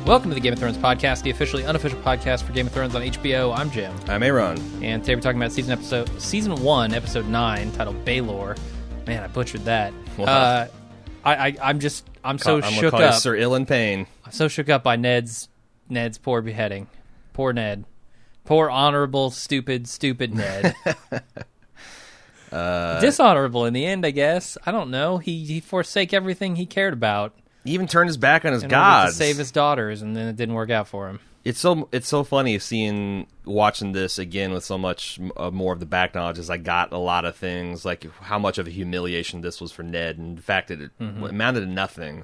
Welcome to the Game of Thrones podcast, the officially unofficial podcast for Game of Thrones on HBO. I'm Jim. I'm Aaron. And today we're talking about season 1, episode 9, titled Baelor. Man, I butchered that. Wow. I'm so shook call you up. Sir Ilan Payne. I'm so shook up by Ned's poor beheading. Poor Ned. Poor honorable, stupid Ned. Dishonorable in the end, I guess. I don't know. He forsake everything he cared about. He even turned his back on his in order gods to save his daughters, and then it didn't work out for him. It's so funny watching this again with so much more of the back knowledge as I got a lot of things, like how much of a humiliation this was for Ned, and the fact that it amounted to nothing.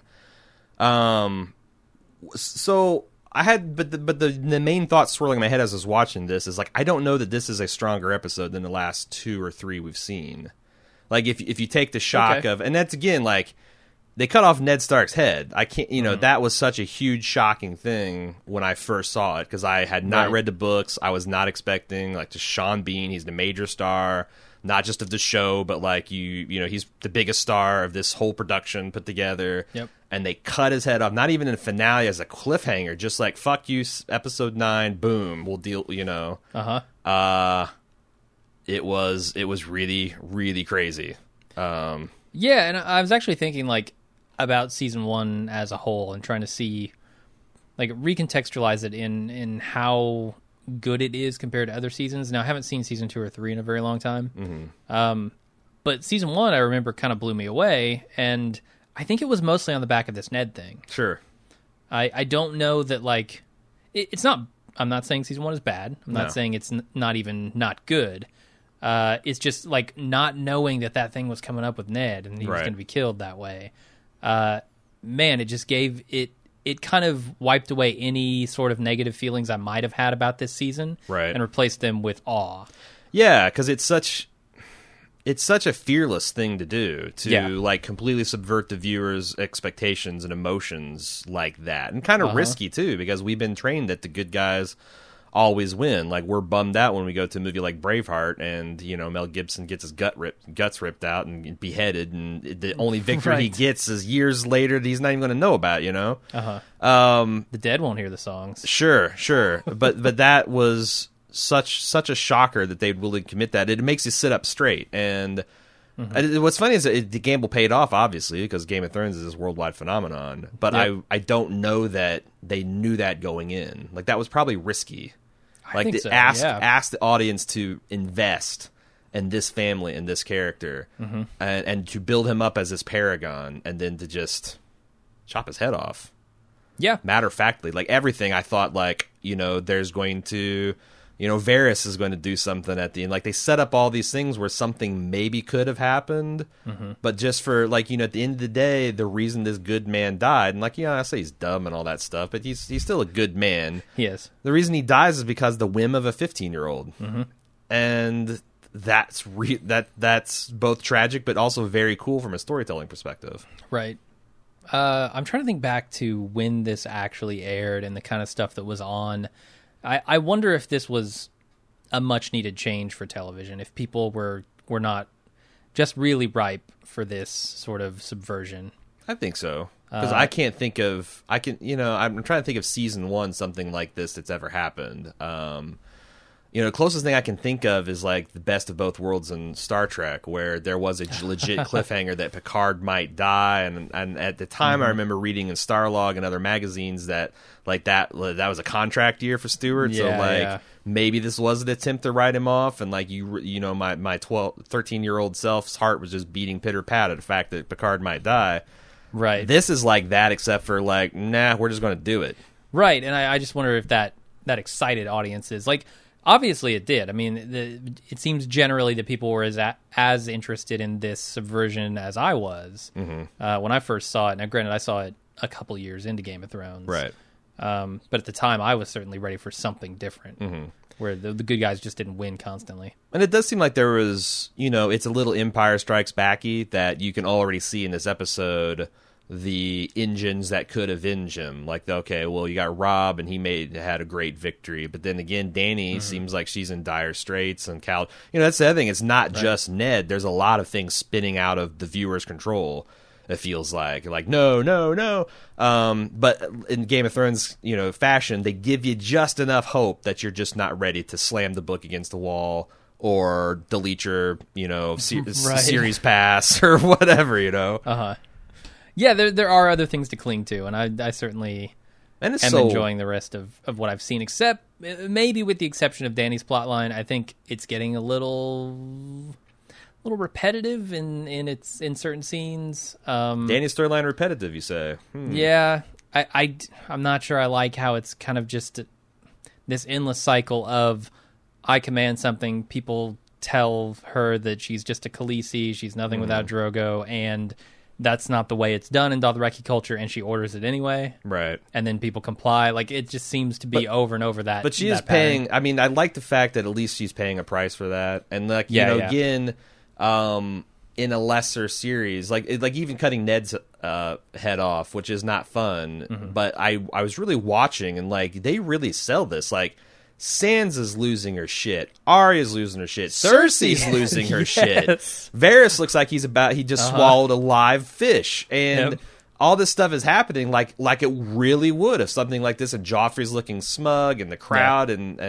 So I had, but the main thought swirling in my head as I was watching this is like, I don't know that this is a stronger episode than the last 2 or 3 we've seen. Like if you take the shock of, and that's again like, they cut off Ned Stark's head. I can't, that was such a huge, shocking thing when I first saw it, because I had not read the books. I was not expecting, like, to Sean Bean. He's the major star, not just of the show, but, like, he's the biggest star of this whole production put together. Yep. And they cut his head off, not even in a finale as a cliffhanger, just like, fuck you, episode 9, boom, we'll deal, It was really, really crazy. Yeah, and I was actually thinking, like, about season 1 as a whole and trying to see, like, recontextualize it in how good it is compared to other seasons. Now, I haven't seen season 2 or 3 in a very long time. But season 1, I remember, kind of blew me away, and I think it was mostly on the back of this Ned thing. Sure. I don't know that, like, it's not, I'm not saying season 1 is bad. I'm not saying it's not even not good. It's just, like, not knowing that thing was coming up with Ned and he was going to be killed that way. Man, it just gave it kind of wiped away any sort of negative feelings I might have had about this season, and replaced them with awe. Yeah, because it's such a fearless thing to do, like, completely subvert the viewer's expectations and emotions like that, and kind of risky too, because we've been trained that the good guys always win. Like, we're bummed out when we go to a movie like Braveheart and, Mel Gibson gets his guts ripped out and beheaded, and the only victory he gets is years later that he's not even going to know about, The dead won't hear the songs. Sure. but that was such a shocker that they'd really commit that. It makes you sit up straight. And what's funny is that the gamble paid off, obviously, because Game of Thrones is this worldwide phenomenon. But I don't know that they knew that going in. Like, that was probably risky. Like, to ask the audience to invest in this family and this character, and to build him up as this paragon, and then to just chop his head off. Yeah. Matter of factly, like, everything I thought, like, there's going to, Varys is going to do something at the end. Like, they set up all these things where something maybe could have happened, but just for, like, at the end of the day, the reason this good man died, and, like, I say he's dumb and all that stuff, but he's still a good man. He is. The reason he dies is because the whim of a 15-year-old. And that's that's both tragic, but also very cool from a storytelling perspective. Right. I'm trying to think back to when this actually aired and the kind of stuff that was on. I wonder if this was a much-needed change for television, if people were not just really ripe for this sort of subversion. I think so. Because I can't think of... I'm trying to think of season 1, something like this that's ever happened. The closest thing I can think of is, like, the Best of Both Worlds in Star Trek, where there was a legit cliffhanger that Picard might die, and at the time I remember reading in Starlog and other magazines that, like, that was a contract year for Stewart, maybe this was an attempt to write him off, and, like, my 13-year-old self's heart was just beating pitter-pat at the fact that Picard might die. Right. This is like that, except for, like, nah, we're just going to do it. Right, and I just wonder if that excited audiences, like... Obviously, it did. I mean, it seems generally that people were as interested in this subversion as I was when I first saw it. Now, granted, I saw it a couple years into Game of Thrones. Right. But at the time, I was certainly ready for something different, where the good guys just didn't win constantly. And it does seem like there was, it's a little Empire Strikes Back-y that you can already see in this episode the engines that could avenge him. Like, okay, well, you got Robb, and he had a great victory. But then again, Dany seems like she's in dire straits, and Cal... that's the other thing. It's not just Ned. There's a lot of things spinning out of the viewer's control. It feels like no, no, no. But in Game of Thrones, fashion, they give you just enough hope that you're just not ready to slam the book against the wall or delete your, series pass or whatever, Yeah, there are other things to cling to, and I certainly am enjoying the rest of what I've seen, except maybe with the exception of Dany's plotline. I think it's getting a little repetitive in certain scenes. Dany's storyline repetitive, you say? Yeah, I'm not sure I like how it's kind of just this endless cycle of I command something, people tell her that she's just a Khaleesi, she's nothing without Drogo, and that's not the way it's done in Dothraki culture, and she orders it anyway. Right. And then people comply. Like, it just seems to be over and over that. But she is pattern. paying, I mean, I like the fact that at least she's paying a price for that. And, again, in a lesser series, like even cutting Ned's head off, which is not fun, but I was really watching, and, they really sell this. Sansa's losing her shit. Arya's losing her shit. Cersei's losing her shit. Varys looks like he just swallowed a live fish. And all this stuff is happening like it really would if something like this, and Joffrey's looking smug and the crowd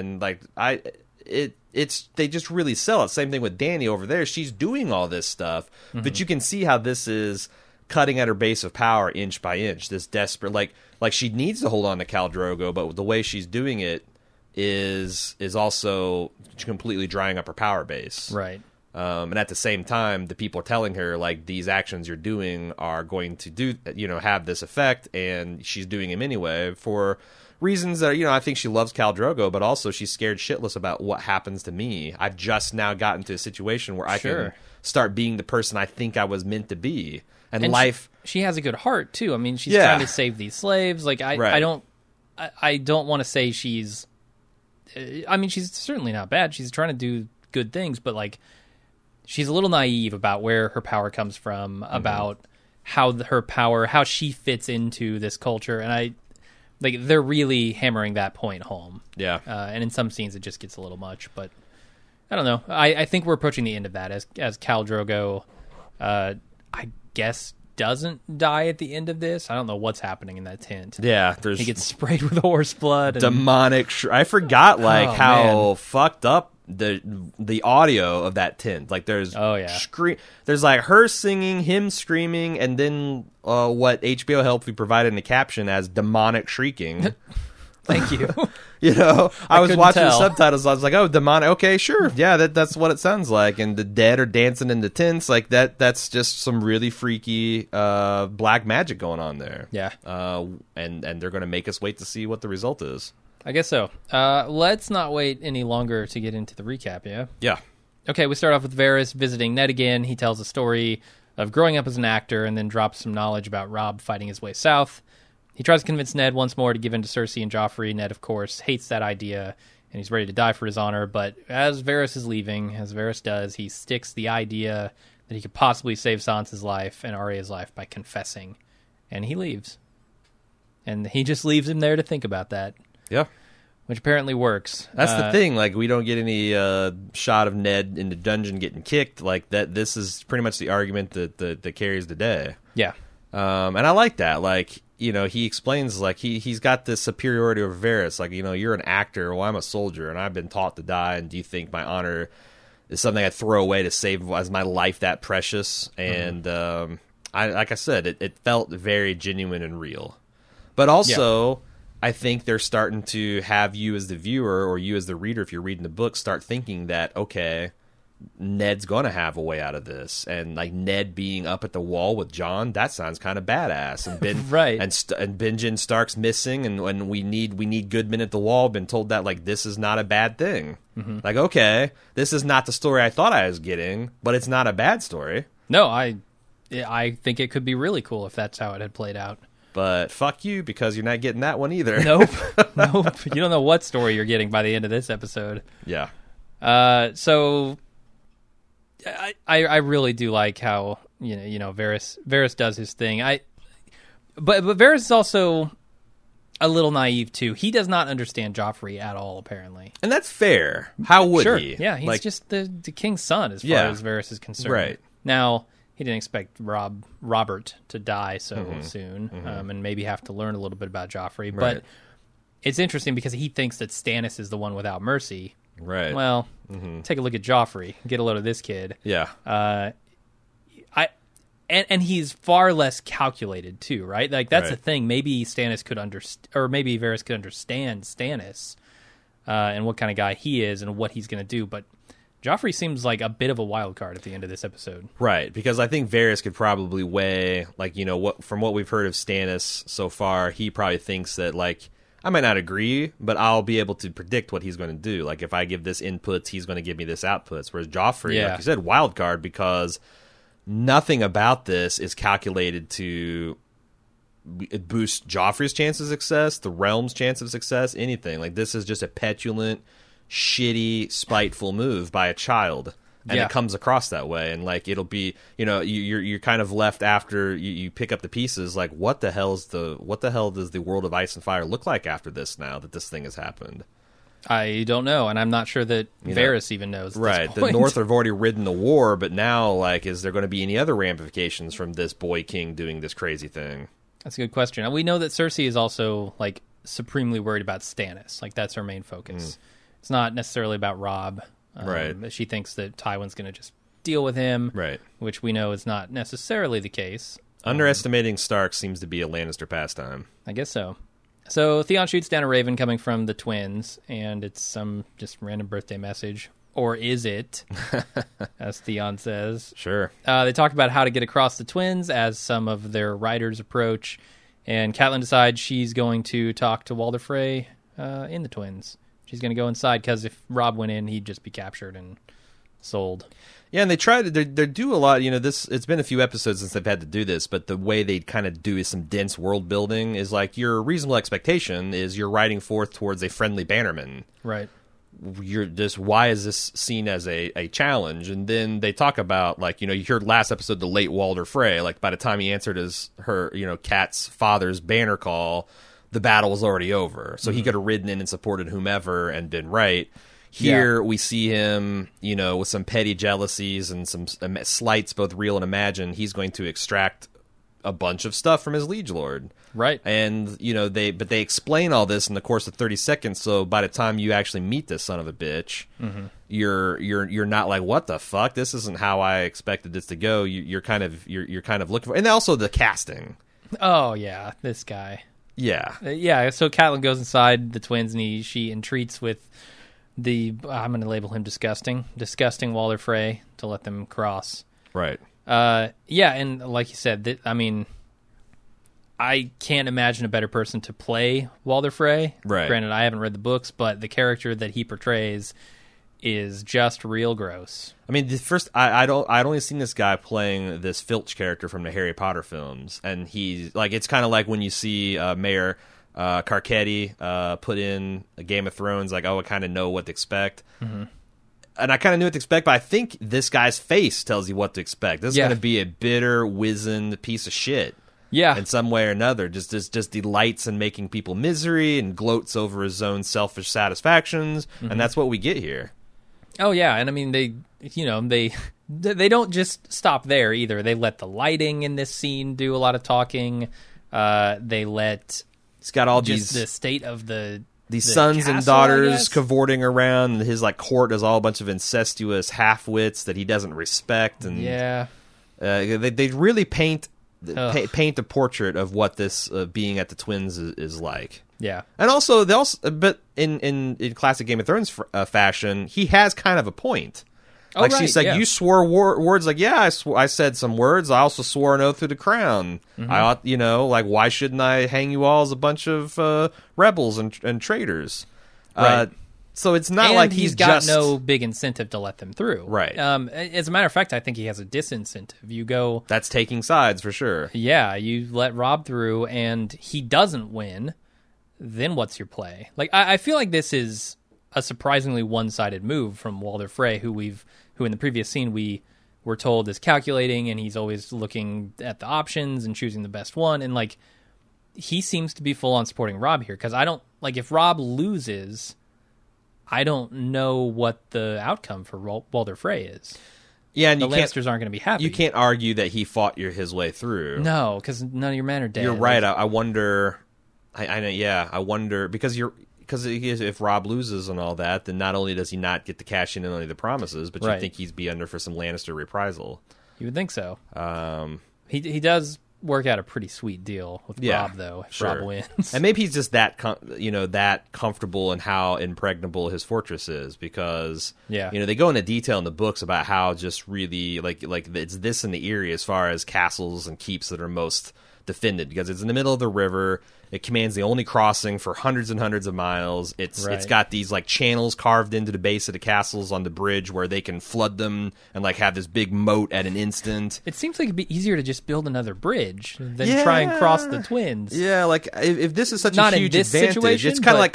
they just really sell it. Same thing with Dany over there. She's doing all this stuff, but you can see how this is cutting at her base of power inch by inch. This desperate, like she needs to hold on to Khal Drogo, but the way she's doing it is also completely drying up her power base. Right. And at the same time, the people are telling her, these actions you're doing are going to have this effect, and she's doing them anyway for reasons that, I think she loves Khal Drogo, but also she's scared shitless about what happens to me. I've just now gotten to a situation where I can start being the person I think I was meant to be. And life... She has a good heart, too. I mean, she's trying to save these slaves. I don't want to say she's... I mean, she's certainly not bad. She's trying to do good things, but she's a little naive about where her power comes from, about how she fits into this culture, and they're really hammering that point home. Yeah. And in some scenes, it just gets a little much, but I don't know. I think we're approaching the end of that as Khal Drogo, I guess, doesn't die at the end of this. I don't know what's happening in that tent. Yeah, he gets sprayed with horse blood. Demonic. I forgot how fucked up the audio of that tent. There's there's her singing, him screaming, and then what HBO helped me provide in the caption as demonic shrieking. Thank you. I was watching the subtitles. I was like, "Oh, demonic. Okay, sure. Yeah, that's what it sounds like." And the dead are dancing in the tents. That's just some really freaky black magic going on there. Yeah. And they're going to make us wait to see what the result is. I guess so. Let's not wait any longer to get into the recap. Yeah. Yeah. Okay, we start off with Varys visiting Ned again. He tells a story of growing up as an actor, and then drops some knowledge about Robb fighting his way south. He tries to convince Ned once more to give in to Cersei and Joffrey. Ned, of course, hates that idea, and he's ready to die for his honor. But as Varys is leaving, as Varys does, he sticks the idea that he could possibly save Sansa's life and Arya's life by confessing. And he leaves. And he just leaves him there to think about that. Yeah. Which apparently works. That's the thing. We don't get any shot of Ned in the dungeon getting kicked. That. This is pretty much the argument that carries the day. Yeah. And I like that. He explains, he's got this superiority over Varys. You're an actor. Well, I'm a soldier, and I've been taught to die. And do you think my honor is something I'd throw away to save? Is my life that precious? And like I said, it felt very genuine and real. But also, I think they're starting to have you as the viewer, or you as the reader, if you're reading the book, start thinking that, okay, Ned's gonna have a way out of this, and Ned being up at the wall with Jon, that sounds kind of badass. And right, and Benjen Stark's missing, and when we need good men at the wall. Been told that this is not a bad thing. Okay, this is not the story I thought I was getting, but it's not a bad story. No, I think it could be really cool if that's how it had played out. But fuck you, because you're not getting that one either. Nope. You don't know what story you're getting by the end of this episode. Yeah. So I really do like how Varys does his thing. But Varys is also a little naive too. He does not understand Joffrey at all, apparently. And that's fair. How would he? Yeah, he's just the king's son as far as Varys is concerned. Right. Now, he didn't expect Robert to die so soon, and maybe have to learn a little bit about Joffrey. Right. But it's interesting because he thinks that Stannis is the one without mercy. Right. Well, take a look at Joffrey. Get a load of this kid. Yeah. And he's far less calculated too, right? Like that's Right. the thing. Maybe Stannis could or maybe Varys could understand Stannis and what kind of guy he is and what he's going to do. But Joffrey seems like a bit of a wild card at the end of this episode. Right, because I think Varys could probably weigh, like, from what we've heard of Stannis so far, he probably thinks that, like, I might not agree, but I'll be able to predict what he's going to do. Like, if I give this inputs, he's going to give me this outputs. Whereas Joffrey, like you said, wild card, because nothing about this is calculated to boost Joffrey's chance of success, the realm's chance of success, anything. Like, this is just a petulant, shitty, spiteful move by a child. And it comes across that way. And, like, it'll be, you're kind of left after you pick up the pieces, like, what the hell does the world of Ice and Fire look like after this now that this thing has happened? I don't know, and I'm not sure that Varys even knows. At right, this point. The North have already ridden the war, but now, like, is there going to be any other ramifications from this boy king doing this crazy thing? That's a good question. And we know that Cersei is also, like, supremely worried about Stannis. Like, that's her main focus. It's not necessarily about Robb. Right. She thinks that Tywin's going to just deal with him, right? Which we know is not necessarily the case. Underestimating Stark seems to be a Lannister pastime. I guess so. So Theon shoots down a raven coming from the twins, and it's some just random birthday message. Or is it? As Theon says. Sure. They talk about how to get across the twins as some of their riders approach, and Catelyn decides she's going to talk to Walder Frey in the twins. She's going to go inside, because if Robb went in, he'd just be captured and sold. Yeah, and they try to they do a lot. It's been a few episodes since they've had to do this, but the way they kind of do is some dense world building is like your reasonable expectation is you're riding forth towards a friendly bannerman. Right. Why is this seen as a challenge? And then they talk about, like, you heard last episode, the late Walder Frey, like, by the time he answered Kat's father's banner call, the battle was already over. So he could have ridden in and supported whomever and been right. Here we see him, with some petty jealousies and some slights, both real and imagined. He's going to extract a bunch of stuff from his liege lord. Right. And, they explain all this in the course of 30 seconds. So by the time you actually meet this son of a bitch, you're not like, what the fuck? This isn't how I expected this to go. You're kind of looking for, and also the casting. Oh yeah. This guy. Yeah. So Catelyn goes inside the twins, and she entreats with I'm going to label him disgusting Walder Frey to let them cross. Right. And like you said, I can't imagine a better person to play Walder Frey. Right. Granted, I haven't read the books, but the character that he portrays is just real gross. I mean, I'd only seen this guy playing this Filch character from the Harry Potter films, and he's like, it's kind of like when you see Mayor Carcetti put in a Game of Thrones, like, I kind of know what to expect. And I kind of knew what to expect, but I think this guy's face tells you what to expect. This is going to be a bitter, wizened piece of shit. Yeah. In some way or another. Just delights in making people misery and gloats over his own selfish satisfactions. And that's what we get here. Oh, yeah. And I mean, they don't just stop there either. They let the lighting in this scene do a lot of talking. They let... It's got all just the state of the sons castle, and daughters cavorting around. His court is all a bunch of incestuous half-wits that he doesn't respect. And they really paint a portrait of what this being at the twins is like. Yeah. And also, but in classic Game of Thrones fashion, he has kind of a point. Like, she's like, you swore words. Like, yeah, I said some words. I also swore an oath to the crown. I ought, like, why shouldn't I hang you all as a bunch of rebels and traitors? Right. So it's not like he's got no big incentive to let them through. Right. As a matter of fact, I think he has a disincentive. You go... That's taking sides, for sure. Yeah, you let Robb through, and he doesn't win. Then what's your play? Like, I feel like this is a surprisingly one-sided move from Walder Frey, who in the previous scene we were told is calculating, and he's always looking at the options and choosing the best one. And, like, he seems to be full on supporting Robb here, because if Robb loses, I don't know what the outcome for Walder Frey is. Yeah, and the Lannisters aren't going to be happy. You can't argue that he fought his way through. No, because none of your men are dead. You're right. I wonder. I know. Yeah, I wonder because if Robb loses and all that, then not only does he not get to cash in on any of the promises, but you think he's be under for some Lannister reprisal. You would think so. He does work out a pretty sweet deal with Robb, though. If Robb wins, and maybe he's just that that comfortable in how impregnable his fortress is, because they go into detail in the books about how just really like it's this in the Eyrie as far as castles and keeps that are most defended, because it's in the middle of the river. It commands the only crossing for hundreds and hundreds of miles. It's got these like channels carved into the base of the castles on the bridge where they can flood them and like have this big moat at an instant. It seems like it'd be easier to just build another bridge than try and cross the Twins. Yeah, like if this is such Not a huge in this advantage, situation, it's kind of like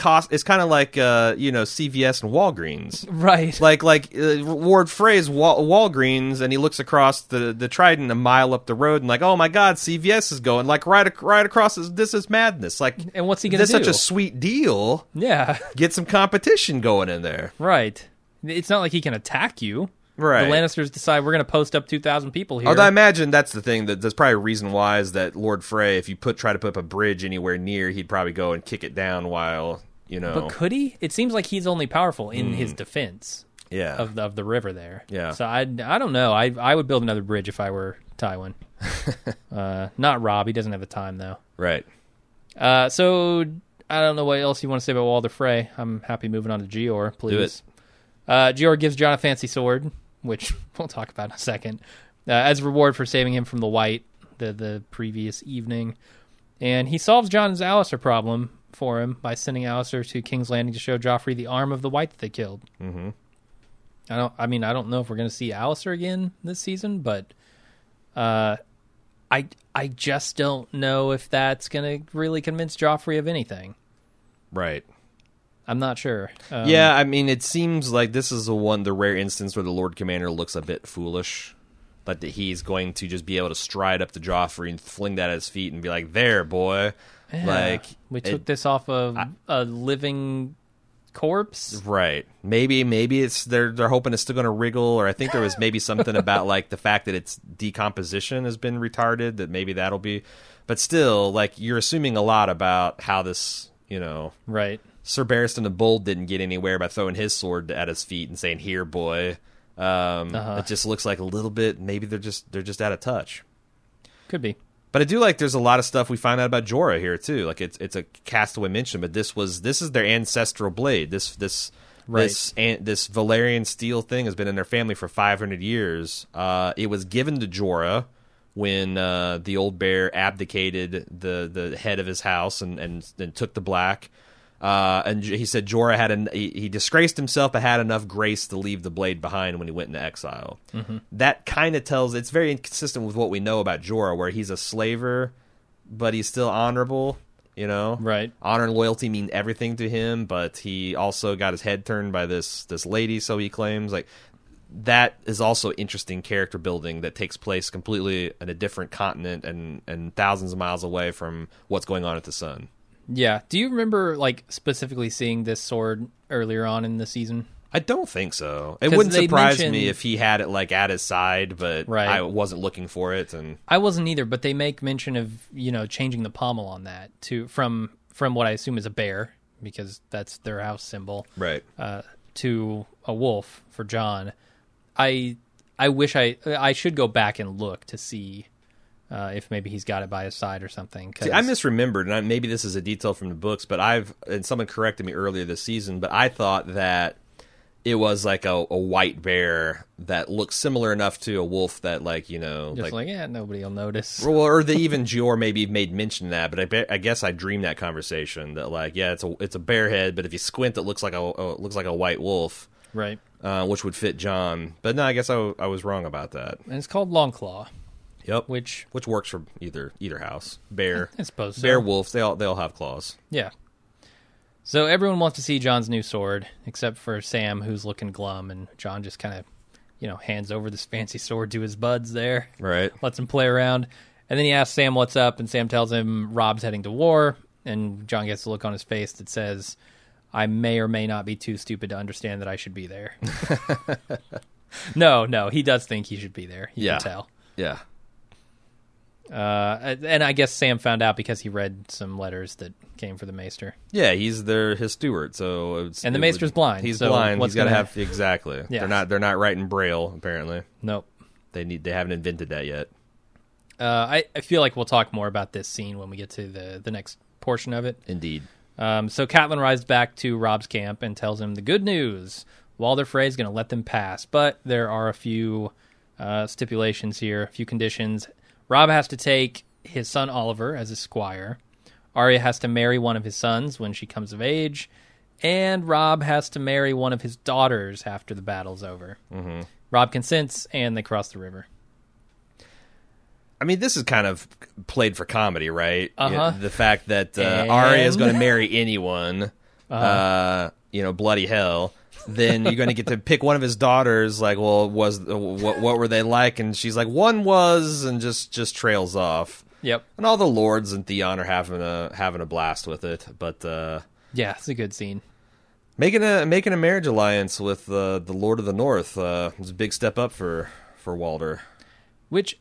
CVS and Walgreens, right? Like Lord Frey's Walgreens, and he looks across the Trident a mile up the road and like, oh my God, CVS is going like right across. This is madness. Like, and what's he going to do? This is such a sweet deal. Yeah, get some competition going in there. Right. It's not like he can attack you. Right. The Lannisters decide we're going to post up 2,000 people here. Although I imagine that's the thing, that there's probably a reason why is that Lord Frey, if you try to put up a bridge anywhere near, he'd probably go and kick it down while But could he? It seems like he's only powerful in his defense. Yeah. Of the river there. Yeah. So I don't know. I would build another bridge if I were Tywin. Not Robb. He doesn't have the time though. Right. So I don't know what else you want to say about Walder Frey. I'm happy moving on to Gior, please. Do it. Gior gives Jon a fancy sword, which we'll talk about in a second, as a reward for saving him from the White the previous evening. And he solves Jon's Alliser problem for him by sending Alliser to King's Landing to show Joffrey the arm of the White that they killed. Mm-hmm. I don't know if we're going to see Alliser again this season, but I just don't know if that's going to really convince Joffrey of anything. Right. I'm not sure. Yeah, I mean, it seems like this is the rare instance where the Lord Commander looks a bit foolish, but that he's going to just be able to stride up to Joffrey and fling that at his feet and be like, "There, boy." Yeah, like we took this off of a living corpse. Right. Maybe it's they're hoping it's still going to wriggle, or I think there was maybe something about like the fact that its decomposition has been retarded, that maybe that'll be, but still, like, you're assuming a lot about how this, right. Sir Barristan the Bold didn't get anywhere by throwing his sword at his feet and saying, "Here, boy." It just looks like a little bit, maybe they're just out of touch. Could be. But I do like there's a lot of stuff we find out about Jorah here too. Like it's a castaway mention, but this is their ancestral blade. This Valyrian steel thing has been in their family for 500 years. It was given to Jorah when the old bear abdicated the head of his house and took the black. And he said Jorah he disgraced himself but had enough grace to leave the blade behind when he went into exile. Mm-hmm. That kind of it's very inconsistent with what we know about Jorah, where he's a slaver, but he's still honorable, Right. Honor and loyalty mean everything to him, but he also got his head turned by this lady, so he claims. Like, that is also interesting character building that takes place completely in a different continent and thousands of miles away from what's going on at the Sun. Yeah. Do you remember, like, specifically seeing this sword earlier on in the season? I don't think so. It wouldn't surprise me if he had it, like, at his side, but I wasn't looking for it. And I wasn't either, but they make mention of, changing the pommel on that from what I assume is a bear, because that's their house symbol. Right. To a wolf for Jon. I wish I should go back and look to see if maybe he's got it by his side or something. See, I misremembered, and maybe this is a detail from the books, but and someone corrected me earlier this season, but I thought that it was like a white bear that looked similar enough to a wolf that, like, nobody will notice. Or even Gior maybe made mention of that, but I guess I dreamed that conversation that, like, yeah, it's a bear head, but if you squint, it looks like a white wolf, right? Which would fit Jon. But no, I guess I was wrong about that. And it's called Longclaw. Yep, which works for either house. Bear, I suppose so. Bear, wolves, they all have claws. Yeah. So everyone wants to see Jon's new sword, except for Sam, who's looking glum, and Jon just kind of, hands over this fancy sword to his buds there. Right. Lets him play around. And then he asks Sam what's up, and Sam tells him Robb's heading to war, and Jon gets a look on his face that says, "I may or may not be too stupid to understand that I should be there." No, he does think he should be there. You can tell. Yeah. And I guess Sam found out because he read some letters that came for the Maester. Yeah, he's his steward, so and the Maester's blind. He's blind. He's got to have exactly. Yeah. They're not writing Braille apparently. Nope. They haven't invented that yet. I feel like we'll talk more about this scene when we get to the next portion of it. Indeed. So Catelyn rides back to Robb's camp and tells him the good news. Walder Frey's going to let them pass, but there are a few stipulations here, a few conditions. Robb has to take his son Oliver as his squire. Arya has to marry one of his sons when she comes of age. And Robb has to marry one of his daughters after the battle's over. Mm-hmm. Robb consents, and they cross the river. I mean, this is kind of played for comedy, right? Uh-huh. The fact that Arya is going to marry anyone, bloody hell. Then you're going to get to pick one of his daughters. Like, well, what were they like? And she's like, one was, and just trails off. Yep. And all the lords and Theon are having a blast with it. But yeah, it's a good scene. Making a marriage alliance with the Lord of the North was a big step up for Walder. What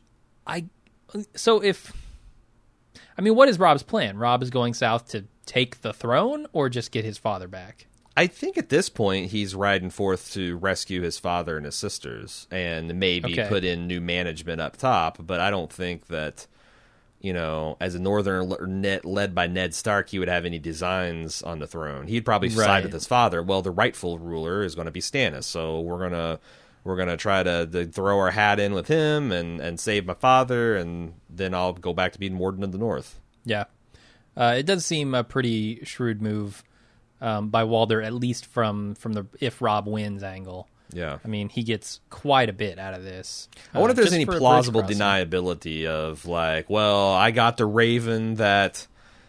is Robb's plan? Robb is going south to take the throne or just get his father back? I think at this point he's riding forth to rescue his father and his sisters and maybe put in new management up top, but I don't think that, as a northern led by Ned Stark, he would have any designs on the throne. He'd probably side with his father. Well, the rightful ruler is going to be Stannis, so we're gonna try to throw our hat in with him and save my father, and then I'll go back to being Warden of the North. Yeah, it does seem a pretty shrewd move by Walder, at least from the if Robb wins angle. Yeah, I mean, he gets quite a bit out of this. I wonder if there's any plausible deniability of like, well, I got the Raven that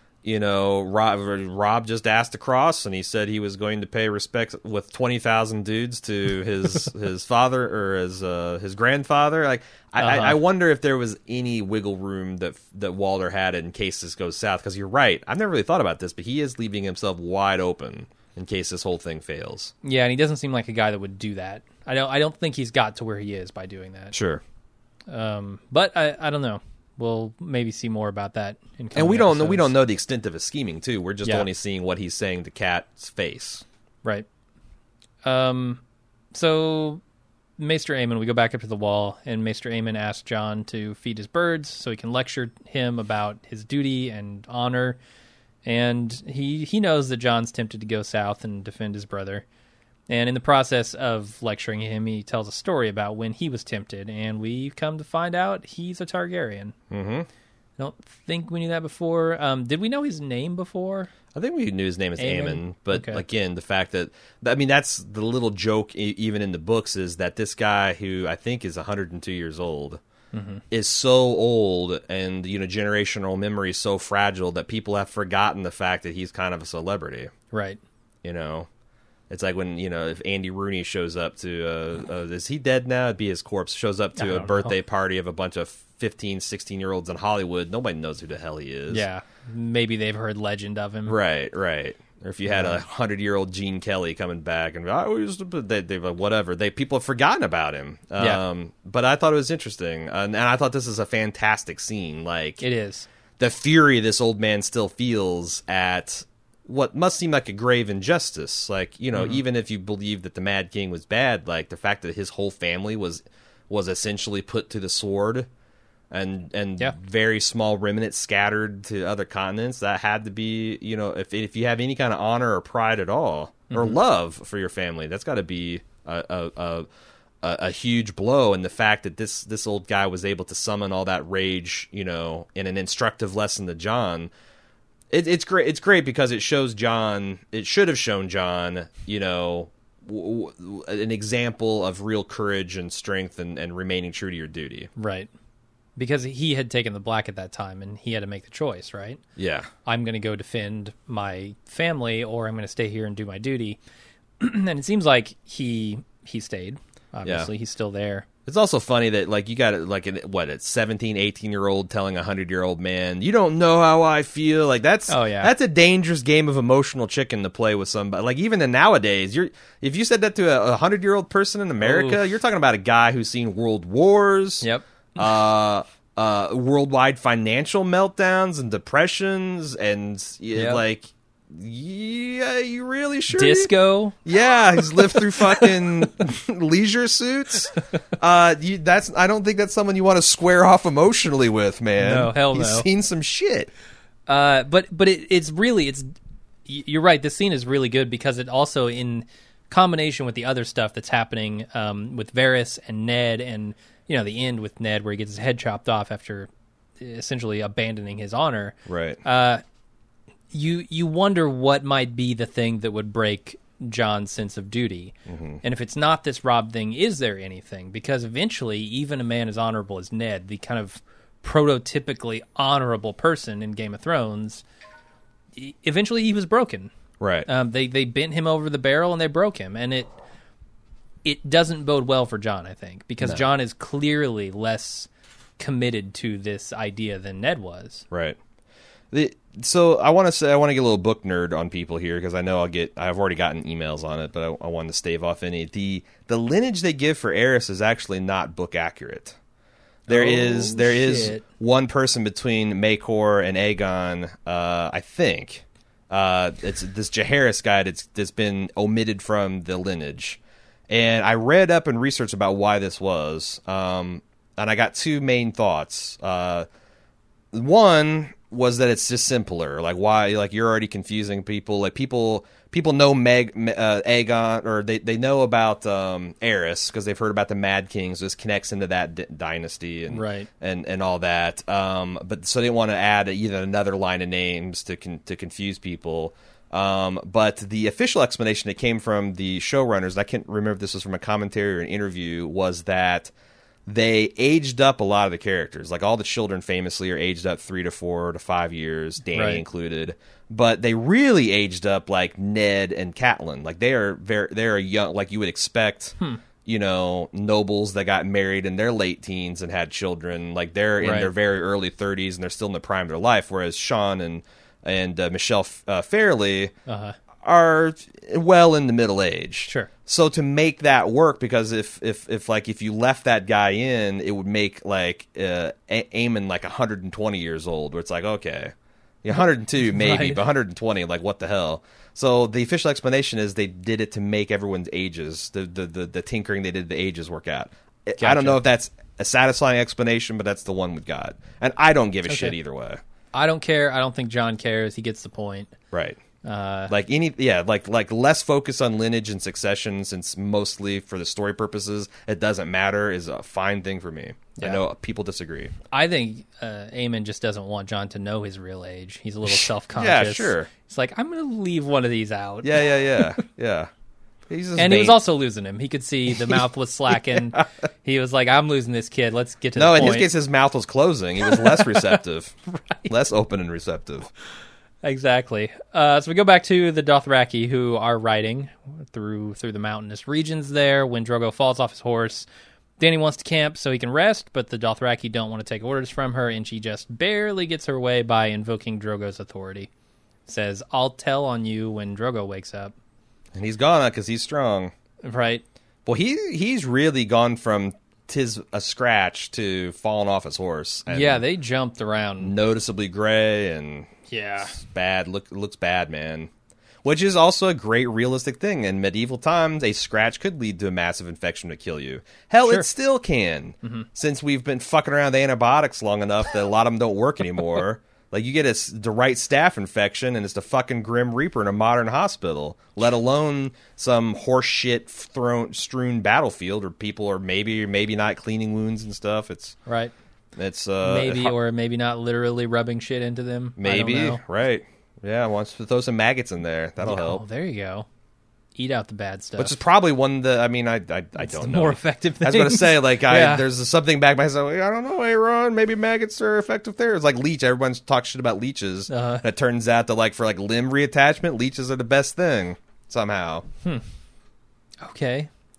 Robb just asked to cross, and he said he was going to pay respect with 20,000 dudes to his father or his grandfather. Like, I wonder if there was any wiggle room that Walder had in case this goes south. Because you're right, I've never really thought about this, but he is leaving himself wide open in case this whole thing fails. Yeah, and he doesn't seem like a guy that would do that. I don't think he's got to where he is by doing that. Sure, but I don't know. We'll maybe see more about that in coming and we don't episodes. know the extent of his scheming too. We're just only seeing what he's saying to Kat's face. Right. So Maester Aemon, we go back up to the wall, and Maester Aemon asks Jon to feed his birds so he can lecture him about his duty and honor. And he knows that Jon's tempted to go south and defend his brother. And in the process of lecturing him, he tells a story about when he was tempted, and we come to find out he's a Targaryen. Mm-hmm. I don't think we knew that before. Did we know his name before? I think we knew his name is Aemon, but again, the fact that, that's the little joke even in the books, is that this guy, who I think is 102 years old, is so old, and generational memory is so fragile that people have forgotten the fact that he's kind of a celebrity. Right. It's like when, if Andy Rooney shows up to, is he dead now? It'd be his corpse, shows up to a birthday party of a bunch of 15, 16-year-olds in Hollywood. Nobody knows who the hell he is. Yeah. Maybe they've heard legend of him. Right. Or if you had a 100-year-old Gene Kelly coming back and they whatever. People have forgotten about him. But I thought it was interesting. And I thought this is a fantastic scene. Like, it is. The fury this old man still feels at what must seem like a grave injustice. Like, even if you believe that the Mad King was bad, like the fact that his whole family was essentially put to the sword and very small remnants scattered to other continents, that had to be, if you have any kind of honor or pride at all, or love for your family, that's got to be a huge blow. And the fact that this old guy was able to summon all that rage, in an instructive lesson to Jon, it's great. It's great because it shows Jon. It should have shown Jon, an example of real courage and strength and remaining true to your duty. Right. Because he had taken the black at that time, and he had to make the choice, right? Yeah. I'm going to go defend my family, or I'm going to stay here and do my duty. And it seems like he stayed. Obviously, he's still there. It's also funny that, like, you got, like, a 17, 18-year-old telling a 100-year-old man, you don't know how I feel. Like, that's a dangerous game of emotional chicken to play with somebody. Like, even nowadays, if you said that to a 100-year-old person in America, you're talking about a guy who's seen world wars, worldwide financial meltdowns and depressions, and, like... Yeah, you really sure? Disco? Yeah, he's lived through fucking leisure suits. I don't think that's someone you want to square off emotionally with, man. No, hell no. He's seen some shit. But it's you're right. This scene is really good because it also, in combination with the other stuff that's happening with Varys and Ned, and the end with Ned where he gets his head chopped off after essentially abandoning his honor. Right. You wonder what might be the thing that would break Jon's sense of duty. Mm-hmm. And if it's not this Robb thing, is there anything? Because eventually, even a man as honorable as Ned, the kind of prototypically honorable person in Game of Thrones, eventually he was broken. Right. They bent him over the barrel and they broke him. And it doesn't bode well for Jon, I think, because Jon is clearly less committed to this idea than Ned was. Right. So I want to get a little book nerd on people here because I know I've already gotten emails on it, but I wanted to stave off any. The lineage they give for Aerys is actually not book accurate. There is one person between Maekor and Aegon, I think. It's this Jaehaerys guy that's been omitted from the lineage. And I read up and researched about why this was, and I got two main thoughts. One was that it's just simpler. Like, why? Like, you're already confusing people. Like, people know Aegon, or they know about Aerys because they've heard about the Mad Kings. This connects into that dynasty and all that. But so they didn't want to add either another line of names to confuse people. But the official explanation that came from the showrunners, and I can't remember if this was from a commentary or an interview, was that they aged up a lot of the characters. Like, all the children famously are aged up 3 to 4 to 5 years, Dany included. But they really aged up, like, Ned and Catelyn. Like, they're young, like you would expect, nobles that got married in their late teens and had children. Like, they're in their very early 30s and they're still in the prime of their life. Whereas Sean and Michelle Fairley are well in the middle age. Sure. So to make that work, because if you left that guy in, it would make like Aemon like 120 years old, where it's like, okay, 102 maybe, but 120, like, what the hell? So the official explanation is they did it to make everyone's ages, the tinkering they did the ages work out. Gotcha. I don't know if that's a satisfying explanation, but that's the one we got, and I don't give a shit either way. I don't care. I don't think Jon cares. He gets the point. Right. Like less focus on lineage and succession, since mostly for the story purposes it doesn't matter, is a fine thing for me. Yeah. I know people disagree. I think Aemon just doesn't want Jon to know his real age. He's a little self-conscious. Yeah, sure. It's like, I'm going to leave one of these out. Yeah. And he was also losing him. He could see the mouth was slacking. He was like, I'm losing this kid. Let's get to the point. No, in his case, his mouth was closing. He was less receptive. Less open and receptive. Exactly. So we go back to the Dothraki, who are riding through the mountainous regions there when Drogo falls off his horse. Dany wants to camp so he can rest, but the Dothraki don't want to take orders from her, and she just barely gets her way by invoking Drogo's authority. Says, I'll tell on you when Drogo wakes up. And he's gone because he's strong. Right. Well, he's really gone from tis a scratch to falling off his horse. Yeah, they jumped around. Noticeably gray and... Yeah. Bad. Looks bad, man. Which is also a great realistic thing. In medieval times, a scratch could lead to a massive infection to kill you. Hell, It still can. Mm-hmm. Since we've been fucking around with antibiotics long enough that a lot of them don't work anymore. Like, you get the right staph infection, and it's the fucking Grim Reaper in a modern hospital. Let alone some horse shit strewn battlefield where people are maybe not cleaning wounds and stuff. It's right. It's maybe or maybe not literally rubbing shit into them. Maybe, right? Yeah, wants to throw some maggots in there. That'll help. Oh, there you go. Eat out the bad stuff. Which is probably one that, I mean, I don't know. More effective things. I was going to say, like, there's something back myself. I don't know, Aaron. Maybe maggots are effective there. It's like leech. Everyone's talks shit about leeches. It turns out that, like, for like limb reattachment, leeches are the best thing somehow. Okay.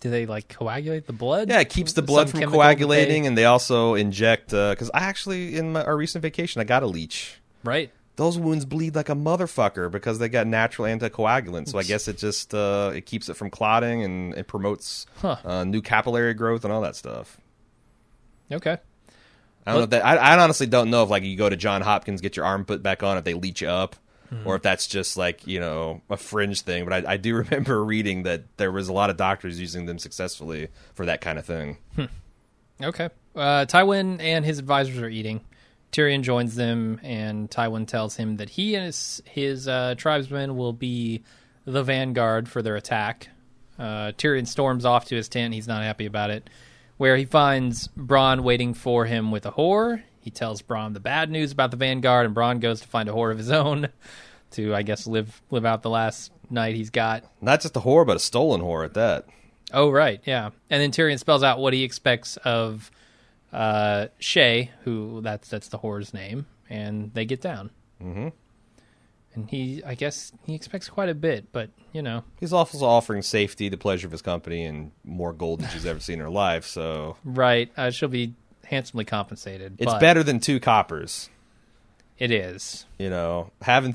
do they like coagulate the blood? Yeah, it keeps the blood from coagulating, and they also inject. Because I actually, in our recent vacation, I got a leech. Right. Those wounds bleed like a motherfucker because they got natural anticoagulants. So I guess it just it keeps it from clotting, and it promotes new capillary growth and all that stuff. Okay. I don't know if that. I honestly don't know if like you go to John Hopkins, get your arm put back on, if they leech you up, or if that's just like a fringe thing. But I do remember reading that there was a lot of doctors using them successfully for that kind of thing. Okay. Tywin and his advisors are eating. Tyrion joins them, and Tywin tells him that he and his tribesmen will be the vanguard for their attack. Tyrion storms off to his tent. He's not happy about it, where he finds Bronn waiting for him with a whore. He tells Bronn the bad news about the vanguard, and Bronn goes to find a whore of his own to, I guess, live out the last night he's got. Not just a whore, but a stolen whore at that. Oh, right, yeah. And then Tyrion spells out what he expects of Shay, who that's the whore's name, and they get down. Mm-hmm. And I guess he expects quite a bit, but he's also offering safety, the pleasure of his company, and more gold than she's ever seen in her life. So right, she'll be handsomely compensated. It's better than 2 coppers. It is. Having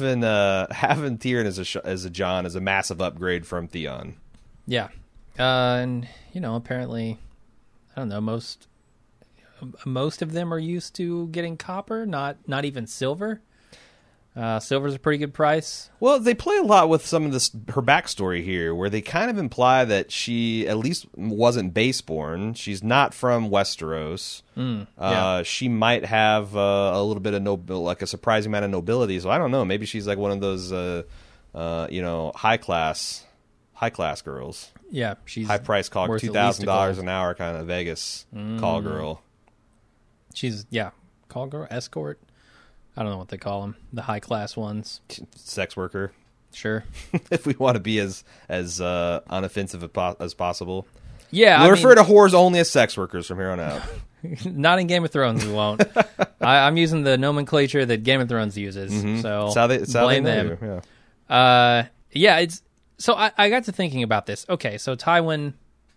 Tyrion as a Jon is a massive upgrade from Theon. Yeah, and apparently, I don't know, most of them are used to getting copper, not even silver. Silver's a pretty good price. Well, they play a lot with some of her backstory here, where they kind of imply that she at least wasn't baseborn. She's not from Westeros. Yeah. She might have a little bit of like a surprising amount of nobility. So I don't know. Maybe she's like one of those, high class girls. Yeah, she's high price call, $2,000 an hour kind of Vegas call girl. She's call girl, escort. I don't know what they call them. The high class ones. Sex worker. Sure. If we want to be as unoffensive as possible. Yeah, we'll refer to whores only as sex workers from here on out. Not in Game of Thrones, we won't. I'm using the nomenclature that Game of Thrones uses, so it's how blame they them. Yeah. It's so I got to thinking about this. Okay, so Tyrion,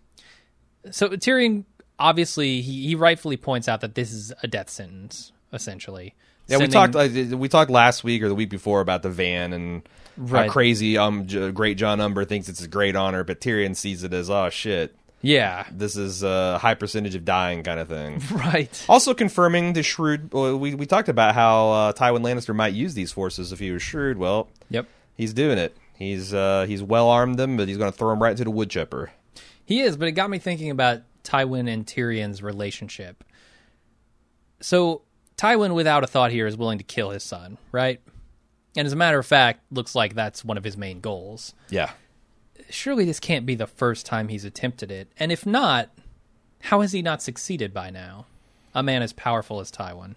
obviously he rightfully points out that this is a death sentence, essentially. Yeah, we talked last week or the week before about the van and how crazy Great John Umber thinks it's a great honor, but Tyrion sees it as, oh shit. Yeah. This is a high percentage of dying kind of thing. Right. Also confirming the shrewd, we talked about how Tywin Lannister might use these forces if he was shrewd. Well, yep, he's doing it. He's well armed them, but he's going to throw them right into the wood chipper. He is, but it got me thinking about Tywin and Tyrion's relationship. So Tywin, without a thought here, is willing to kill his son, right? And as a matter of fact, looks like that's one of his main goals. Yeah. Surely this can't be the first time he's attempted it. And if not, how has he not succeeded by now? A man as powerful as Tywin.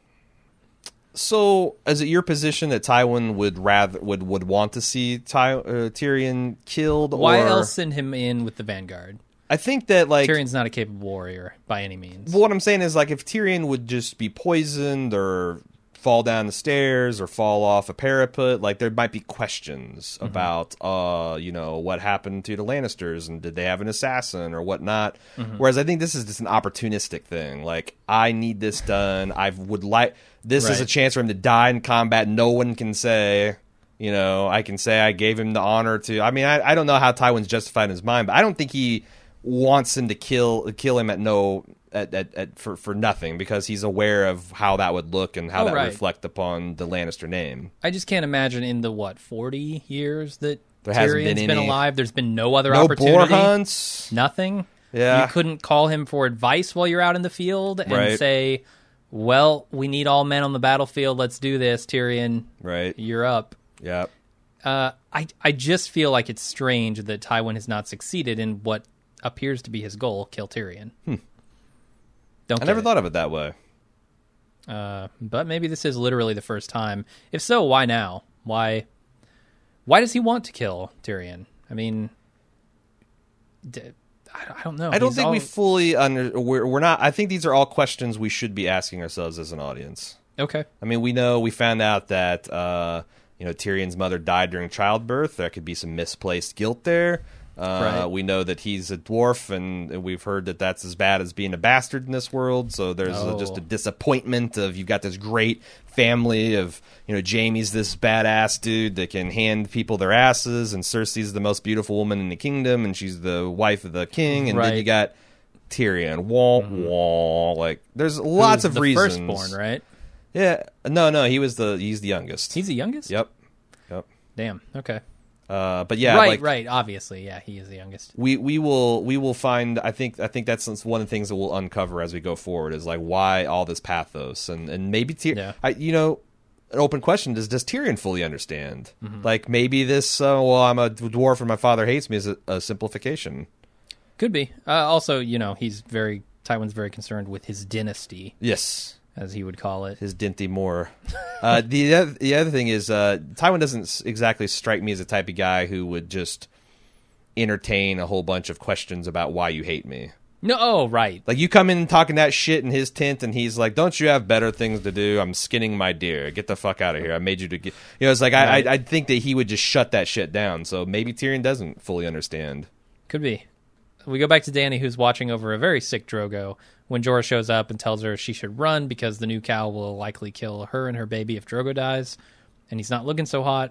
So, is it your position that Tywin would want to see Tyrion killed? Why else send him in with the Vanguard? I think that Tyrion's not a capable warrior by any means. But what I'm saying is if Tyrion would just be poisoned or fall down the stairs or fall off a parapet, there might be questions about what happened to the Lannisters and did they have an assassin or whatnot. Whereas I think this is just an opportunistic thing. I need this done. This is a chance for him to die in combat. No one can say, I can say I gave him the honor to. I mean, I don't know how Tywin's justified in his mind, but I don't think he wants him to kill him for nothing, because he's aware of how that would look and how that would reflect upon the Lannister name. I just can't imagine in the 40 years that Tyrion's been alive, there's been no other opportunity. No boar hunts. Nothing. Yeah. You couldn't call him for advice while you're out in the field and say, well, we need all men on the battlefield. Let's do this, Tyrion. Right. You're up. Yeah. I just feel like it's strange that Tywin has not succeeded in what appears to be his goal, kill Tyrion. I never thought of it that way. But maybe this is literally the first time. If so, why now? Why does he want to kill Tyrion? I mean, I don't know. I don't think we fully we're not. I think these are all questions we should be asking ourselves as an audience. Okay. I mean, we found out that Tyrion's mother died during childbirth. There could be some misplaced guilt there. Right. We know that he's a dwarf, and we've heard that that's as bad as being a bastard in this world. So there's just a disappointment of you've got this great family of, Jaime's this badass dude that can hand people their asses, and Cersei's the most beautiful woman in the kingdom, and she's the wife of the king, and then you got Tyrion. Wah. Like, there's lots of reasons. The firstborn, right? Yeah. No, he's the youngest. He's the youngest? Yep. Damn. Okay. But yeah, right. Obviously, yeah, he is the youngest. We will find. I think that's one of the things that we'll uncover as we go forward is like why all this pathos and maybe Tyrion. An open question is: does Tyrion fully understand? Mm-hmm. Like maybe this. I'm a dwarf and my father hates me is a simplification. Could be. Also, Tywin's very concerned with his dynasty. Yes. As he would call it. His Dinty Moore. The other thing is, Tywin doesn't exactly strike me as a type of guy who would just entertain a whole bunch of questions about why you hate me. No, right. Like, you come in talking that shit in his tent, and he's like, don't you have better things to do? I'm skinning my deer. Get the fuck out of here. I made you to get... it's like, right. I think that he would just shut that shit down. So maybe Tyrion doesn't fully understand. Could be. We go back to Dany, who's watching over a very sick Drogo, when Jorah shows up and tells her she should run because the new cow will likely kill her and her baby if Drogo dies, and he's not looking so hot.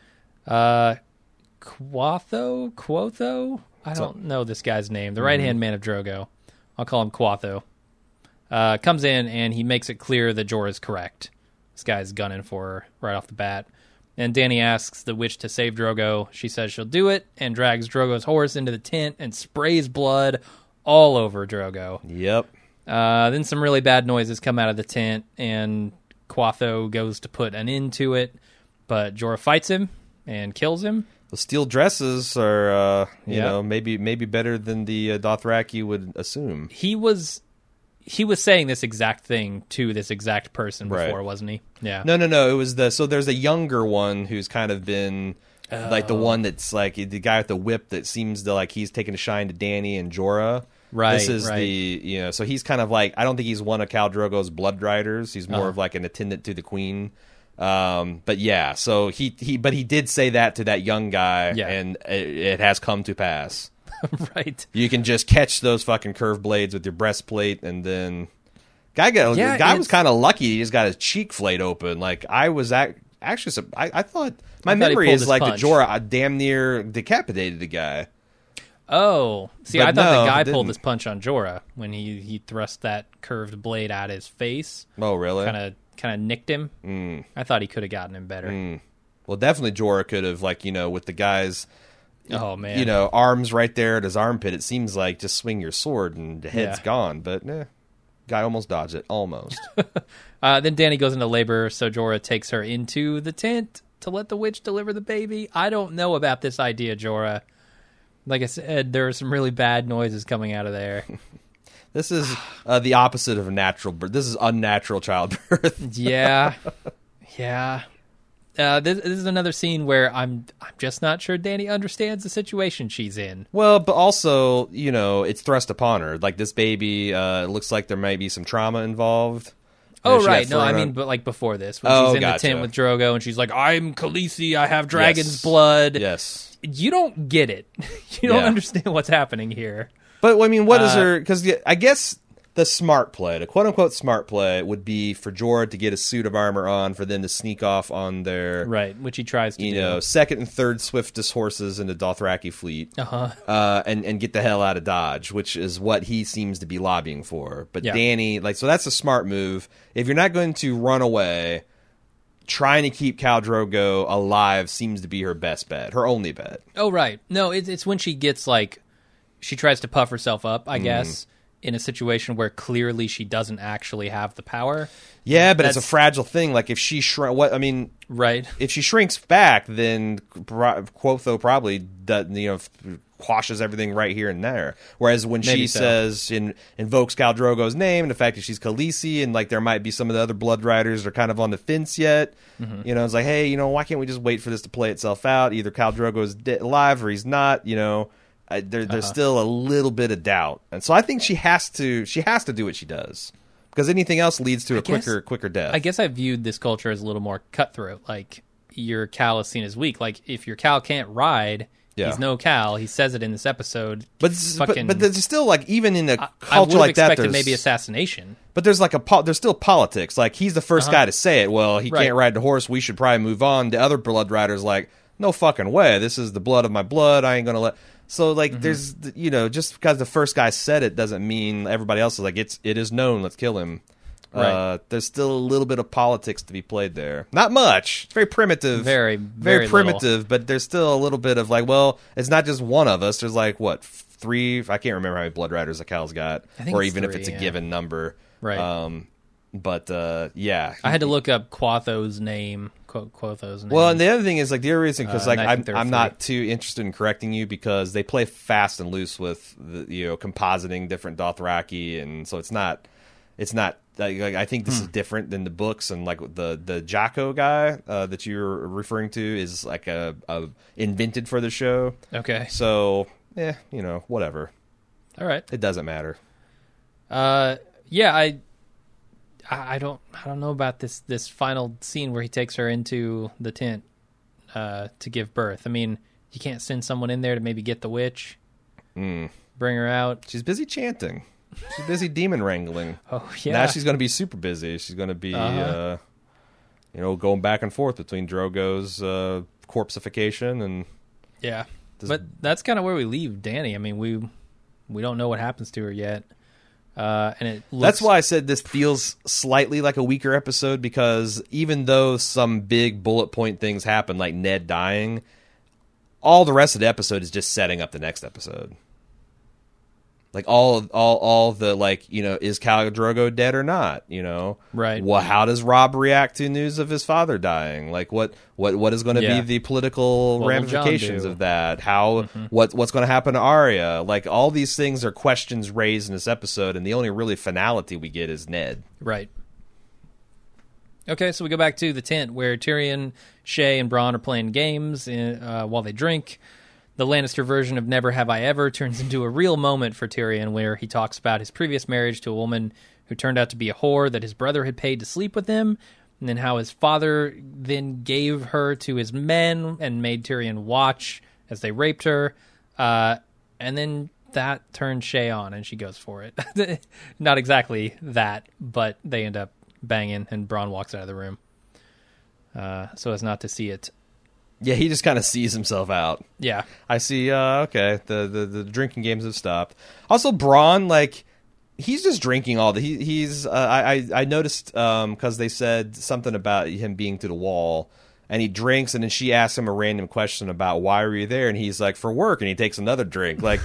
Quotho? I don't know this guy's name. The right-hand man of Drogo. I'll call him Quotho. Comes in, and he makes it clear that Jorah is correct. This guy's gunning for her right off the bat. And Dany asks the witch to save Drogo. She says she'll do it, and drags Drogo's horse into the tent and sprays blood all over Drogo. Yep. Then some really bad noises come out of the tent, and Quotho goes to put an end to it, but Jorah fights him and kills him. The steel dresses are, maybe better than the Dothraki would assume. He was saying this exact thing to this exact person before, wasn't he? Yeah. No. It was so there's a younger one who's kind of been like the one that's like the guy with the whip that seems to like he's taking a shine to Dany and Jorah. Right. This is so he's kind of like, I don't think he's one of Khal Drogo's blood riders. He's more of like an attendant to the queen. But yeah, so he did say that to that young guy, and it has come to pass. Right. You can just catch those fucking curved blades with your breastplate, and then guy was kind of lucky. He just got his cheek flayed open. Like I was actually, I thought my memory is like that Jorah damn near decapitated the guy. Oh, see, I thought the guy pulled his punch on Jorah when he thrust that curved blade at his face. Oh, really? Kind of nicked him. I thought he could have gotten him better. Well, definitely Jorah could have, like, with the guy's, oh, arms right there at his armpit. It seems like just swing your sword and the head's gone. But guy almost dodged it, almost. Then Dany goes into labor, so Jorah takes her into the tent to let the witch deliver the baby. I don't know about this idea, Jorah. Like I said, there are some really bad noises coming out of there. This is the opposite of a natural birth. This is unnatural childbirth. Yeah. This is another scene where I'm just not sure Dany understands the situation she's in. Well, but also, it's thrust upon her. Like, this baby looks like there might be some trauma involved. Oh, right. No, I mean, but like before this, when she's in the tent with Drogo and she's like, I'm Khaleesi, I have dragon's blood. Yes. You don't get it. You don't understand what's happening here. But, I mean, what is her... Because I guess the smart play, the quote-unquote smart play, would be for Jorah to get a suit of armor on, for them to sneak off on their... Right, which he tries to do. Second and third swiftest horses in the Dothraki fleet. And get the hell out of Dodge, which is what he seems to be lobbying for. But Dany... so that's a smart move. If you're not going to run away... Trying to keep Khal Drogo alive seems to be her best bet, her only bet. Oh, right. No, it's when she gets, like, she tries to puff herself up, I guess, in a situation where clearly she doesn't actually have the power. Yeah, but it's a fragile thing. Like, if she right. If she shrinks back, then Quotho probably quashes everything right here and there. Whereas when she says invokes Khal Drogo's name, and the fact that she's Khaleesi, and like there might be some of the other blood riders that are kind of on the fence yet. It's like, hey, why can't we just wait for this to play itself out? Either Khal Drogo is alive or he's not. There's still a little bit of doubt, and so I think she has to do what she does, because anything else leads to a quicker death. I guess I viewed this culture as a little more cutthroat. Like, your Khal is seen as weak. Like, if your Khal can't ride, Yeah. He's no Cal. He says it in this episode. But there's still like even in a culture I like that, there's maybe assassination. But there's like there's still politics. Like he's the first guy to say it. Well, he can't ride the horse. We should probably move on. The other blood riders like, no fucking way. This is the blood of my blood. I ain't gonna let. So like there's just because the first guy said it doesn't mean everybody else is like it is known. Let's kill him. Right. There's still a little bit of politics to be played there. Not much. It's very primitive. Very primitive, little. but there's still a little bit of like, well, it's not just one of us. There's like, what, 3? I can't remember how many blood riders a Cal's got. Or even 3, if it's a given number. Right. Yeah. I had to look up Quotho's name. Quotho's name. Well, and the other thing is, like, the other reason, because, like, I'm not 3. too interested in correcting you because they play fast and loose with, compositing different Dothraki, and so it's not like, I think this is different than the books, and like the Jacko guy that you're referring to is like a invented for the show. Okay. So whatever. All right. It doesn't matter. Yeah, I don't know about this final scene where he takes her into the tent to give birth. I mean, you can't send someone in there to maybe get the witch, bring her out. She's busy chanting. She's busy demon wrangling. Oh, yeah. Now she's going to be super busy. She's going to be, going back and forth between Drogo's corpseification and... Yeah, but that's kind of where we leave Dany. I mean, we don't know what happens to her yet. And it looks... That's why I said this feels slightly like a weaker episode, because even though some big bullet point things happen, like Ned dying, all the rest of the episode is just setting up the next episode. Like all the is Khal Drogo dead or not? Right. Well, how does Robb react to news of his father dying? Like what is going to be the political ramifications of that? How what's going to happen to Arya? Like all these things are questions raised in this episode, and the only really finality we get is Ned. Right. Okay, so we go back to the tent where Tyrion, Shay, and Bronn are playing games while they drink. The Lannister version of Never Have I Ever turns into a real moment for Tyrion, where he talks about his previous marriage to a woman who turned out to be a whore that his brother had paid to sleep with him, and then how his father then gave her to his men and made Tyrion watch as they raped her. And then that turns Shay on, and she goes for it. Not exactly that, but they end up banging, and Bronn walks out of the room so as not to see it. Yeah, he just kind of sees himself out. Yeah. I see, okay, the drinking games have stopped. Also, Bronn, like, he's just drinking all the... I noticed, because they said something about him being to the wall, and he drinks, and then she asks him a random question about why were you there, and he's like, for work, and he takes another drink. Like,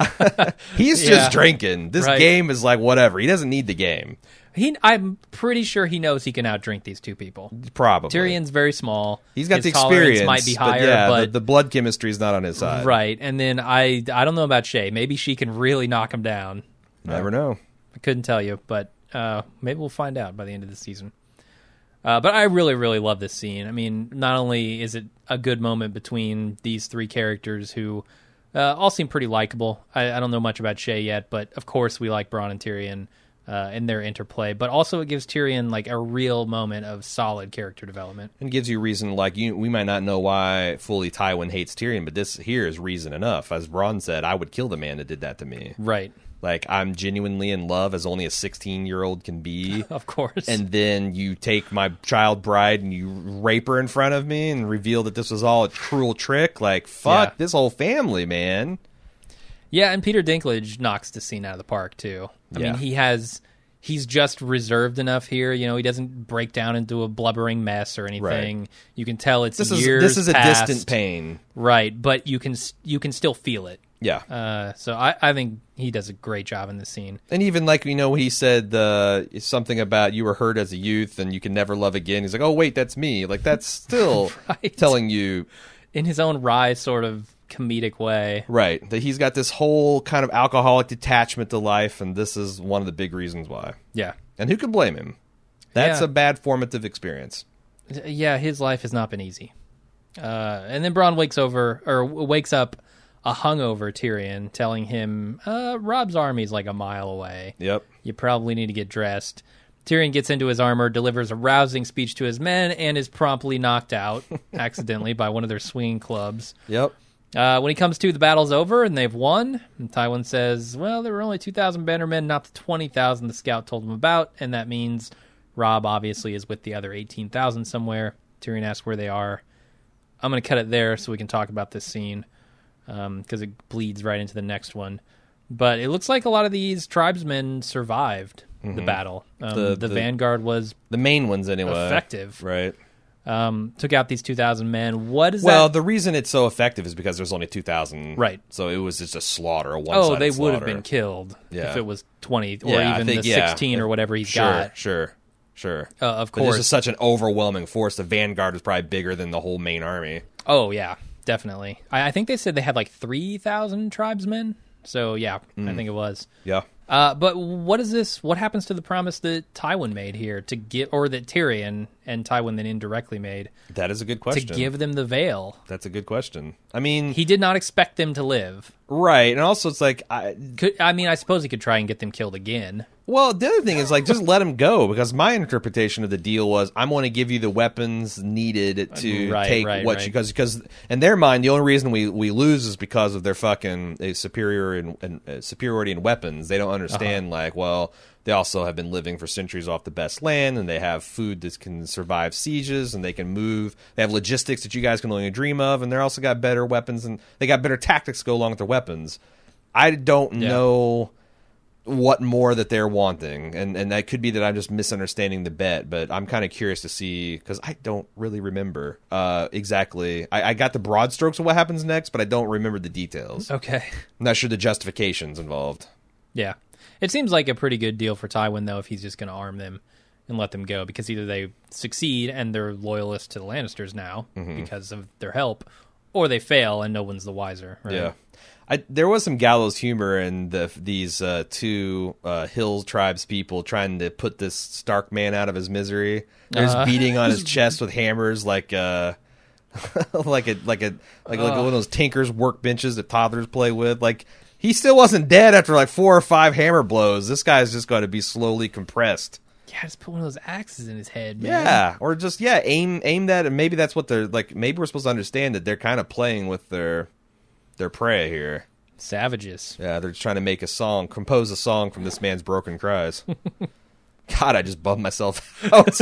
he's just drinking. This game is like, whatever. He doesn't need the game. I'm pretty sure he knows he can outdrink these two people. Probably. Tyrion's very small. He's got his the experience. Might be higher, but the blood chemistry is not on his side. Right. And then I don't know about Shay. Maybe she can really knock him down. Never know. I couldn't tell you, but maybe we'll find out by the end of the season. But I really, really love this scene. I mean, not only is it a good moment between these three characters who all seem pretty likable. I don't know much about Shay yet, but of course we like Bronn and Tyrion. In their interplay, but also it gives Tyrion like a real moment of solid character development, and gives you reason. Like we might not know why fully Tywin hates Tyrion, but this here is reason enough. As Bronn said, I would kill the man that did that to me. Right. Like I'm genuinely in love, as only a 16-year-old can be. Of course. And then you take my child bride and you rape her in front of me and reveal that this was all a cruel trick. Like fuck this whole family, man. Yeah, and Peter Dinklage knocks the scene out of the park too. I mean, he's just reserved enough here. He doesn't break down into a blubbering mess or anything. Right. You can tell it's years This is past. A distant pain, right? But you can still feel it. Yeah. So I think he does a great job in this scene. And even like when he said something about you were hurt as a youth and you can never love again. He's like, oh wait, that's me. Like that's still telling you in his own wry sort of comedic way, right, that he's got this whole kind of alcoholic detachment to life, and this is one of the big reasons why. Yeah. And who can blame him? That's a bad formative experience. Yeah, his life has not been easy. And then Bronn wakes up a hungover Tyrion, telling him Robb's army's like a mile away. Yep. You probably need to get dressed. Tyrion gets into his armor, delivers a rousing speech to his men, and is promptly knocked out accidentally by one of their swinging clubs. Yep. When he comes to, the battle's over and they've won, and Tywin says, well, there were only 2,000 bannermen, not the 20,000 the scout told him about, and that means Robb obviously is with the other 18,000 somewhere. Tyrion asks where they are. I'm going to cut it there so we can talk about this scene, because it bleeds right into the next one. But it looks like a lot of these tribesmen survived the battle. The Vanguard was... The main ones, anyway. Effective. Right. Took out these 2,000 men. What is that? Well, the reason it's so effective is because there's only 2,000. Right. So it was just a slaughter, a one-sided slaughter. They would have been killed if it was 20 or even the 16 or whatever he's got. Sure. Of course. But this is such an overwhelming force. The Vanguard was probably bigger than the whole main army. Oh, yeah, definitely. I think they said they had like 3,000 tribesmen. So, yeah, I think it was. Yeah. But what is this? What happens to the promise that Tywin made here to give, or that Tyrion and Tywin then indirectly made? That is a good question. To give them the veil. That's a good question. I mean, he did not expect them to live. Right, and also it's like, I suppose he could try and get them killed again. Well, the other thing is, like, just let them go, because my interpretation of the deal was, I'm going to give you the weapons needed to take what you... Because in their mind, the only reason we lose is because of their fucking superiority in weapons. They don't understand, like, well, they also have been living for centuries off the best land, and they have food that can survive sieges, and they can move. They have logistics that you guys can only dream of, and they also got better weapons, and they got better tactics to go along with their weapons. I don't know what more that they're wanting, and that could be that I'm just misunderstanding the bet, but I'm kind of curious to see, because I don't really remember exactly. I got the broad strokes of what happens next, but I don't remember the details. Okay. I'm not sure the justifications involved. Yeah. It seems like a pretty good deal for Tywin, though, if he's just going to arm them and let them go, because either they succeed and they're loyalists to the Lannisters now because of their help, or they fail and no one's the wiser. Right? Yeah. There was some gallows humor in these two Hill tribes people trying to put this Stark man out of his misery. They're just beating on his chest with hammers, like one of those Tinker's workbenches that toddlers play with. Like, he still wasn't dead after like 4 or 5 hammer blows. This guy's just going to be slowly compressed. Yeah, just put one of those axes in his head, man. Yeah, or just aim that, and maybe that's what they're like. Maybe we're supposed to understand that they're kind of playing with their prey here. Savages. Yeah, they're trying to compose a song from this man's broken cries. God, I just bummed myself out.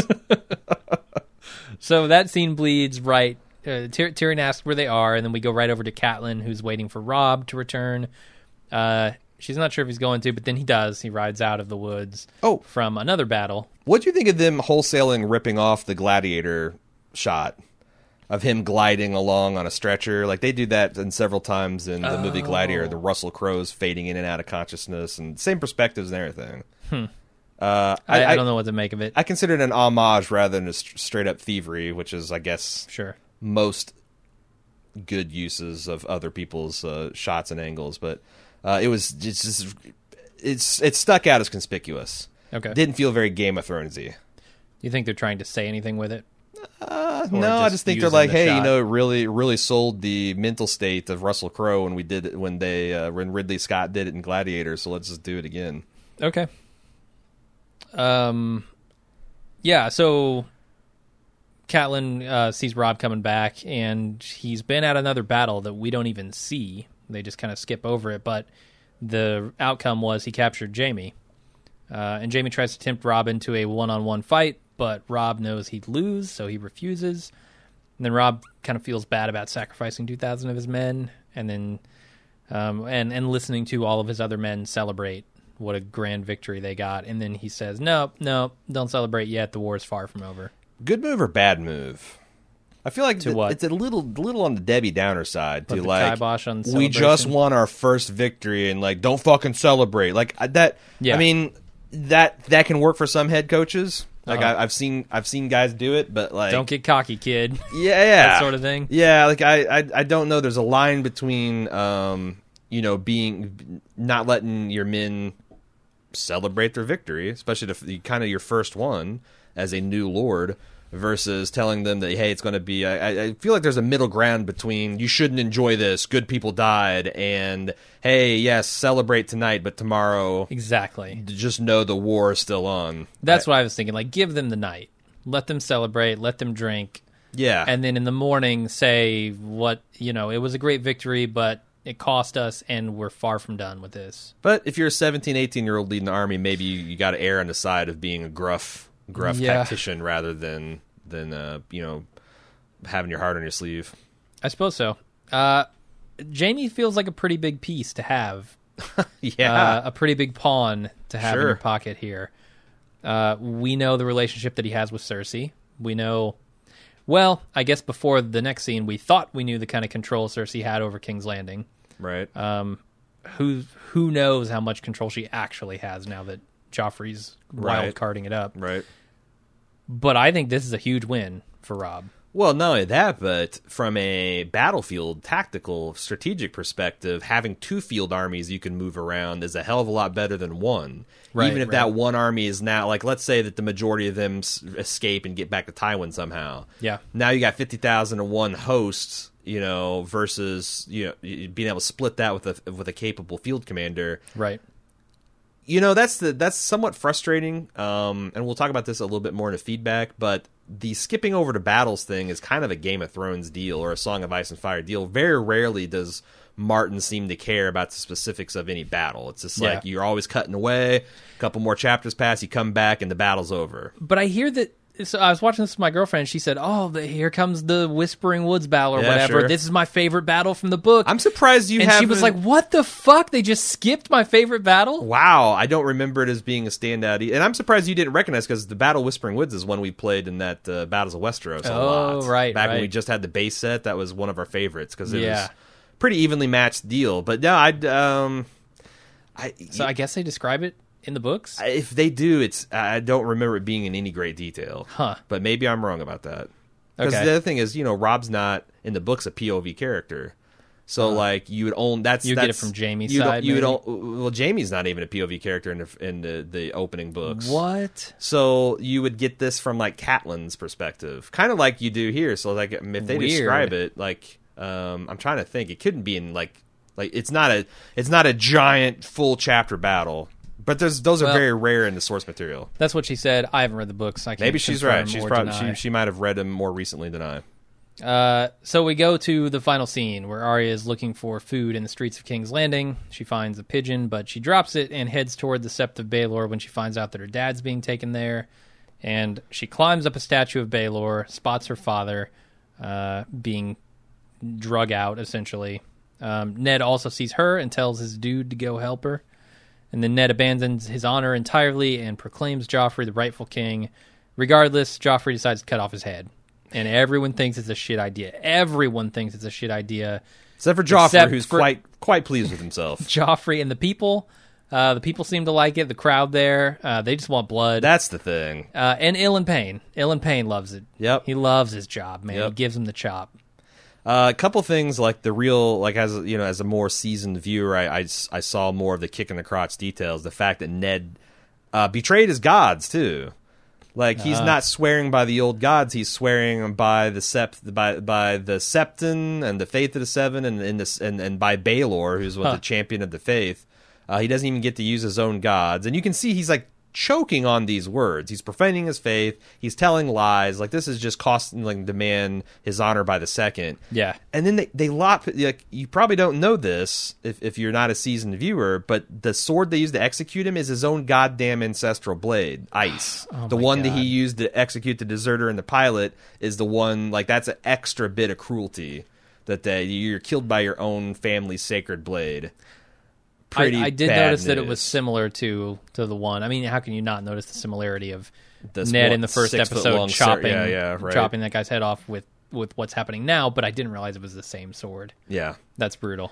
So that scene bleeds right. Tyrion asks where they are, and then we go right over to Catelyn, who's waiting for Robb to return. She's not sure if he's going to, but then he does. He rides out of the woods from another battle. What do you think of them wholesaling ripping off the gladiator shot? Of him gliding along on a stretcher. Like, they do that several times in the movie Gladiator. The Russell Crowe's fading in and out of consciousness, and same perspectives and everything. I don't know what to make of it. I consider it an homage rather than a straight-up thievery, which is, I guess, most good uses of other people's shots and angles. But it stuck out as conspicuous. Okay. Didn't feel very Game of Thronesy. You think they're trying to say anything with it? No, I just think they're like, hey, it really sold the mental state of Russell Crowe when we did it when Ridley Scott did it in Gladiator, so let's just do it again. Okay. Yeah, so Catelyn sees Robb coming back, and he's been at another battle that we don't even see. They just kind of skip over it, but the outcome was he captured Jaime. And Jaime tries to tempt Robb into a one-on-one fight, but Robb knows he'd lose, so he refuses. And then Robb kind of feels bad about sacrificing 2,000 of his men, and then and listening to all of his other men celebrate what a grand victory they got. And then he says, no, don't celebrate yet. The war is far from over. Good move or bad move? I feel like it's a little on the Debbie Downer side. To like, kibosh on we just won our first victory, and like, don't fucking celebrate. Like that. Yeah. I mean, that can work for some head coaches. Like I've seen guys do it, but like, don't get cocky, kid. Yeah, that sort of thing. Yeah, like I don't know. There's a line between being not letting your men celebrate their victory, especially the kind of your first one as a new lord, versus telling them that, hey, it's going to be... I feel like there's a middle ground between you shouldn't enjoy this, good people died, and, hey, yes, celebrate tonight, but tomorrow... Exactly. Just know the war is still on. That's what I was thinking. Like, give them the night. Let them celebrate. Let them drink. Yeah. And then in the morning say it was a great victory, but it cost us, and we're far from done with this. But if you're a 17, 18-year-old leading the army, maybe you got to err on the side of being a gruff tactician rather than having your heart on your sleeve. I suppose so. Jaime feels like a pretty big piece to have. Yeah. A pretty big pawn to have in your pocket here. We know the relationship that he has with Cersei. We know... Well, I guess before the next scene, we thought we knew the kind of control Cersei had over King's Landing. Right. Who knows how much control she actually has now that Joffrey's wild carding it up. Right. But I think this is a huge win for Robb. Well, not only that, but from a battlefield, tactical, strategic perspective, having 2 field armies you can move around is a hell of a lot better than one. Right, even if that one army is now, like, let's say that the majority of them escape and get back to Tywin somehow. Yeah. Now you got 50,000 to one host, versus being able to split that with a capable field commander. Right. That's somewhat frustrating. And we'll talk about this a little bit more in the feedback, but the skipping over to battles thing is kind of a Game of Thrones deal or a Song of Ice and Fire deal. Very rarely does Martin seem to care about the specifics of any battle. It's just like you're always cutting away. A couple more chapters pass, you come back, and the battle's over. But I hear that... So I was watching this with my girlfriend, and she said, here comes the Whispering Woods battle or whatever. Sure. This is my favorite battle from the book. I'm surprised you haven't... And she was like, what the fuck? They just skipped my favorite battle? Wow, I don't remember it as being a standout. And I'm surprised you didn't recognize, because the Battle of Whispering Woods is one we played in that Battles of Westeros a lot. Oh, right, Back when we just had the base set, that was one of our favorites, because it was pretty evenly matched deal. But no, So I guess they describe it in the books? If they do, I don't remember it being in any great detail. Huh. But maybe I'm wrong about that. Because Okay. the other thing is, Robb's not, in the books, a POV character. So, you would own... Get it from Jaime's side, Well, Jaime's not even a POV character in the opening books. What? So, you would get this from, Catelyn's perspective. Kind of like you do here. So, if they Weird. describe it, I'm trying to think. It couldn't be in, it's not a giant, full chapter battle. But those are very rare in the source material. That's what she said. I haven't read the books. I can't Maybe she's right. She's confirm or probably deny. she might have read them more recently than I. So we go to the final scene where Arya is looking for food in the streets of King's Landing. She finds a pigeon, but she drops it and heads toward the Sept of Baelor when she finds out that her dad's being taken there. And she climbs up a statue of Baelor, spots her father being drug out, essentially. Ned also sees her and tells his dude to go help her. And then Ned abandons his honor entirely and proclaims Joffrey the rightful king. Regardless, Joffrey decides to cut off his head. And everyone thinks it's a shit idea. Everyone thinks it's a shit idea. Except for Joffrey, who's quite pleased with himself. Joffrey and the people. The people seem to like it. The crowd there, they just want blood. That's the thing. And Ilan Payne. Ilan Payne loves it. Yep. He loves his job, man. Yep. He gives him the chop. A couple things the real, as a more seasoned viewer, I saw more of the kick in the crotch details. The fact that Ned betrayed his gods too. He's not swearing by the old gods; he's swearing by the by the Septon and the Faith of the Seven, and by Baelor, who's the champion of the faith. He doesn't even get to use his own gods, and you can see he's choking on these words. He's profaning his faith. He's telling lies. This is just costing the man his honor by the second. Yeah. And then they lop. You probably don't know this if you're not a seasoned viewer, but the sword they used to execute him is his own goddamn ancestral blade, Ice. The one that he used to execute the deserter and the pilot is the one. That's an extra bit of cruelty that you're killed by your own family's sacred blade. I did bad notice news. that it was similar to the one. I mean, how can you not notice the similarity of This Ned in the first 6 foot episode long chopping right. chopping that guy's head off with what's happening now? But I didn't realize it was the same sword. Yeah, That's brutal.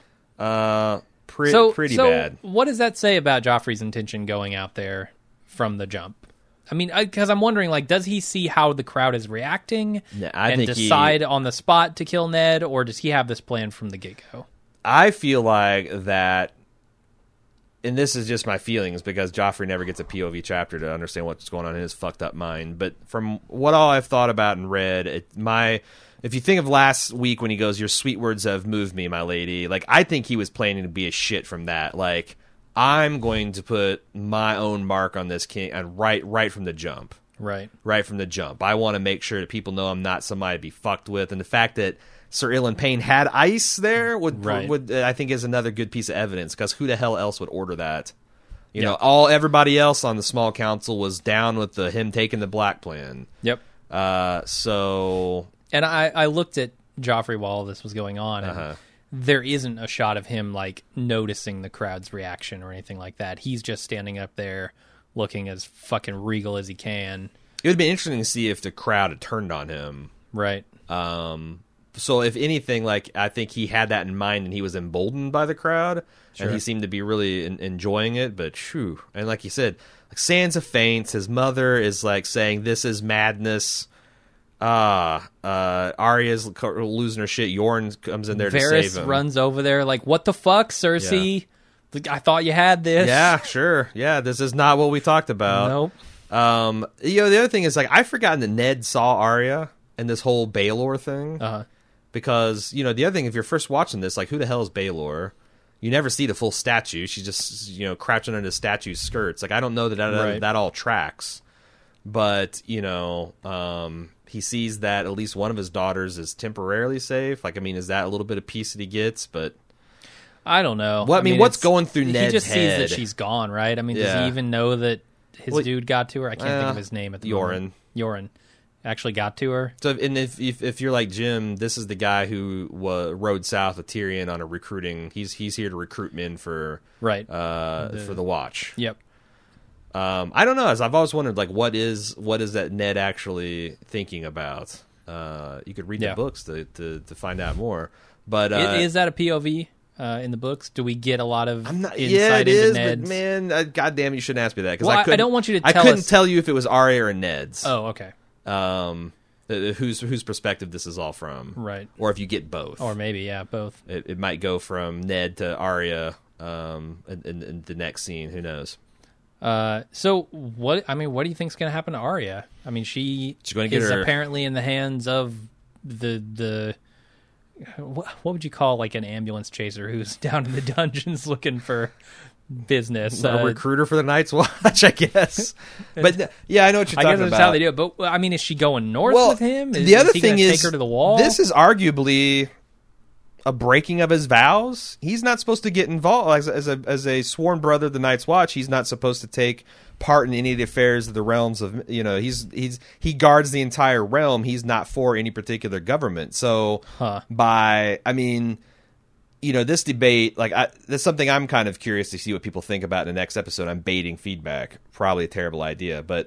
Pretty bad. What does that say about Joffrey's intention going out there from the jump? I mean, because I'm wondering, does he see how the crowd is reacting I think decide on the spot to kill Ned, or does he have this plan from the get-go? I feel like that, and this is just my feelings because Joffrey never gets a POV chapter to understand what's going on in his fucked up mind. But from what all I've thought about and read, if you think of last week when he goes, "Your sweet words have moved me, my lady," I think he was planning to be a shit from that. I'm going to put my own mark on this king, and right from the jump. right from the jump. I want to make sure that people know I'm not somebody to be fucked with, and the fact that Sir Ilan Payne had ice there would I think is another good piece of evidence, because who the hell else would order that? You know, everybody else on the small council was down with him taking the Black plan. Yep. So, and I looked at Joffrey while all this was going on, and there isn't a shot of him like noticing the crowd's reaction or anything like that. He's just standing up there looking as fucking regal as he can. It would be interesting to see if the crowd had turned on him. Right. So if anything, like, I think he had that in mind and he was emboldened by the crowd, and he seemed to be really enjoying it. But phew, and like you said, like, Sansa faints. His mother is like saying, "This is madness." Arya's losing her shit. Yoren comes in there to save him. Runs over there like, "What the fuck, Cersei? Yeah. I thought you had this." Yeah, sure. Yeah, this is not what we talked about. Nope. The other thing is, like, I've forgotten that Ned saw Arya and this whole Baelor thing. Because, the other thing, if you're first watching this, like, who the hell is Baelor? You never see the full statue. She's just, crouching under the statue's skirts. Like, I don't know that all tracks. But, he sees that at least one of his daughters is temporarily safe. Like, I mean, is that a little bit of peace that he gets? But I don't know. Well, I mean, what's going through Ned's head? He just sees that she's gone, right? I mean, does he even know that his dude got to her? I can't think of his name at the moment. Yoren actually got to her. So, and if you're like Jim, this is the guy who rode south with Tyrion on a recruiting. He's here to recruit men for for the Watch. Yep. I don't know. As I've always wondered, like, what is that Ned actually thinking about? You could read the books to find out more. But is that a POV in the books? Do we get a lot of insight into Ned's? But man, goddamn, you shouldn't ask me that, because I don't want you to tell us. I couldn't tell you if it was Arya or Ned's. Oh, okay. Whose perspective this is all from, right? Or if you get both, or maybe both. It might go from Ned to Arya in the next scene. Who knows? So what? I mean, what do you think's going to happen to Arya? I mean, she's going to get apparently in the hands of the what would you call, like, an ambulance chaser who's down in the dungeons looking for business? A recruiter for the Night's Watch, I guess. But yeah, I know what you're talking about. I guess that's how they do it. But I mean, is she going north with him? The other thing is, take her to the wall? This is arguably a breaking of his vows. He's not supposed to get involved as a sworn brother of the Night's Watch. He's not supposed to take part in any of the affairs of the realms of, he guards the entire realm. He's not for any particular government. So this debate, like, that's something I'm kind of curious to see what people think about in the next episode. I'm baiting feedback, probably a terrible idea, but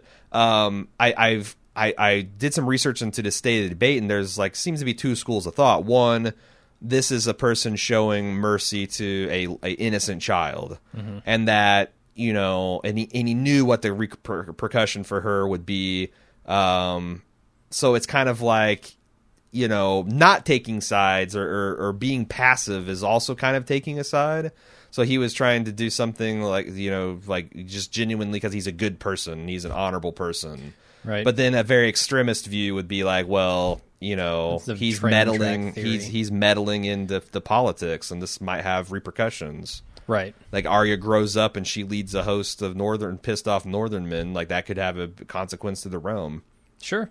I did some research into the state of the debate, and there's seems to be two schools of thought. One, this is a person showing mercy to a innocent child, and that and he knew what the repercussion for her would be. So it's kind of like, not taking sides or being passive is also kind of taking a side. So he was trying to do something like just genuinely because he's a good person, he's an honorable person. Right. But then a very extremist view would be like, well, he's meddling. He's meddling into the politics, and this might have repercussions. Right. Like, Arya grows up and she leads a host of pissed off northern men. Like, that could have a consequence to the realm. Sure.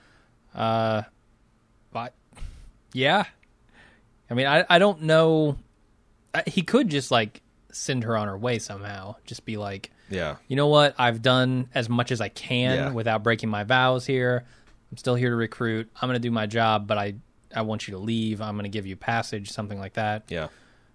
But yeah. I mean, I don't know. He could just send her on her way somehow. Just be like, yeah, you know what? I've done as much as I can without breaking my vows here. I'm still here to recruit. I'm going to do my job, but I want you to leave. I'm going to give you passage, something like that. Yeah.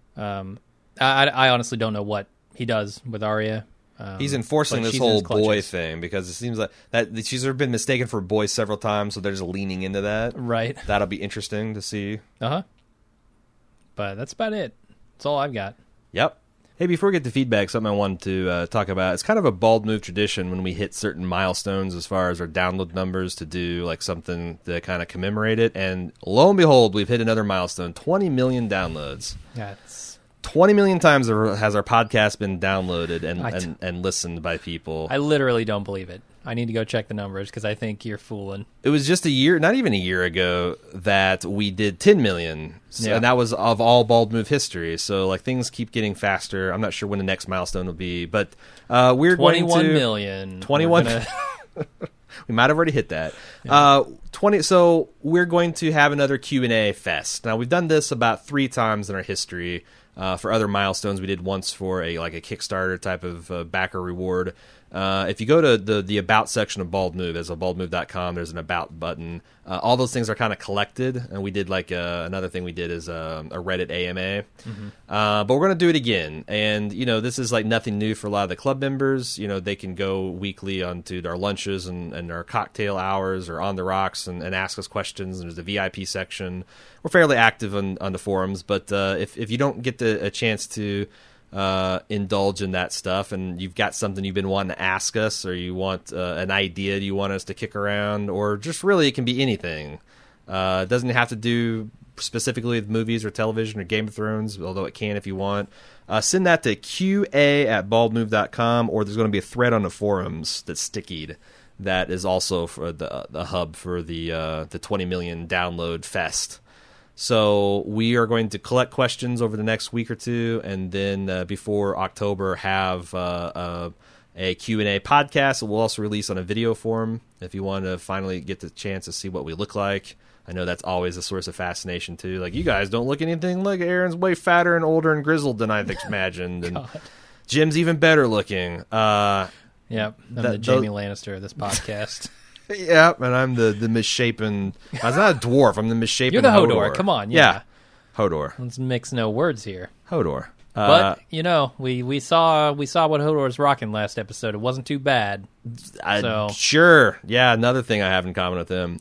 I honestly don't know what he does with Arya. He's enforcing this whole boy thing, because it seems like that she's been mistaken for a boy several times, so they're just leaning into that. Right. That'll be interesting to see. But that's about it. That's all I've got. Yep. Hey, before we get to feedback, something I wanted to talk about. It's kind of a Bald Move tradition when we hit certain milestones as far as our download numbers to do something to kind of commemorate it. And lo and behold, we've hit another milestone, 20 million downloads. That's 20 million times has our podcast been downloaded and listened by people. I literally don't believe it. I need to go check the numbers because I think you're fooling. It was just not even a year ago, that we did 10 million. So, and that was of all Bald Move history. So things keep getting faster. I'm not sure when the next milestone will be, but we're 21 million. 21. We might have already hit that. 20. So we're going to have another Q&A fest. Now, we've done this about 3 times in our history. For other milestones, we did once for a Kickstarter type of backer reward. If you go to the About section of Bald Move, as a baldmove.com, there's an About button. All those things are kind of collected, and we did another thing we did is a Reddit AMA. But we're going to do it again, and this is nothing new for a lot of the club members. They can go weekly onto our lunches and our cocktail hours or on the rocks and ask us questions. And there's a VIP section. We're fairly active on the forums, but if you don't get a chance to indulge in that stuff, and you've got something you've been wanting to ask us, or you want an idea you want us to kick around, or just really it can be anything. It doesn't have to do specifically with movies or television or Game of Thrones, although it can if you want. Send that to qa@baldmove.com, or there's going to be a thread on the forums that's stickied that is also for the hub for the 20 million download fest. So we are going to collect questions over the next week or two, and then before October have a Q&A podcast that we'll also release on a video form if you want to finally get the chance to see what we look like. I know that's always a source of fascination, too. You guys don't look anything like Aaron's way fatter and older and grizzled than I imagined, and Jim's even better looking. Yep, I'm the Jamie Lannister of this podcast. Yeah, and I'm the misshapen. I was not a dwarf. I'm the misshapen. You're the Hodor. Come on, yeah. Hodor. Let's mix no words here. Hodor. But we saw what Hodor's rocking last episode. It wasn't too bad. Sure. Yeah, another thing I have in common with him.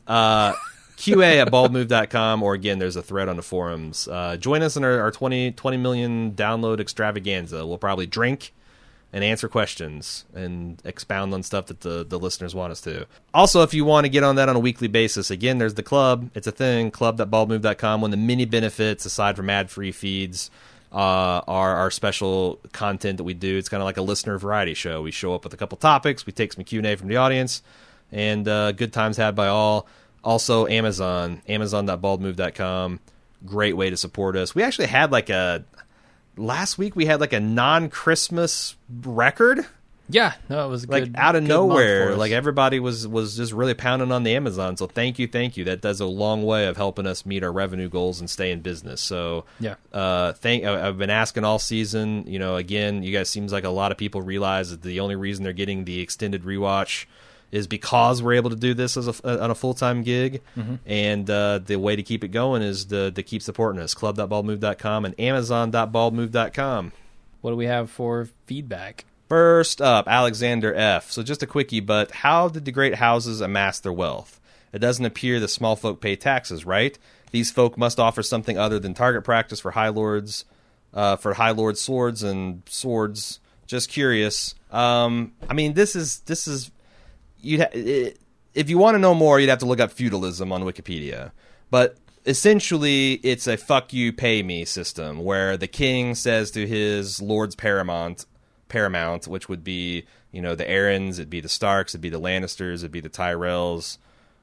QA@baldmove.com, or again, there's a thread on the forums. Join us in our 20 million download extravaganza. We'll probably drink and answer questions and expound on stuff that the listeners want us to. Also, if you want to get on that on a weekly basis, again, there's the club. It's a thing, club.baldmove.com. One of the many benefits, aside from ad-free feeds, are our special content that we do. It's kind of like a listener variety show. We show up with a couple topics. We take some Q&A from the audience, and good times had by all. Also, amazon.baldmove.com. Great way to support us. We actually had last week we had a non-Christmas record. Yeah, no, it was good, out of nowhere. Everybody was just really pounding on the Amazon. So thank you. That does a long way of helping us meet our revenue goals and stay in business. So yeah, I've been asking all season. Again, you guys seems like a lot of people realize that the only reason they're getting the extended rewatch is because we're able to do this on a full-time gig. And the way to keep it going is to keep supporting us. Club.baldmove.com and Amazon.baldmove.com. What do we have for feedback? First up, Alexander F. So just a quickie, but how did the great houses amass their wealth? It doesn't appear that small folk pay taxes, right? These folk must offer something other than target practice for High Lords swords and swords. Just curious. This is if you want to know more, you'd have to look up feudalism on Wikipedia. But essentially, it's a fuck you, pay me system where the king says to his lords paramount, which would be, the Aarons, it'd be the Starks, it'd be the Lannisters, it'd be the Tyrells,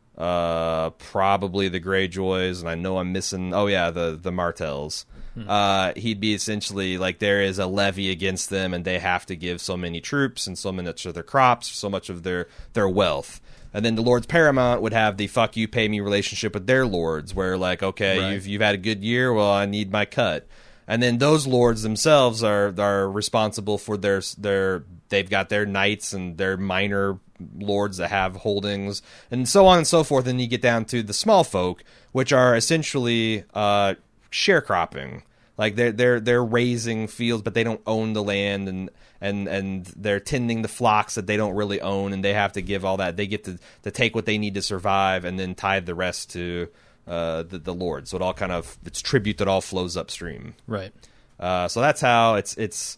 probably the Greyjoys, and I know I'm missing, the Martells. He'd be essentially there is a levy against them, and they have to give so many troops and so much of their crops, so much of their wealth. And then the Lords Paramount would have the fuck you, pay me relationship with their lords, where okay, right, you've had a good year, well, I need my cut. And then those lords themselves are responsible for they've got their knights and their minor lords that have holdings, and so on and so forth. And you get down to the small folk, which are essentially sharecropping. They're raising fields, but they don't own the land, and they're tending the flocks that they don't really own, and they have to give all that. They get to take what they need to survive, and then tithe the rest to the Lord. So it's tribute that all flows upstream. Right. So that's how it's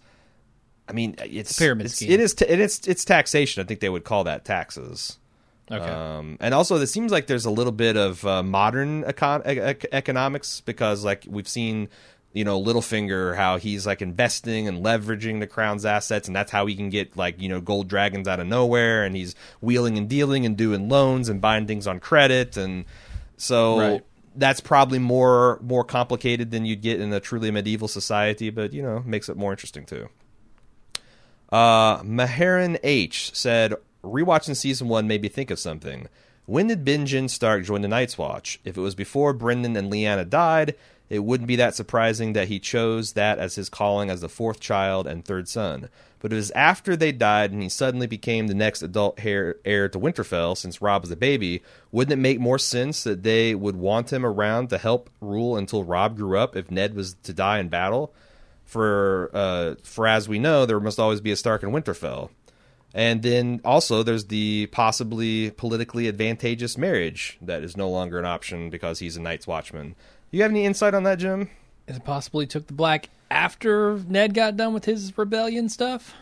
a pyramid scheme. It's taxation. I think they would call that taxes. Okay. And also, it seems like there's a little bit of modern economics, because we've seen, Littlefinger, how he's investing and leveraging the crown's assets, and that's how he can get gold dragons out of nowhere, and he's wheeling and dealing and doing loans and buying things on credit, and so right, that's probably more complicated than you'd get in a truly medieval society, but makes it more interesting too. Maharan H said, rewatching season 1 made me think of something. When did Benjen Stark join the Night's Watch? If it was before Brendan and Lyanna died, it wouldn't be that surprising that he chose that as his calling as the 4th child and 3rd son. But it was after they died and he suddenly became the next adult heir to Winterfell since Robb was a baby. Wouldn't it make more sense that they would want him around to help rule until Robb grew up if Ned was to die in battle? For as we know, there must always be a Stark in Winterfell. And then also there's the possibly politically advantageous marriage that is no longer an option because he's a Night's Watchman. You have any insight on that, Jim? Is it possible he took the black after Ned got done with his rebellion stuff?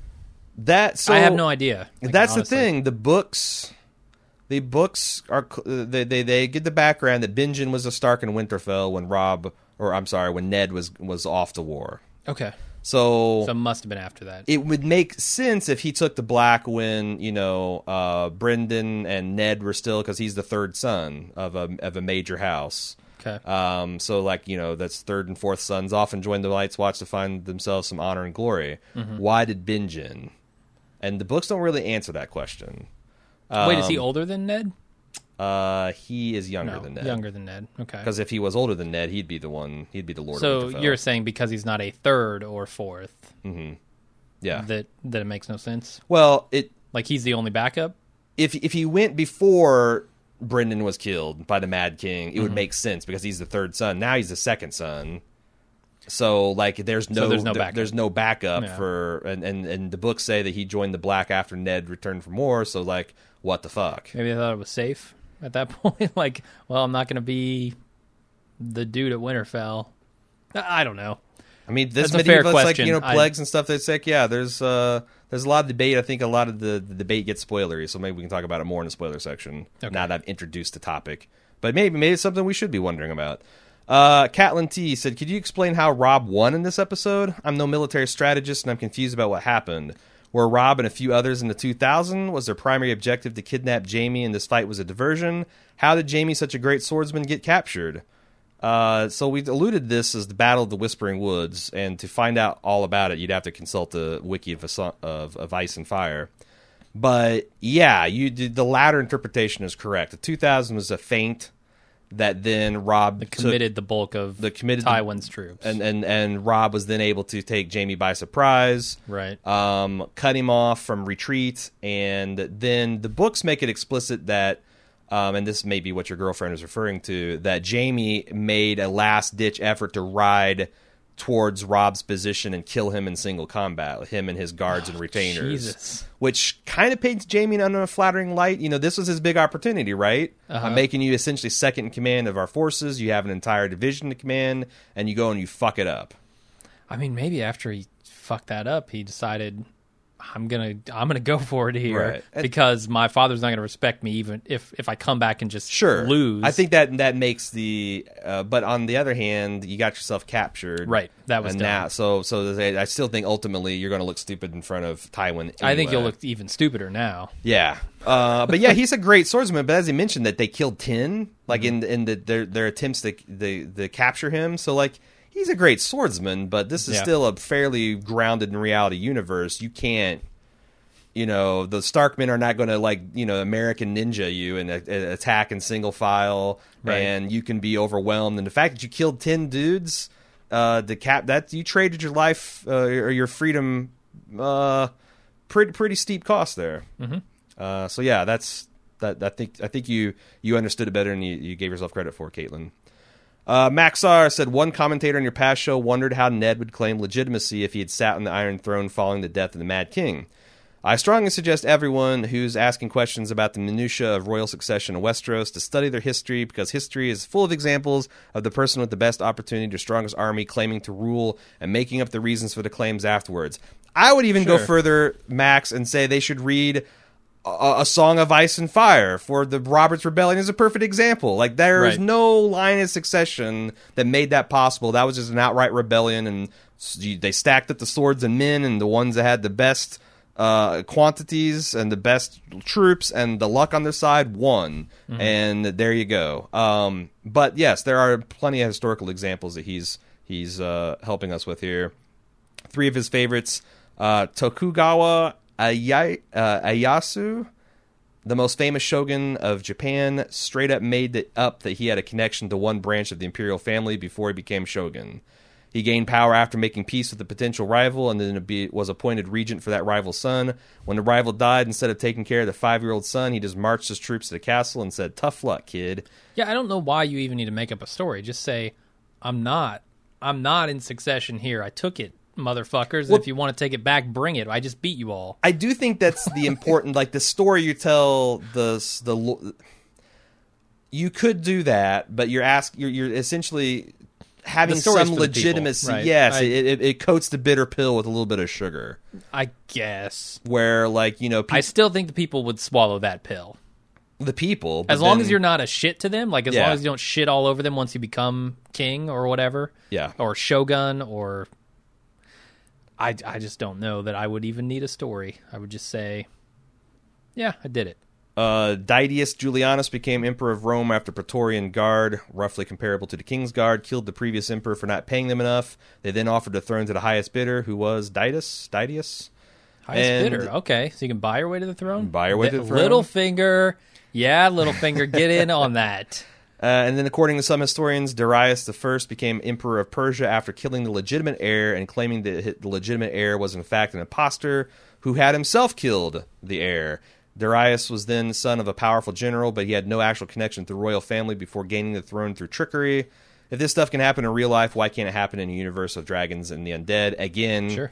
I have no idea. That's honestly the thing. The books are they get the background that Benjen was a Stark in Winterfell when Ned was off to war. Okay. So it must have been after that. It would make sense if he took the black when Brendan and Ned were still, because he's the 3rd son of a major house. Okay. So that's 3rd and 4th sons often join the Night's Watch to find themselves some honor and glory. Mm-hmm. Why did Benjen? And the books don't really answer that question. Wait, is he older than Ned? He is younger than Ned. Younger than Ned. Okay. Because if he was older than Ned, he'd be the Lord of Winterfell. So you're saying because he's not a 3rd or 4th, mm-hmm. Yeah, that it makes no sense. Well, he's the only backup. If he went before Brendan was killed by the Mad King, it would Mm-hmm. make sense because he's the 3rd son. Now he's the 2nd son. So there's no backup. There's no backup for and the books say that he joined the Black after Ned returned from war. So what the fuck? Maybe I thought it was safe at that point. I'm not going to be the dude at Winterfell. I don't know. I mean, this That's a fair medieval, question. Plagues and stuff. That's there's a lot of debate. I think a lot of the debate gets spoilery, so maybe we can talk about it more in the spoiler section. Okay. Now that I've introduced the topic, but maybe it's something we should be wondering about. Catelyn T said, "Could you explain how Robb won in this episode? I'm no military strategist, and I'm confused about what happened. Were Robb and a few others in the 2000? Was their primary objective to kidnap Jaime, and this fight was a diversion? How did Jaime, such a great swordsman, get captured?" So we alluded to this as the Battle of the Whispering Woods, and to find out all about it, you'd have to consult the wiki of Ice and Fire. But yeah, the latter interpretation is correct. The 2000 was a feint that then Robb committed the bulk of Tywin's troops, and Robb was then able to take Jaime by surprise, right? Cut him off from retreat, and then the books make it explicit that. And this may be what your girlfriend is referring to, that Jaime made a last-ditch effort to ride towards Robb's position and kill him in single combat, him and his guards and retainers. Jesus. Which kind of paints Jaime in a flattering light. This was his big opportunity, right? Uh-huh. I'm making you essentially second in command of our forces. You have an entire division to command, and you go and you fuck it up. I mean, maybe after he fucked that up, he decided, I'm gonna go for it here, right? Because my father's not gonna respect me even if I come back and just lose. I think that makes the. But on the other hand, you got yourself captured, right? That was dumb. So I still think ultimately you're gonna look stupid in front of Tywin. Anyway. I think you'll look even stupider now. Yeah, but yeah, he's a great swordsman. But as he mentioned, that they killed 10, in their attempts to capture him. So he's a great swordsman, but this is still a fairly grounded in reality universe. You can't, the Starkmen are not going to American ninja you and attack in single file, right. And you can be overwhelmed. And the fact that you killed 10 dudes, that you traded your life or your freedom, pretty steep cost there. Mm-hmm. So yeah, that's that. I think you understood it better than you gave yourself credit for, Caitlin. Maxar said, one commentator on your past show wondered how Ned would claim legitimacy if he had sat on the Iron Throne following the death of the Mad King. I strongly suggest everyone who's asking questions about the minutiae of royal succession in Westeros to study their history, because history is full of examples of the person with the best opportunity, the strongest army, claiming to rule and making up the reasons for the claims afterwards. I would even go further, Max, and say they should read a Song of Ice and Fire for the Robert's Rebellion is a perfect example. There is no line of succession that made that possible. That was just an outright rebellion, and they stacked up the swords and men, and the ones that had the best quantities and the best troops and the luck on their side won. Mm-hmm. And there you go. But yes, there are plenty of historical examples that he's helping us with here. 3 of his favorites: Tokugawa Ieyasu, the most famous shogun of Japan, straight up made it up that he had a connection to one branch of the imperial family before he became shogun. He gained power after making peace with a potential rival, and then was appointed regent for that rival's son. When the rival died, instead of taking care of the 5-year-old son, he just marched his troops to the castle and said, "Tough luck, kid." Yeah, I don't know why you even need to make up a story. Just say, I'm not in succession here. I took it, motherfuckers. Well, if you want to take it back, bring it. I just beat you all. I do think that's the important, like the story you tell, you could do that, but you're essentially having some legitimacy. Right. Yes, it coats the bitter pill with a little bit of sugar. I guess. Where, like, I still think the people would swallow that pill. The people. As long as you're not a shit to them, like as long as you don't shit all over them once you become king or whatever. Yeah. Or shogun or... I just don't know that I would even need a story. I would just say, yeah, I did it. Didius Julianus became emperor of Rome after Praetorian Guard, roughly comparable to the King's Guard, killed the previous emperor for not paying them enough. They then offered the throne to the highest bidder, who was Didius. Highest bidder, okay. So you can buy your way to the throne? Buy your way to the throne. Littlefinger. Yeah, Littlefinger, get in on that. And then, according to some historians, Darius I became emperor of Persia after killing the legitimate heir and claiming that the legitimate heir was in fact an imposter who had himself killed the heir. Darius was then the son of a powerful general, but he had no actual connection to the royal family before gaining the throne through trickery. If this stuff can happen in real life, why can't it happen in a universe of dragons and the undead? Again, sure.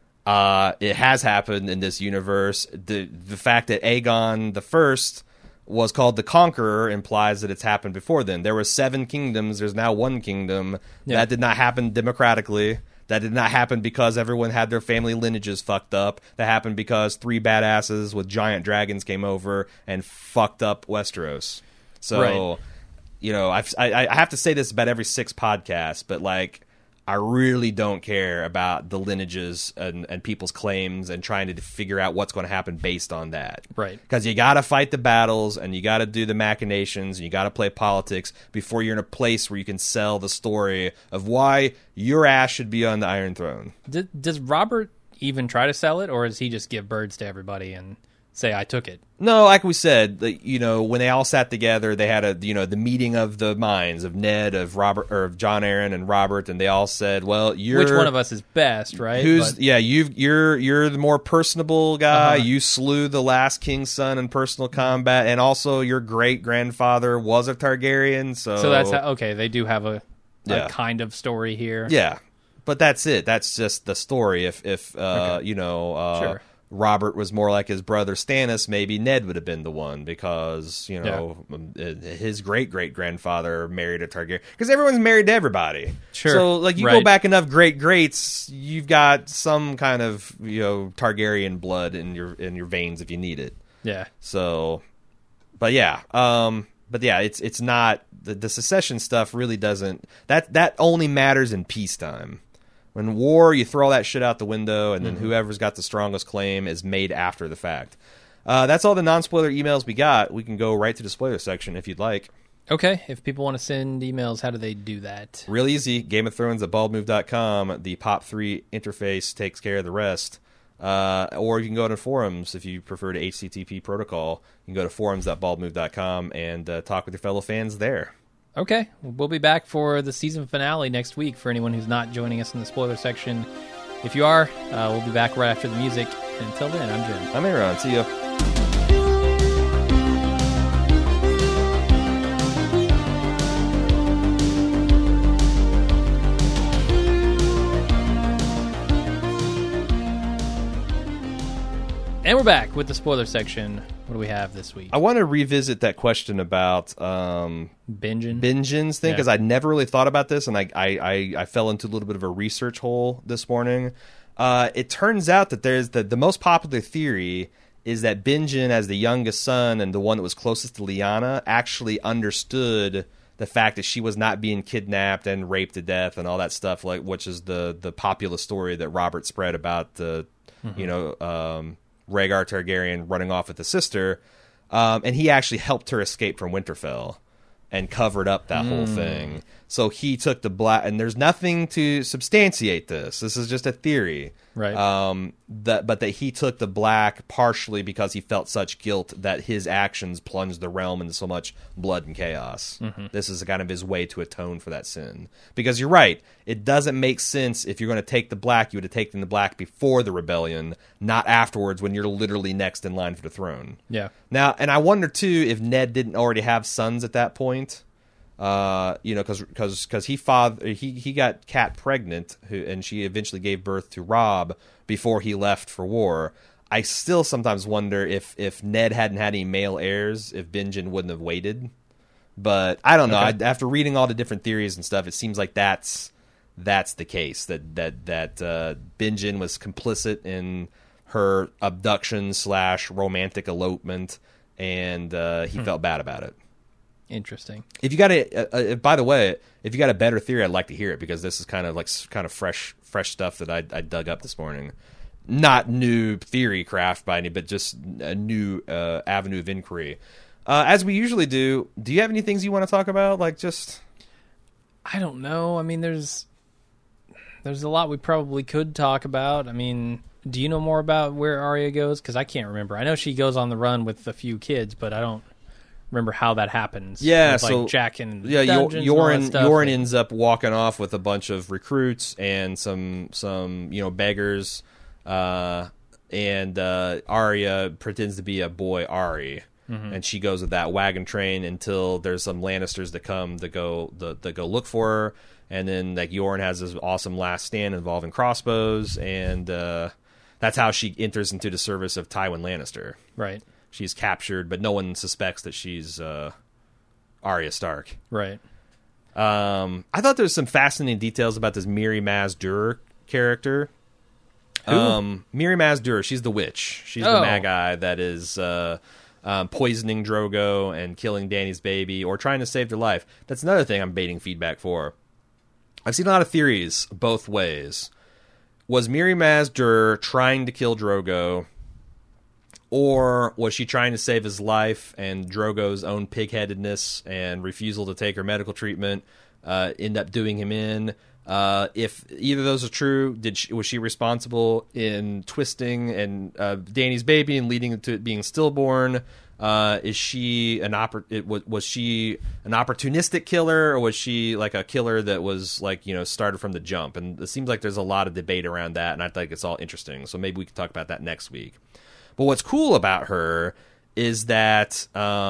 It has happened in this universe. The fact that Aegon I was called the Conqueror implies that it's happened before then. There were 7 kingdoms. There's now 1 kingdom. Yeah. That did not happen democratically. That did not happen because everyone had their family lineages fucked up. That happened because 3 badasses with giant dragons came over and fucked up Westeros. So, right. I have to say this about every 6 podcasts, but like, I really don't care about the lineages and people's claims and trying to figure out what's going to happen based on that. Right. Because you got to fight the battles and you got to do the machinations and you got to play politics before you're in a place where you can sell the story of why your ass should be on the Iron Throne. Does Robert even try to sell it, or does he just give birds to everybody and say, I took it? No, like we said, when they all sat together, they had the meeting of the minds of Ned, of Robert, or of Jon Arryn and Robert, and they all said, "Well, which one of us is best, right?" You're the more personable guy. You slew the last king's son in personal combat, and also your great grandfather was a Targaryen. So that's okay. They do have a kind of story here. Yeah, but that's it. That's just the story. If Sure. Robert was more like his brother Stannis, maybe Ned would have been the one because, his great-great-grandfather married a Targaryen. Because everyone's married to everybody. Sure. So, like, you go back enough great-greats, you've got some kind of, Targaryen blood in your veins if you need it. Yeah. So, but yeah. It's not... The secession stuff really doesn't... That only matters in peacetime. When war, you throw all that shit out the window, and then whoever's got the strongest claim is made after the fact. That's all the non-spoiler emails we got. We can go right to the spoiler section if you'd like. Okay. If people want to send emails, how do they do that? Real easy. Game of Thrones at baldmove.com. The POP3 interface takes care of the rest. Or you can go to forums if you prefer to HTTP protocol. You can go to forums.baldmove.com and talk with your fellow fans there. Okay, we'll be back for the season finale next week for anyone who's not joining us in the spoiler section. If you are, we'll be back right after the music. Until then, I'm Jim. I'm Aaron. See ya. And we're back with the spoiler section. What do we have this week? I want to revisit that question about Bingins thing, because I never really thought about this, and I fell into a little bit of a research hole this morning. It turns out that there's the most popular theory is that Bingen, as the youngest son and the one that was closest to Lyanna, actually understood the fact that she was not being kidnapped and raped to death and all that stuff, like which is the popular story that Robert spread about the Rhaegar Targaryen running off with the sister, and he actually helped her escape from Winterfell. and covered up that whole thing. So he took the black, and there's nothing to substantiate this. This is just a theory. Right. But that he took the black partially because he felt such guilt that his actions plunged the realm into so much blood and chaos. This is kind of his way to atone for that sin. Because you're right, it doesn't make sense if you're going to take the black, you would have taken the black before the rebellion, not afterwards when you're literally next in line for the throne. Yeah. Now, and I wonder too if Ned didn't already have sons at that point. Because he got Kat pregnant, and she eventually gave birth to Robb before he left for war. I still sometimes wonder if Ned hadn't had any male heirs, if Benjen wouldn't have waited. But I don't know. After reading all the different theories and stuff, it seems like that's the case. That Benjen was complicit in her abduction / romantic elopement, and he felt bad about it. Interesting. If you got by the way, if you got a better theory, I'd like to hear it, because this is kind of fresh stuff that I dug up this morning. Not new theory craft by any, but just a new avenue of inquiry. As we usually do, do you have any things you want to talk about? Like, just, I don't know. I mean, there's a lot we probably could talk about. I mean, do you know more about where Arya goes? Because I can't remember. I know she goes on the run with a few kids, but I don't remember how that happens. Yeah, with, like, so Jack and Yoren ends up walking off with a bunch of recruits and some beggars, and Arya pretends to be a boy Ari, and she goes with that wagon train until there's some Lannisters that come to go look for her, and then like Yoren has this awesome last stand involving crossbows, and that's how she enters into the service of Tywin Lannister. Right. She's captured, but no one suspects that she's Arya Stark. Right. I thought there was some fascinating details about this Mirri Maz Duur character. Who? Mirri Maz Duur, she's the witch. She's the Magi that is poisoning Drogo and killing Dany's baby, or trying to save their life. That's another thing I'm baiting feedback for. I've seen a lot of theories both ways. Was Mirri Maz Duur trying to kill Drogo, or was she trying to save his life, and Drogo's own pigheadedness and refusal to take her medical treatment end up doing him in? If either of those are true, was she responsible in twisting and Dany's baby and leading to it being stillborn? Was she an opportunistic killer, or was she like a killer that was like, started from the jump? And it seems like there's a lot of debate around that, and I think it's all interesting. So maybe we can talk about that next week. But what's cool about her is that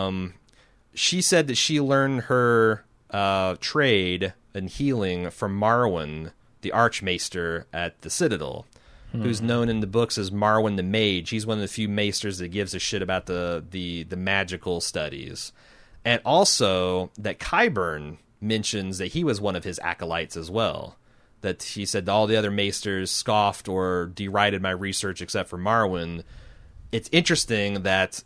she said that she learned her trade and healing from Marwyn, the Archmaester at the Citadel, who's known in the books as Marwyn the Mage. He's one of the few maesters that gives a shit about the magical studies. And also that Qyburn mentions that he was one of his acolytes as well. That he said all the other maesters scoffed or derided my research except for Marwyn. It's interesting that,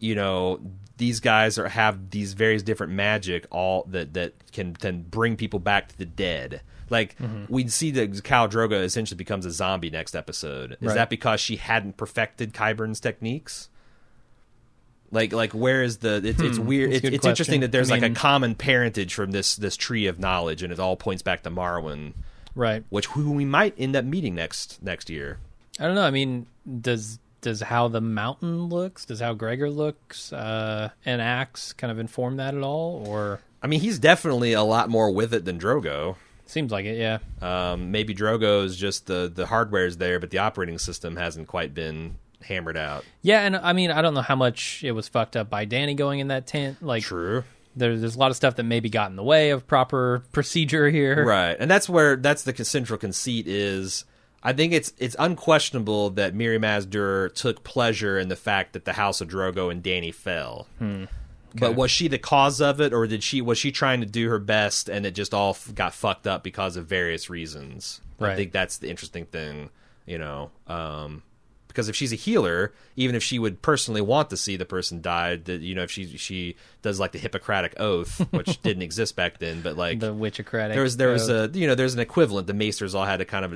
these guys have these various different magic all that can bring people back to the dead. Like, we'd see that Khal Drogo essentially becomes a zombie next episode. Is that because she hadn't perfected Qyburn's techniques? Like where is the? It's weird. It's interesting that there's like a common parentage from this tree of knowledge, and it all points back to Marwyn, right? Who we might end up meeting next year. I don't know. I mean, does how the mountain looks, does how Gregor looks and acts kind of inform that at all? Or I mean, he's definitely a lot more with it than Drogo. Seems like it, yeah. Maybe Drogo is just the hardware's there, but the operating system hasn't quite been hammered out. Yeah, and I mean, I don't know how much it was fucked up by Dany going in that tent. Like, true. There's a lot of stuff that maybe got in the way of proper procedure here. Right, and that's the central conceit is. I think it's unquestionable that Mirri Maz Duur took pleasure in the fact that the House of Drogo and Dany fell. Okay. But was she the cause of it, or was she trying to do her best and it just all got fucked up because of various reasons? Right. I think that's the interesting thing, because if she's a healer, even if she would personally want to see the person die, that if she does like the Hippocratic Oath, which didn't exist back then, but like the Witchocratic, there was there's an equivalent. The Maesters all had a kind of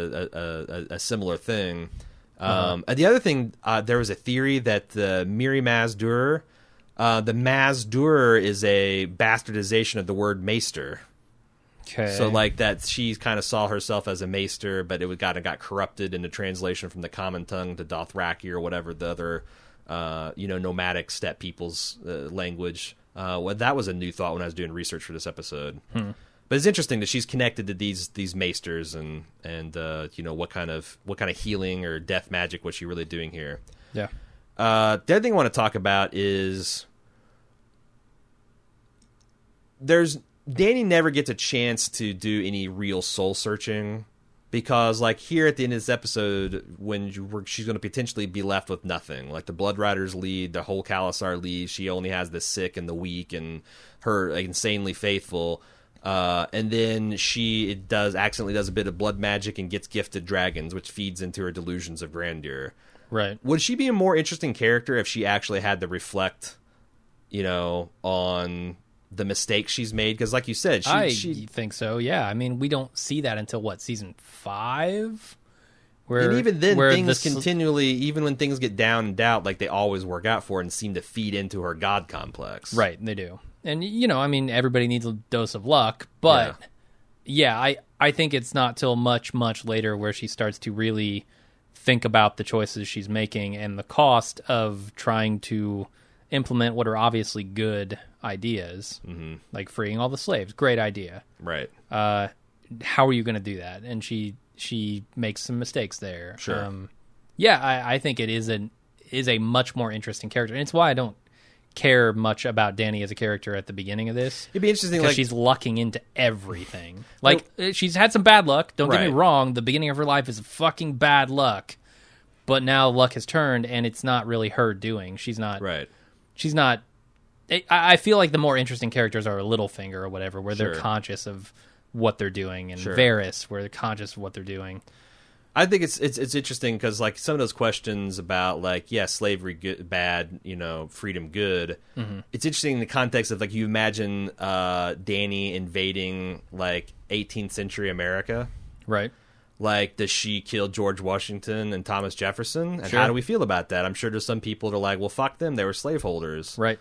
a similar thing. And the other thing, there was a theory that the Mirri Maz Duur The Mazdur is a bastardization of the word maester. Okay. So like that, she kind of saw herself as a maester, but it got corrupted in the translation from the common tongue to Dothraki or whatever the other, nomadic steppe people's language. Well, that was a new thought when I was doing research for this episode. But it's interesting that she's connected to these maesters and what kind of healing or death magic was she really doing here? Yeah. The other thing I want to talk about is Dany never gets a chance to do any real soul searching because, like, here at the end of this episode, she's going to potentially be left with nothing. Like, the Blood Riders lead, the whole Khalasar leaves. She only has the sick and the weak and her insanely faithful. And then she accidentally does a bit of blood magic and gets gifted dragons, which feeds into her delusions of grandeur. Right. Would she be a more interesting character if she actually had to reflect, on the mistakes she's made? Because like you said, I think so, yeah. I mean, we don't see that until, season 5? And even then, things continually, even when things get down and doubt, like they always work out for her and seem to feed into her god complex. Right, they do. And, everybody needs a dose of luck, but, I think it's not till much, much later where she starts to really think about the choices she's making and the cost of trying to implement what are obviously good ideas, like freeing all the slaves. Great idea. Right. How are you going to do that? And she makes some mistakes there. Sure. I think it is a much more interesting character. And it's why I don't care much about Dany as a character at the beginning of this. It'd be interesting, because she's lucking into everything. She's had some bad luck. Don't get me wrong. The beginning of her life is fucking bad luck. But now luck has turned, and it's not really her doing. She's not... Right. She's not... I feel like the more interesting characters are Littlefinger or whatever, where they're conscious of what they're doing, and Varys, where they're conscious of what they're doing. I think it's interesting because, like, some of those questions about, like, slavery good, bad, freedom good. It's interesting in the context of, like, you imagine Dany invading, like, 18th century America. Right. Like, does she kill George Washington and Thomas Jefferson? And how do we feel about that? I'm sure there's some people that are like, well, fuck them. They were slaveholders. Right.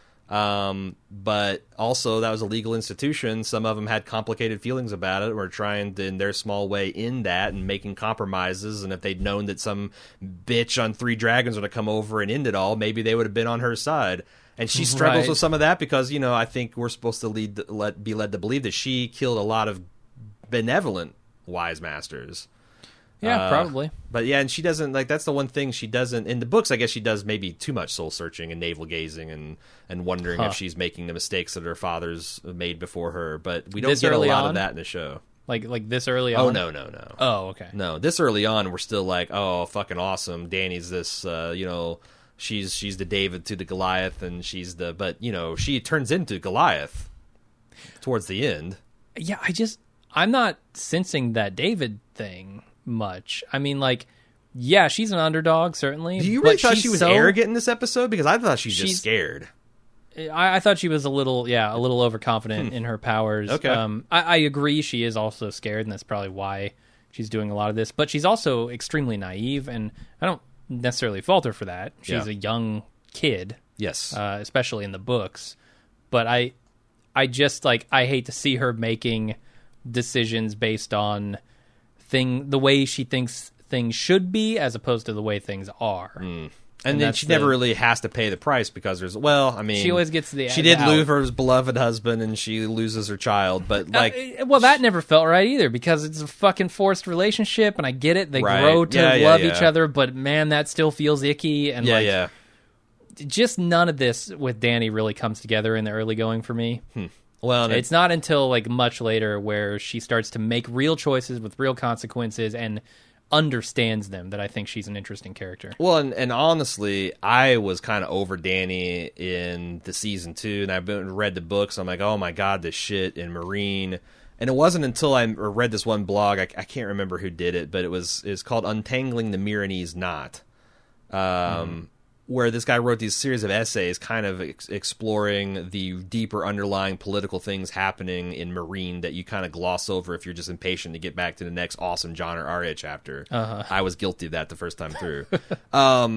But also that was a legal institution. Some of them had complicated feelings about it, or trying to, in their small way, end that and making compromises. And if they'd known that some bitch on 3 dragons would have come over and end it all, maybe they would have been on her side. And she struggles with some of that because, I think we're supposed to be led to believe that she killed a lot of benevolent wise masters. Yeah, probably. But yeah, and she doesn't, like, that's the one thing she doesn't, in the books, I guess she does maybe too much soul searching and navel gazing and wondering if she's making the mistakes that her fathers made before her, but we don't get a lot of that in the show. Like this early on? Oh, no. Oh, okay. No, this early on, we're still like, oh, fucking awesome. Dany's this, she's the David to the Goliath, and but, she turns into Goliath towards the end. Yeah, I'm not sensing that David thing much. I mean, like, yeah, she's an underdog, certainly. Do you really thought she was arrogant in this episode? Because I thought she's just scared. I thought she was a little overconfident in her powers. Okay. I agree she is also scared, and that's probably why she's doing a lot of this. But she's also extremely naive, and I don't necessarily fault her for that. She's a young kid. Yes. Especially in the books. But I just, like, I hate to see her making decisions based on the way she thinks things should be as opposed to the way things are. And then she never really has to pay the price because she always gets she did lose her beloved husband and she loses her child, but like that never felt right either because it's a fucking forced relationship, and I get it, they grow to love each other, but man, that still feels icky, and just none of this with Dany really comes together in the early going for me. Well, it's not until like much later where she starts to make real choices with real consequences and understands them that I think she's an interesting character. Well, and honestly, I was kind of over Dany in the season 2, and I've read the books. I'm like, oh my god, this shit in Meereen. And it wasn't until I read this one blog, I can't remember who did it, but it's called Untangling the Meereenese Knot. Where this guy wrote these series of essays kind of exploring the deeper underlying political things happening in Meereen that you kind of gloss over if you're just impatient to get back to the next awesome Jon or Arya chapter. I was guilty of that the first time through.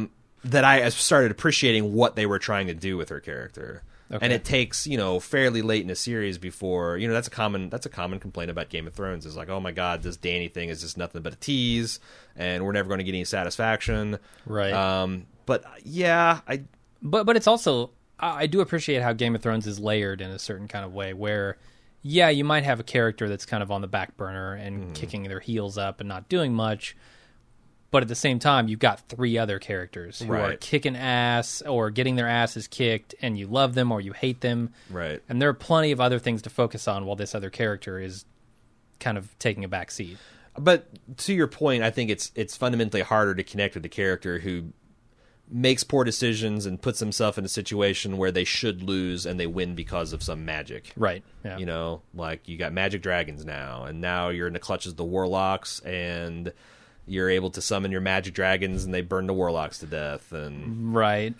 that I started appreciating what they were trying to do with her character. Okay. And it takes, fairly late in the series before, that's a common complaint about Game of Thrones is like, oh my God, this Dany thing is just nothing but a tease, and we're never going to get any satisfaction. Right. But yeah, But it's also, I do appreciate how Game of Thrones is layered in a certain kind of way where, yeah, you might have a character that's kind of on the back burner and kicking their heels up and not doing much. But at the same time, you've got 3 other characters who are kicking ass or getting their asses kicked, and you love them or you hate them. Right. And there are plenty of other things to focus on while this other character is kind of taking a back seat. But to your point, I think it's fundamentally harder to connect with a character who makes poor decisions and puts himself in a situation where they should lose and they win because of some magic. Right. Yeah. Like you got magic dragons now, and now you're in the clutches of the warlocks, and you're able to summon your magic dragons and they burn the warlocks to death, and right.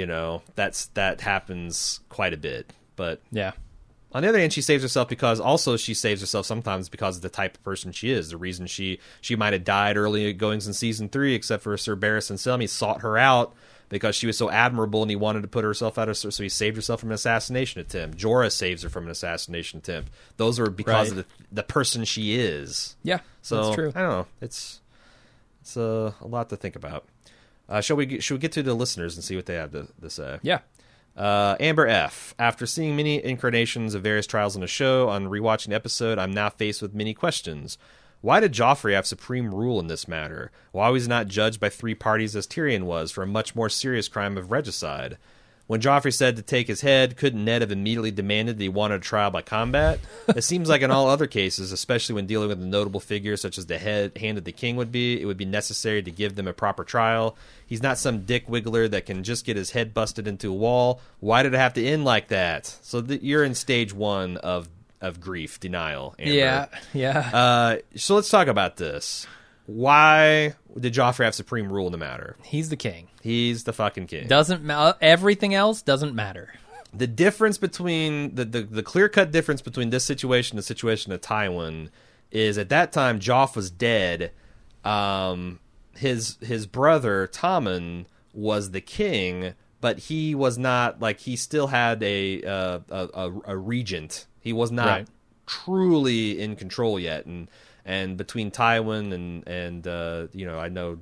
That happens quite a bit. But yeah. On the other hand, she saves herself she saves herself sometimes because of the type of person she is. The reason she might have died early goings in season 3, except for Sir Barristan Selmy sought her out because she was so admirable and he wanted to put herself out of, so he saved herself from an assassination attempt. Jorah saves her from an assassination attempt. Those are because of the person she is. Yeah, so that's true. I don't know. It's a lot to think about. Should we get to the listeners and see what they have to say? Yeah. Amber F. After seeing many incarnations of various trials on the show, on rewatching the episode, I'm now faced with many questions. Why did Joffrey have supreme rule in this matter? Why was he not judged by 3 parties as Tyrion was for a much more serious crime of regicide? When Joffrey said to take his head, couldn't Ned have immediately demanded that he wanted a trial by combat? It seems like in all other cases, especially when dealing with a notable figure such as the hand of the king would be, it would be necessary to give them a proper trial. He's not some dick wiggler that can just get his head busted into a wall. Why did it have to end like that? So you're in stage 1 of grief, denial, Amber. Yeah. So let's talk about this. Why did Joffrey have supreme rule in the matter? He's the king. He's the fucking king. Everything else doesn't matter. The difference between the clear-cut difference between this situation and the situation of Tywin is at that time Joff was dead. His brother Tommen was the king, but he was not, like, he still had a regent. He was not truly in control yet, and between Tywin and I know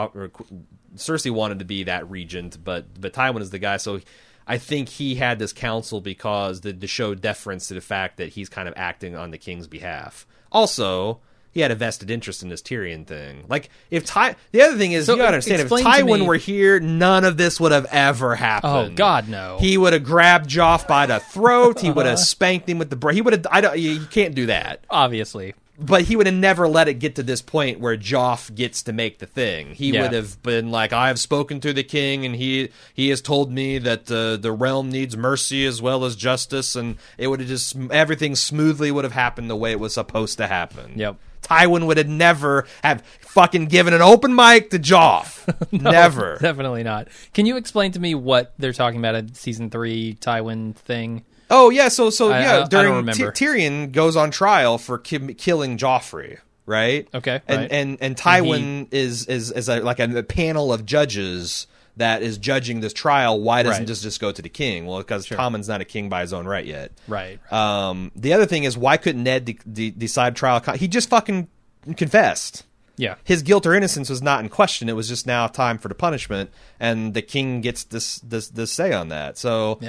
Cersei wanted to be that regent, but Tywin is the guy. So I think he had this council because to show deference to the fact that he's kind of acting on the king's behalf. Also, he had a vested interest in this Tyrion thing. Like, the other thing is, you gotta understand, if Tywin were here, none of this would have ever happened. Oh God, no. He would have grabbed Joff by the throat. He would have spanked him with the he would have. You can't do that, obviously. But he would have never let it get to this point where Joff gets to make the thing. He would have been like, I have spoken to the king, and he has told me that the realm needs mercy as well as justice, and it would have just, everything smoothly would have happened the way it was supposed to happen. Yep. Tywin would have never have fucking given an open mic to Joff. No, never. Definitely not. Can you explain to me what they're talking about at season 3 Tywin thing? Oh yeah, so I don't remember. Tyrion goes on trial for killing Joffrey, right? Okay, and Tywin is like a panel of judges that is judging this trial. Why doesn't this just go to the king? Well, because Tommen's not a king by his own right yet. Right. The other thing is, why couldn't Ned decide trial? He just fucking confessed. Yeah. His guilt or innocence was not in question. It was just now time for the punishment, and the king gets this say on that. So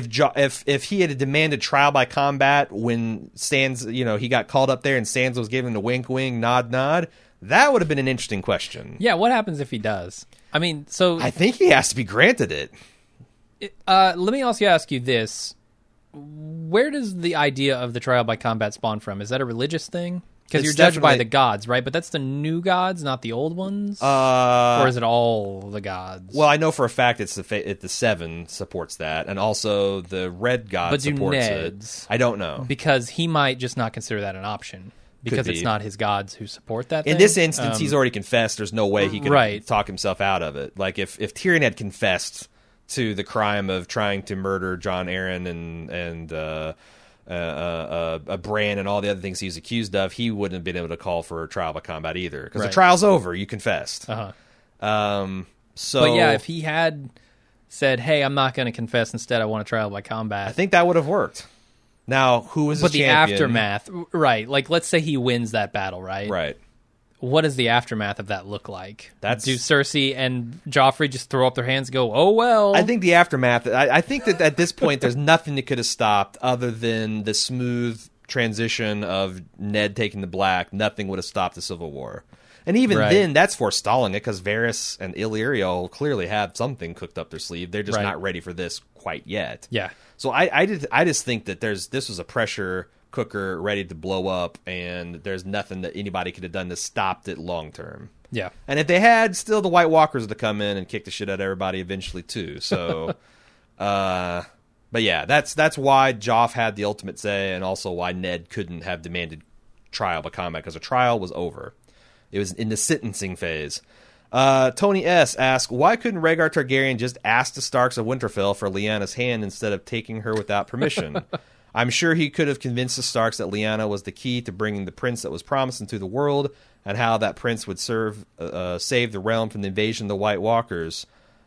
if he had demanded trial by combat when Sands, he got called up there and Sands was given the wink, nod, that would have been an interesting question. Yeah, what happens if he does? I mean, I think he has to be granted it. Let me also ask you this. Where does the idea of the trial by combat spawn from? Is that a religious thing? Because you're judged by the gods, right? But that's the new gods, not the old ones? Or is it all the gods? Well, I know for a fact it's the Seven supports that, and also the Red God supports it. I don't know. Because he might just not consider that an option. Because it's not his gods who support that thing. In this instance, he's already confessed. There's no way he can talk himself out of it. Like, if Tyrion had confessed to the crime of trying to murder Jon Arryn and Bran and all the other things he's accused of, he wouldn't have been able to call for a trial by combat either, because the trial's over. You confessed. So, but yeah, if he had said, "Hey, I'm not going to confess. Instead, I want a trial by combat," I think that would have worked. Now, who was his but the champion? aftermath, right? Like, let's say he wins that battle, right? Right. What does the aftermath of that look like? Do That's- Cersei and Joffrey just throw up their hands and go, "Oh well"? I think the aftermath. I think that at this point, there's nothing that could have stopped other than the smooth transition of Ned taking the black. Nothing would have stopped the Civil War. And even Right. then, that's forestalling it because Varys and Illyrio clearly have something cooked up their sleeve. They're just Right. not ready for this quite yet. Yeah. So I just think that this was a pressure cooker ready to blow up, and there's nothing that anybody could have done to stop it long term. Yeah. And if they had, still the White Walkers to come in and kick the shit out of everybody eventually too. So, but yeah, that's why Joff had the ultimate say, and also why Ned couldn't have demanded trial by combat because the trial was over. It was in the sentencing phase. Tony S. asked, why couldn't Rhaegar Targaryen just ask the Starks of Winterfell for Lyanna's hand instead of taking her without permission? I'm sure he could have convinced the Starks that Lyanna was the key to bringing the prince that was promised into the world, and how that prince would save the realm from the invasion of the White Walkers.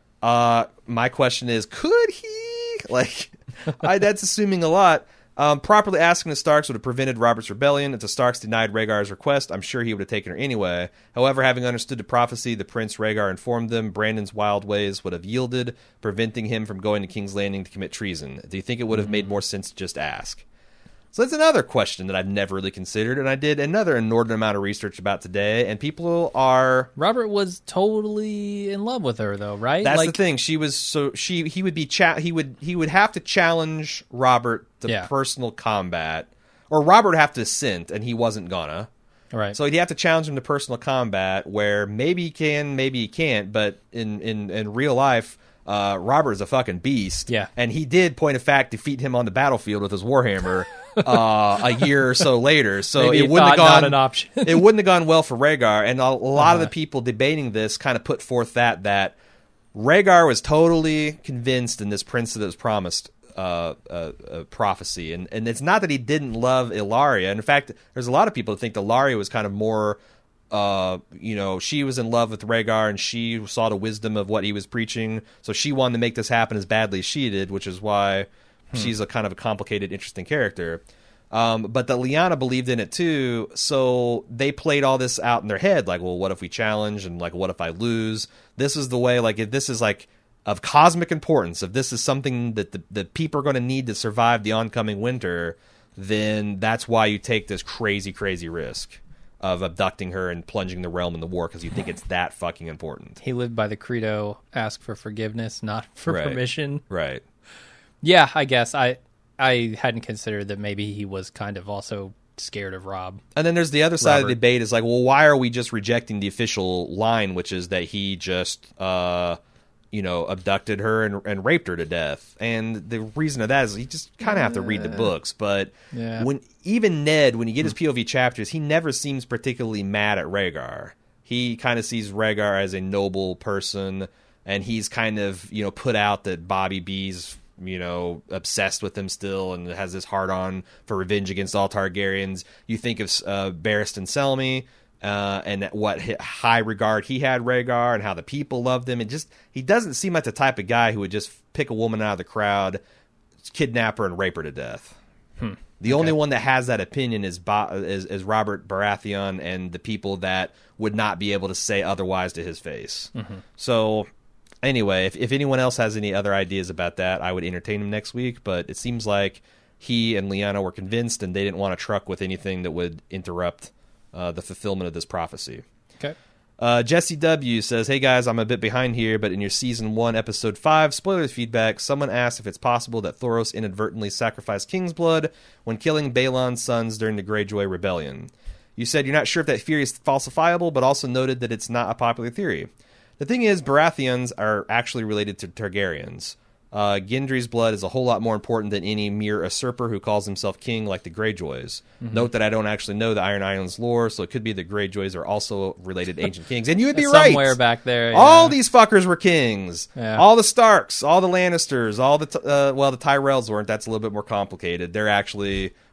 My question is, could he? Like, that's assuming a lot. Properly asking the Starks would have prevented Robert's rebellion. If the Starks denied Rhaegar's request, I'm sure he would have taken her anyway. However, having understood the prophecy, the Prince Rhaegar informed them Brandon's wild ways would have yielded, preventing him from going to King's Landing to commit treason. Do you think it would have made more sense to just ask? So that's another question that I've never really considered, and I did another inordinate amount of research about today, and people are... Robert was totally in love with her, though, right? That's the thing. He would be he would have to challenge Robert to personal combat, or Robert would have to assent, and he wasn't gonna. Right. So he'd have to challenge him to personal combat, where maybe he can, maybe he can't. But in real life, Robert is a fucking beast. Yeah. And he did, point of fact, defeat him on the battlefield with his warhammer a year or so later. So Maybe it wouldn't have not gone an option. it wouldn't have gone well for Rhaegar. And a lot of the people debating this kind of put forth that Rhaegar was totally convinced in this prince that was promised prophecy, and it's not that he didn't love Ilaria. In fact, there's a lot of people that think that Ilaria was kind of more, she was in love with Rhaegar, and she saw the wisdom of what he was preaching, so she wanted to make this happen as badly as she did, which is why she's a kind of a complicated, interesting character. But that Lyanna believed in it too, so they played all this out in their head, like, well, what if we challenge, and like, what if I lose? This is the way, like, if this is like of cosmic importance, if this is something that the people are going to need to survive the oncoming winter, then that's why you take this crazy, crazy risk of abducting her and plunging the realm in the war, because you think it's that fucking important. He lived by the credo, ask for forgiveness, not for permission. Right. Yeah, I guess. I hadn't considered that maybe he was kind of also scared of Rob. And then there's the other side of the debate is like, well, why are we just rejecting the official line, which is that he just... abducted her and raped her to death. And the reason of that is you just kind of have to read the books. But when Ned, when you get his POV chapters, he never seems particularly mad at Rhaegar. He kind of sees Rhaegar as a noble person, and he's kind of, put out that Bobby B's, obsessed with him still and has this hard-on for revenge against all Targaryens. You think of Barristan Selmy, and what high regard he had Rhaegar and how the people loved him. He doesn't seem like the type of guy who would just pick a woman out of the crowd, kidnap her, and rape her to death. The only one that has that opinion is Robert Baratheon and the people that would not be able to say otherwise to his face. So anyway, if anyone else has any other ideas about that, I would entertain them next week. But it seems like he and Lyanna were convinced, and they didn't want to truck with anything that would interrupt the fulfillment of this prophecy. Okay. Jesse W. says, hey guys, I'm a bit behind here, but in your Season 1, Episode 5, spoilers feedback, someone asked if it's possible that Thoros inadvertently sacrificed King's blood when killing Balon's sons during the Greyjoy Rebellion. You said you're not sure if that theory is falsifiable, but also noted that it's not a popular theory. The thing is, Baratheons are actually related to Targaryens. Gendry's blood is a whole lot more important than any mere usurper who calls himself king like the Greyjoys. Note that I don't actually know the Iron Islands lore, so it could be the Greyjoys are also related to ancient kings. And you would be right. Somewhere back there. Yeah. All these fuckers were kings. Yeah. All the Starks, all the Lannisters, all the the Tyrells weren't. That's a little bit more complicated. They're actually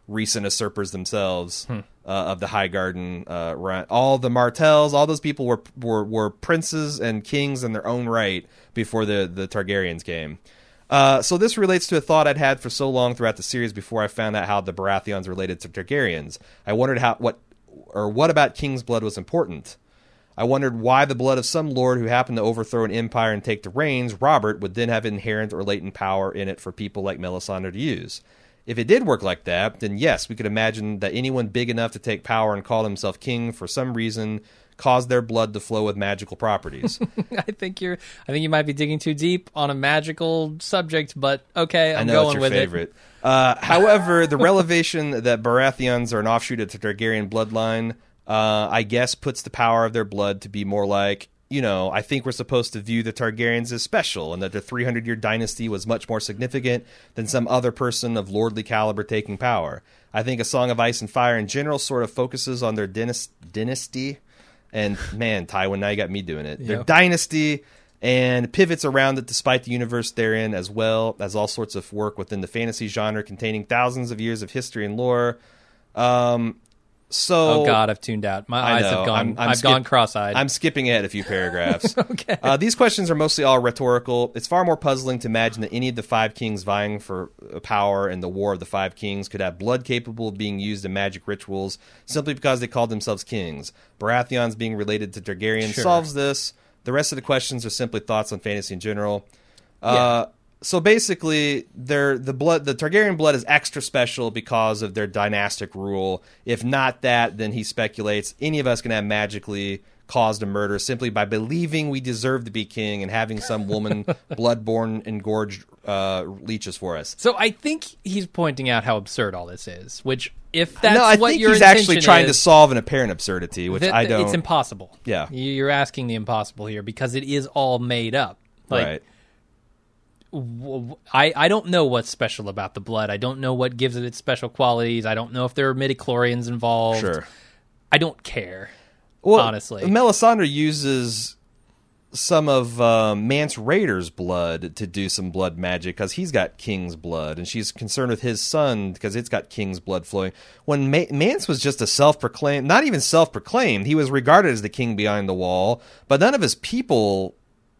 recent usurpers themselves of the High Garden. All the Martells, all those people were princes and kings in their own right before the Targaryens came. So this relates to a thought I'd had for so long throughout the series before I found out how the Baratheons related to Targaryens. I wondered what about King's blood was important. I wondered why the blood of some lord who happened to overthrow an empire and take the reins, Robert, would then have inherent or latent power in it for people like Melisandre to use. If it did work like that, then yes, we could imagine that anyone big enough to take power and call himself king for some reason caused their blood to flow with magical properties. I think you might be digging too deep on a magical subject, but okay, I'm I know going it's with your favorite. However, the revelation that Baratheons are an offshoot of the Targaryen bloodline, I guess, puts the power of their blood to be more like, I think we're supposed to view the Targaryens as special, and that the 300-year dynasty was much more significant than some other person of lordly caliber taking power. I think A Song of Ice and Fire in general sort of focuses on their dynasty, and man, Tywin, now you got me doing it. Yep. Their dynasty, and pivots around it despite the universe therein, as well as all sorts of work within the fantasy genre containing thousands of years of history and lore. Oh God, I've tuned out. My eyes have gone. I've gone cross-eyed. I'm skipping ahead a few paragraphs. Okay. These questions are mostly all rhetorical. It's far more puzzling to imagine that any of the five kings vying for power in the War of the Five Kings could have blood capable of being used in magic rituals simply because they called themselves kings. Baratheons being related to Targaryens solves this. The rest of the questions are simply thoughts on fantasy in general. So basically, the Targaryen blood is extra special because of their dynastic rule. If not that, then he speculates any of us can have magically caused a murder simply by believing we deserve to be king and having some woman bloodborne engorged leeches for us. So I think he's pointing out how absurd all this is. Which, if that's I what think your he's intention actually trying is, to solve an apparent absurdity, which I don't. It's impossible. Yeah, you're asking the impossible here because it is all made up. Right. I don't know what's special about the blood. I don't know what gives it its special qualities. I don't know if there are midichlorians involved. Sure. I don't care, Well, honestly. Melisandre uses some of Mance Rayder's blood to do some blood magic because he's got king's blood, and she's concerned with his son because it's got king's blood flowing. When Mance was just a self-proclaimed, not even self-proclaimed, he was regarded as the king behind the wall, but none of his people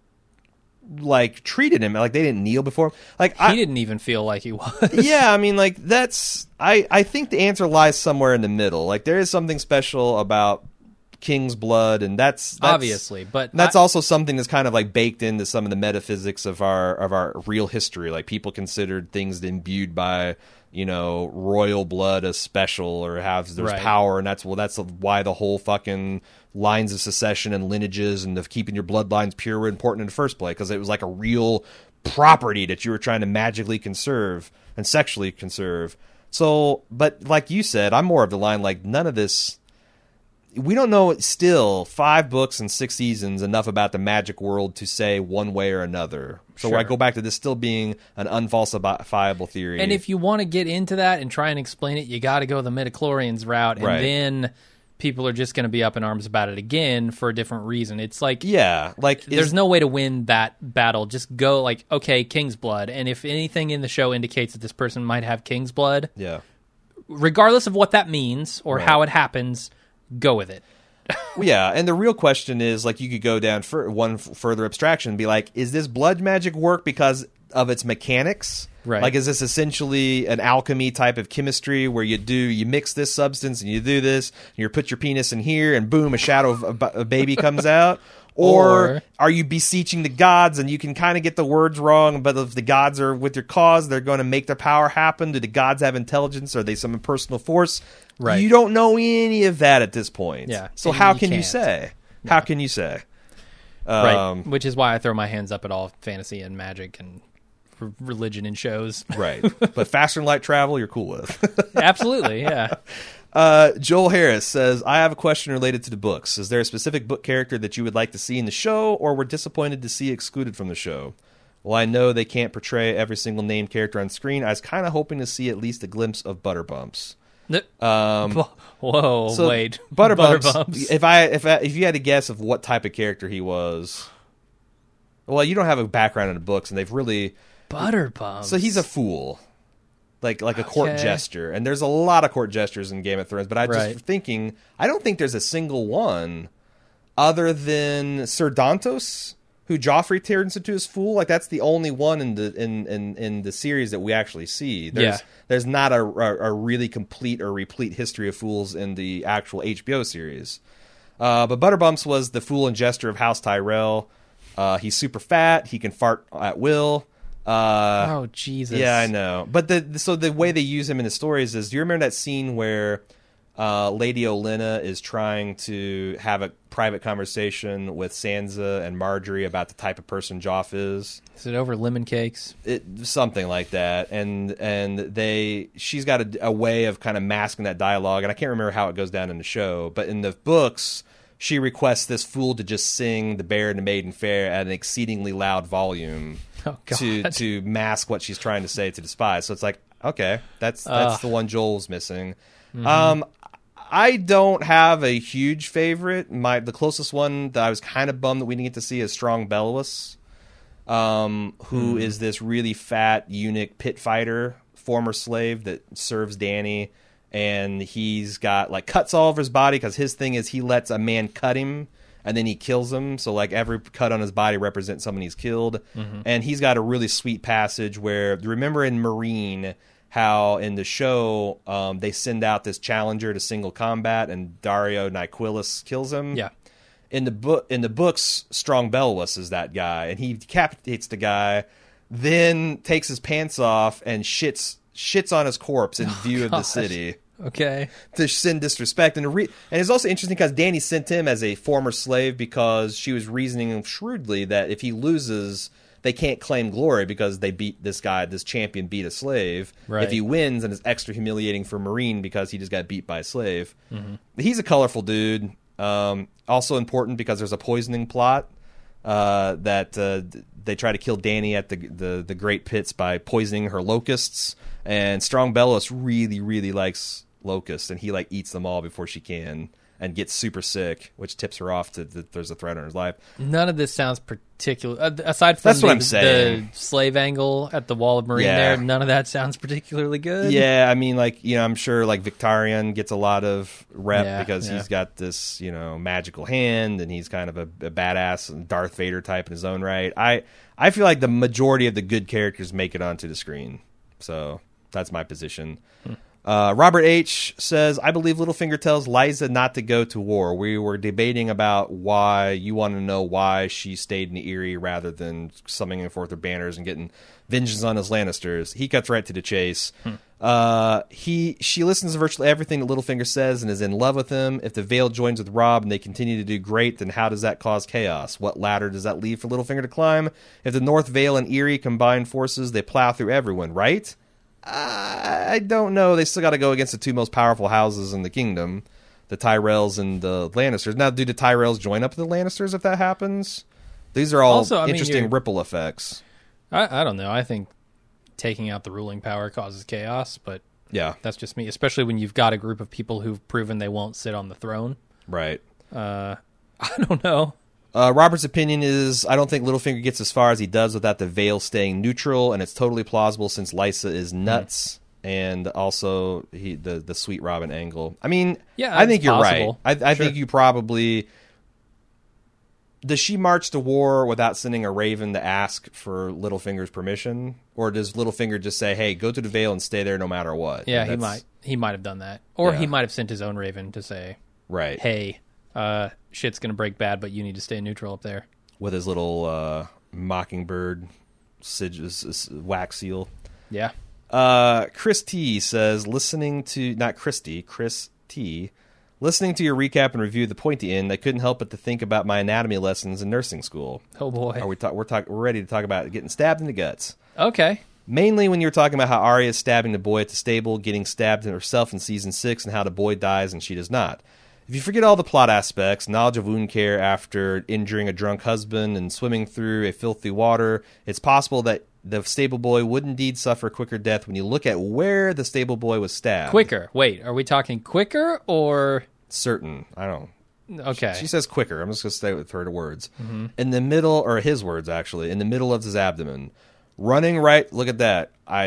treated him like they didn't kneel before him. He didn't even feel like he was. Yeah, I mean, that's I think the answer lies somewhere in the middle. There is something special about king's blood, and that's obviously, but that's also something that's kind of baked into some of the metaphysics of our real history. People considered things imbued by royal blood as special or there's power, and that's why the whole fucking lines of succession and lineages and of keeping your bloodlines pure were important in the first place, because it was like a real property that you were trying to magically conserve and sexually conserve. So, but like you said, I'm more of the line none of this. We don't know still 5 books and 6 seasons enough about the magic world to say one way or another. So I go back to this still being an unfalsifiable theory. And if you want to get into that and try and explain it, you got to go the midichlorians route, and then people are just going to be up in arms about it again for a different reason. It's there's no way to win that battle. Just go okay, king's blood, and if anything in the show indicates that this person might have king's blood, regardless of what that means or how it happens, go with it. Yeah, and the real question is, you could go down for one further abstraction and be is this blood magic work because of its mechanics? Right. Is this essentially an alchemy type of chemistry where you mix this substance and you do this, and you put your penis in here, and boom, a shadow of a baby comes out? Or are you beseeching the gods, and you can kind of get the words wrong, but if the gods are with your cause, they're going to make their power happen? Do the gods have intelligence? Are they some impersonal force? Right. You don't know any of that at this point. Yeah. So how can you say? Yeah. How can you say? Right. Which is why I throw my hands up at all fantasy and magic and religion in shows. Right. But faster than light travel, you're cool with. Absolutely, yeah. Joel Harris says, I have a question related to the books. Is there a specific book character that you would like to see in the show, or were disappointed to see excluded from the show? Well, I know they can't portray every single named character on screen. I was kind of hoping to see at least a glimpse of Butterbumps. Whoa, so wait. Butterbumps. If you had to guess of what type of character he was, well, you don't have a background in the books, and they've really Butterbumps. So he's a fool. like a court gesture. And there's a lot of court gestures in Game of Thrones, but I just thinking, I don't think there's a single one other than Ser Dantos, who Joffrey turns into his fool. Like that's the only one in the series that we actually see. There's not a really complete or replete history of fools in the actual HBO series. But Butterbumps was the fool and jester of House Tyrell. He's super fat. He can fart at will. Oh Jesus! Yeah, I know. But the way they use him in the stories is, do you remember that scene where Lady Olenna is trying to have a private conversation with Sansa and Marjorie about the type of person Joff is? Is it over lemon cakes? Something like that. And she's got a way of kind of masking that dialogue, and I can't remember how it goes down in the show, but in the books, she requests this fool to just sing The Bear and the Maiden Fair at an exceedingly loud volume to mask what she's trying to say to the spies. So it's like, okay, that's the one Joel's missing. Mm-hmm. I don't have a huge favorite. The closest one that I was kind of bummed that we didn't get to see is Strong Bellows, who is this really fat eunuch pit fighter, former slave that serves Dany. And he's got like cuts all over his body because his thing is he lets a man cut him and then he kills him. So like every cut on his body represents someone he's killed. Mm-hmm. And he's got a really sweet passage where, remember in Marine how in the show they send out this challenger to single combat and Dario Nyquilus kills him? Yeah. In the books, Strong Bellows is that guy, and he decapitates the guy, then takes his pants off and shits on his corpse in view of the city. Okay. To send disrespect. And it's also interesting because Dany sent him as a former slave because she was reasoning shrewdly that if he loses, they can't claim glory because they beat this guy, this champion beat a slave. Right. If he wins, then it's extra humiliating for Marine because he just got beat by a slave. Mm-hmm. He's a colorful dude. Also important because there's a poisoning plot that they try to kill Dany at the Great Pits by poisoning her locusts. And Strong Bellows really, really likes locusts, and he like eats them all before she can and gets super sick, which tips her off that there's a threat on her life. None of this sounds particular. Aside from the slave angle at the Wall of Marine there, none of that sounds particularly good. Yeah, I mean, like, you know, I'm sure like Victarion gets a lot of rep because he's got this, you know, magical hand, and he's kind of a badass and Darth Vader type in his own right. I feel like the majority of the good characters make it onto the screen, so that's my position. Robert H. says, I believe Littlefinger tells Lysa not to go to war. We were debating about why you want to know why she stayed in Eyrie rather than summoning forth her banners and getting vengeance on his Lannisters. He cuts right to the chase. She listens to virtually everything that Littlefinger says and is in love with him. If the Vale joins with Robb and they continue to do great, then how does that cause chaos? What ladder does that leave for Littlefinger to climb? If the North Vale and Eyrie combine forces, they plow through everyone, right? I don't know. They still got to go against the two most powerful houses in the kingdom, the Tyrells and the Lannisters. Now, do the Tyrells join up with the Lannisters if that happens? These are all also, interesting ripple effects. I don't know. I think taking out the ruling power causes chaos, but that's just me, especially when you've got a group of people who've proven they won't sit on the throne. Right. I don't know. Robert's opinion is, I don't think Littlefinger gets as far as he does without the Vale staying neutral, and it's totally plausible since Lysa is nuts, and also the Sweet Robin angle. I mean, I think you're possible. Right. I think you probably... Does she march to war without sending a raven to ask for Littlefinger's permission? Or does Littlefinger just say, hey, go to the Vale and stay there no matter what? Yeah, he might have done that. Or he might have sent his own raven to say, hey... shit's gonna break bad, but you need to stay neutral up there. With his little mockingbird wax seal. Yeah. Chris T says, Chris T, listening to your recap and review of the pointy end, I couldn't help but to think about my anatomy lessons in nursing school. Oh boy. We're ready to talk about getting stabbed in the guts. Okay. Mainly when you were talking about how Arya is stabbing the boy at the stable, getting stabbed herself in season 6, and how the boy dies and she does not. If you forget all the plot aspects, knowledge of wound care after injuring a drunk husband and swimming through a filthy water, it's possible that the stable boy would indeed suffer a quicker death when you look at where the stable boy was stabbed. Quicker. Wait, are we talking quicker or... Certain. I don't know. Okay. She says quicker. I'm just going to stay with her words. Mm-hmm. In the middle, or his words actually, in the middle of his abdomen. Running right, look at that.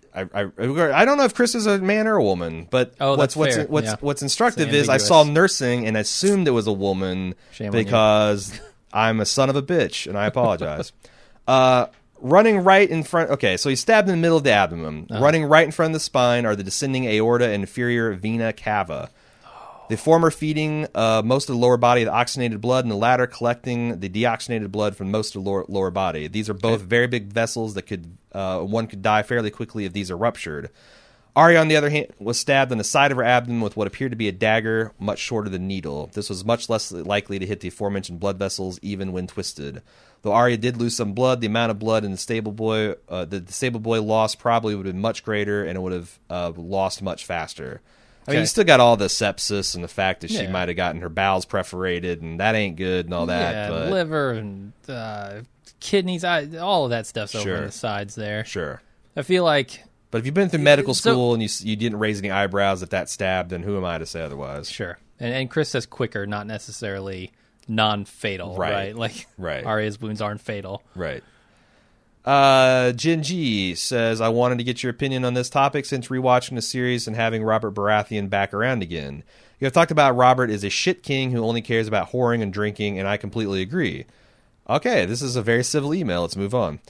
I don't know if Chris is a man or a woman, but what's instructive is I saw nursing and assumed it was a woman because I'm a son of a bitch, and I apologize. Running right in front... Okay, so he's stabbed in the middle of the abdomen. Running right in front of the spine are the descending aorta and inferior vena cava. The former feeding most of the lower body of the oxygenated blood, and the latter collecting the deoxygenated blood from most of the lower body. These are both very big vessels that one could die fairly quickly if these are ruptured. Arya, on the other hand, was stabbed on the side of her abdomen with what appeared to be a dagger, much shorter than needle. This was much less likely to hit the aforementioned blood vessels, even when twisted. Though Arya did lose some blood, the amount of blood in the stable boy lost probably would have been much greater, and it would have lost much faster. I mean, you still got all the sepsis and the fact that she might have gotten her bowels perforated, and that ain't good and all that. Yeah, but... liver and kidneys, all of that stuff's over on the sides there. Sure. I feel like... But if you've been through medical school and you didn't raise any eyebrows at that stab, then who am I to say otherwise? Sure. And Chris says quicker, not necessarily non-fatal, right? Like, Arya's wounds aren't fatal. Right. Jin G says, I wanted to get your opinion on this topic since rewatching the series and having Robert Baratheon back around again. You have talked about Robert is a shit king who only cares about whoring and drinking, and I completely agree. Okay, this is a very civil email. Let's move on.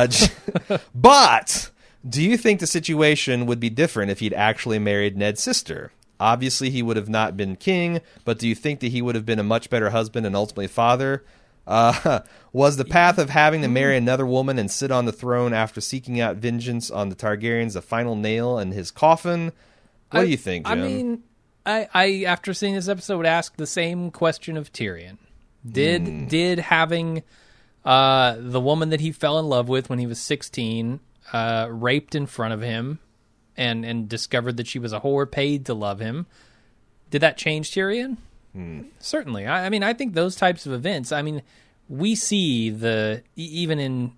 But do you think the situation would be different if he'd actually married Ned's sister? Obviously, he would have not been king, but do you think that he would have been a much better husband and ultimately father? Was the path of having to marry another woman and sit on the throne after seeking out vengeance on the Targaryens the final nail in his coffin? What do you think, Jim? I mean, I after seeing this episode would ask the same question of Tyrion. Did having the woman that he fell in love with when he was 16 raped in front of him and discovered that she was a whore paid to love him, did that change Tyrion? Certainly. I mean, I think those types of events, I mean, we see even in,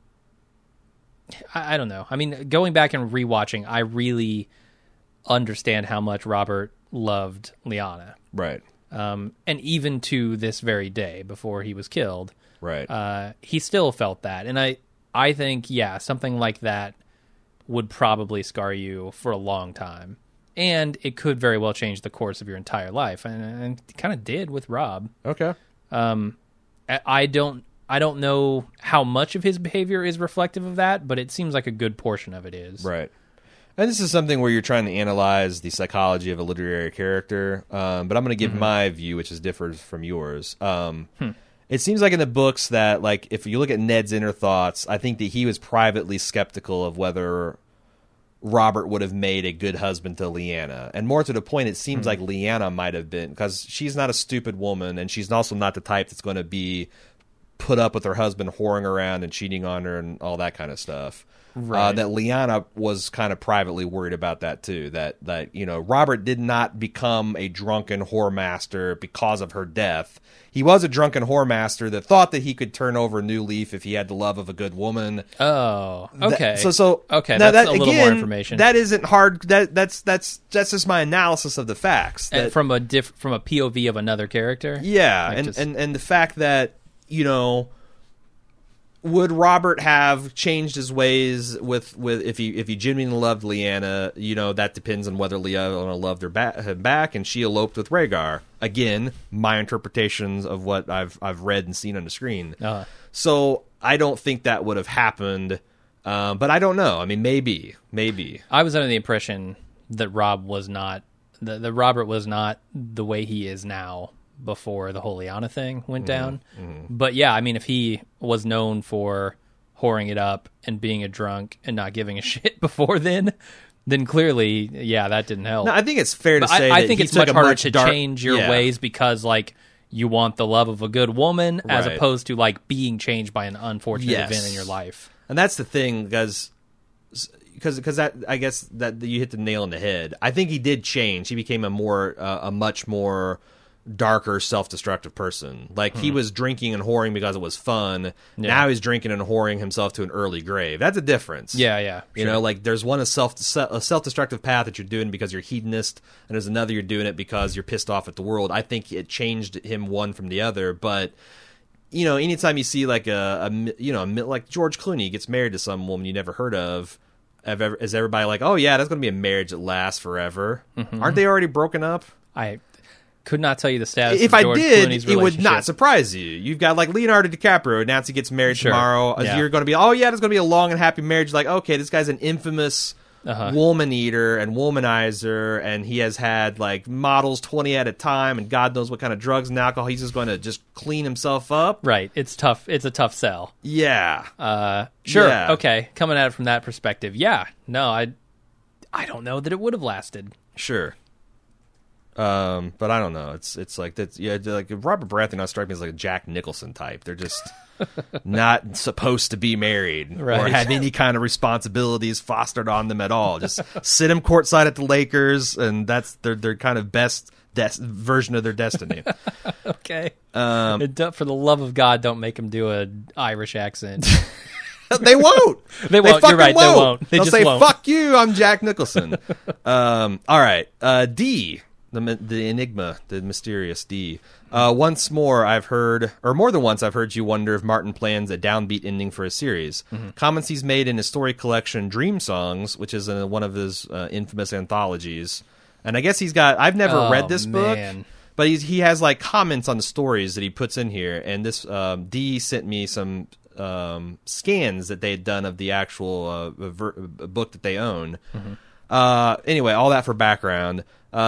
I don't know. I mean, going back and rewatching, I really understand how much Robert loved Lyanna. Right. And even to this very day, before he was killed, right, he still felt that. And I think, something like that would probably scar you for a long time. And it could very well change the course of your entire life, and it kind of did with Rob. Okay. I don't know how much of his behavior is reflective of that, but it seems like a good portion of it is. Right. And this is something where you're trying to analyze the psychology of a literary character, but I'm going to give my view, which is differs from yours. It seems like in the books that, like, if you look at Ned's inner thoughts, I think that he was privately skeptical of whether Robert would have made a good husband to Lyanna. And more to the point, it seems like Lyanna might have been, because she's not a stupid woman, and she's also not the type that's going to be put up with her husband whoring around and cheating on her and all that kind of stuff. Right. That Lyanna was kind of privately worried about that too. That Robert did not become a drunken whore master because of her death. He was a drunken whore master that thought that he could turn over a new leaf if he had the love of a good woman. Oh, okay. Okay, now that's a little more information. That isn't hard. That's just my analysis of the facts. And from a POV of another character. Yeah, and the fact that, would Robert have changed his ways with if he genuinely loved Lyanna? That depends on whether Lyanna loved her back, and she eloped with Rhaegar. Again, my interpretations of what I've read and seen on the screen. So I don't think that would have happened, but I don't know. I mean, maybe. I was under the impression that Robert was not the way he is now before the whole Lyanna thing went down. But yeah, I mean, if he was known for whoring it up and being a drunk and not giving a shit before then clearly, that didn't help. No, I think it's fair to say I think it's much harder to change your ways because, like, you want the love of a good woman as opposed to, like, being changed by an unfortunate event in your life. And that's the thing, because that, I guess that you hit the nail on the head. I think he did change. He became a much more darker, self-destructive person. Like, he was drinking and whoring because it was fun. Now he's drinking and whoring himself to an early grave. That's a difference. Yeah. You know, like, there's one a self-destructive path that you're doing because you're hedonist, and there's another you're doing it because you're pissed off at the world. I think it changed him one from the other, but anytime you see like like George Clooney gets married to some woman you never heard of, is everybody like, oh yeah, that's going to be a marriage that lasts forever? Mm-hmm. Aren't they already broken up? I could not tell you the status. If of I George did, Clooney's it would not relationship. surprise you. You've got like Leonardo DiCaprio announced he gets married Sure. tomorrow. Yeah. You're going to be, oh yeah, there's going to be a long and happy marriage. Like, okay, this guy's an infamous woman eater and womanizer, and he has had like models 20 at a time, and God knows what kind of drugs and alcohol. He's just going to just clean himself up. Right. It's tough. It's a tough sell. Yeah. Sure. Yeah. Okay. Coming at it from that perspective. Yeah. No, I don't know that it would have lasted. Sure. But I don't know. It's like that. Yeah, like Robert Baratheon not strike me as like a Jack Nicholson type. They're just not supposed to be married or Right. have any kind of responsibilities fostered on them at all. Just sit them courtside at the Lakers, and that's their kind of best version of their destiny. Okay. For the love of God, don't make him do an Irish accent. They won't. They won't. fucking You're right. They won't. They They'll just say, won't. "Fuck you, I'm Jack Nicholson." All right, D. The enigma, the mysterious D. Once more, I've heard, or more than once, I've heard you wonder if Martin plans a downbeat ending for a series. Comments he's made in his story collection Dream Songs, which is one of his infamous anthologies. And I guess he's got, I've never read this book, but he has like comments on the stories that he puts in here. And this D sent me some scans that they had done of the actual book that they own. Anyway, all that for background.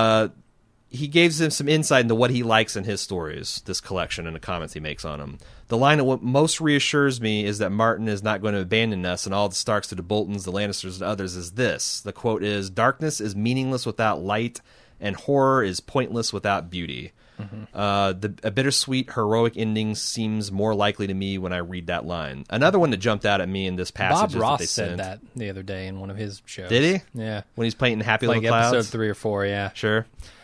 He gives him some insight into what he likes in his stories, this collection, and the comments he makes on them. The line that what most reassures me is that Martin is not going to abandon us and all the Starks to the Boltons, the Lannisters, and others is this. The quote is, "Darkness is meaningless without light, and horror is pointless without beauty." A bittersweet, heroic ending seems more likely to me when I read that line. Another one that jumped out at me in this passage Bob Ross that they said sent. that the other day in one of his shows. Did he? Yeah. When he's painting Happy Like Little Clouds? episode 3 or 4, yeah. Sure.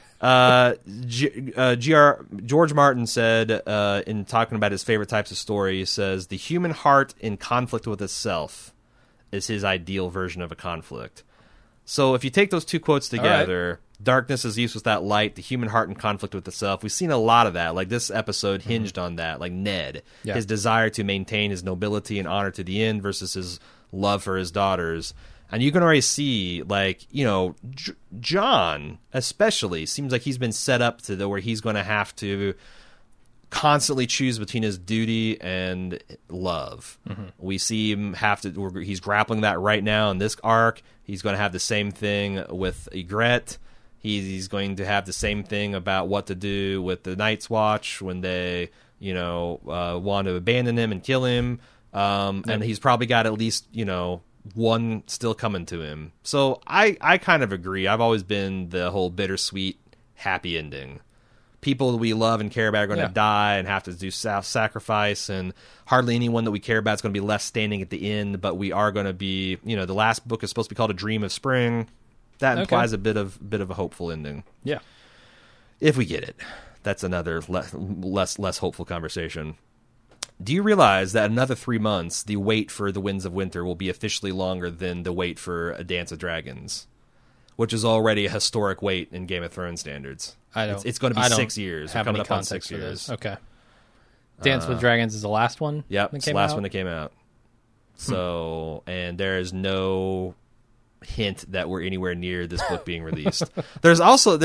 George Martin said, in talking about his favorite types of story, he says, "The human heart in conflict with itself is his ideal version of a conflict." So if you take those two quotes together, darkness is used without light, the human heart in conflict with itself. We've seen a lot of that. Like this episode hinged on that. Like Ned, his desire to maintain his nobility and honor to the end versus his love for his daughters. And you can already see, like, you know, John especially seems like he's been set up to where he's going to have to constantly choose between his duty and love. We see him he's grappling that right now in this arc. He's going to have the same thing with Ygritte. He's going to have the same thing about what to do with the Night's Watch when they, want to abandon him and kill him. And he's probably got at least, one still coming to him. So I kind of agree. I've always been the whole bittersweet, happy ending. People that we love and care about are going to die and have to do self-sacrifice, and hardly anyone that we care about is going to be left standing at the end, but we are going to be, the last book is supposed to be called A Dream of Spring. That implies a bit of a hopeful ending. Yeah. If we get it. That's another less hopeful conversation. Do you realize that another 3 months, the wait for The Winds of Winter will be officially longer than the wait for A Dance of Dragons, which is already a historic wait in Game of Thrones standards? It's going to be 6 years. Have coming any up on context 6 for years. this. Okay. Dance with Dragons is the last one? Yep, it's the last one that came out. So, and there is no hint that we're anywhere near this book being released. There's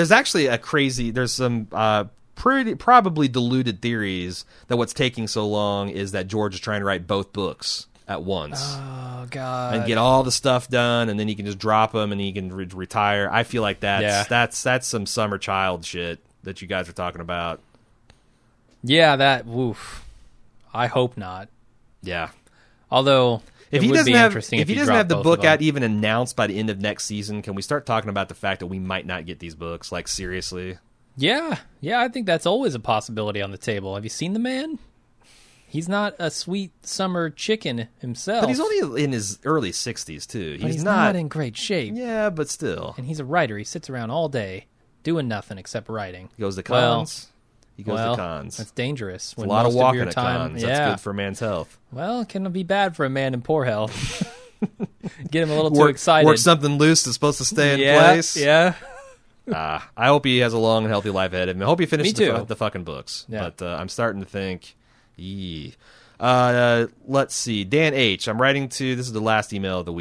some probably deluded theories that what's taking so long is that George is trying to write both books at once. Oh, God. And get all the stuff done, and then he can just drop them and he can retire. I feel like that's some summer child shit that you guys are talking about. Yeah, woof. I hope not. Yeah. Although, if he doesn't have the book out even announced by the end of next season, can we start talking about the fact that we might not get these books? Like, seriously? Yeah, I think that's always a possibility on the table. Have you seen the man? He's not a sweet summer chicken himself. But he's only in his early 60s, too. He's not in great shape. Yeah, but still. And he's a writer. He sits around all day doing nothing except writing. He goes to cons. That's dangerous. It's a lot of walking at cons. That's good for a man's health. Well, it can be bad for a man in poor health. Get him a little too excited. Work something loose that's supposed to stay in place. Yeah. I hope he has a long and healthy life ahead of him. I hope he finishes the fucking books. Yeah. But I'm starting to think, let's see. Dan H. This is the last email of the week.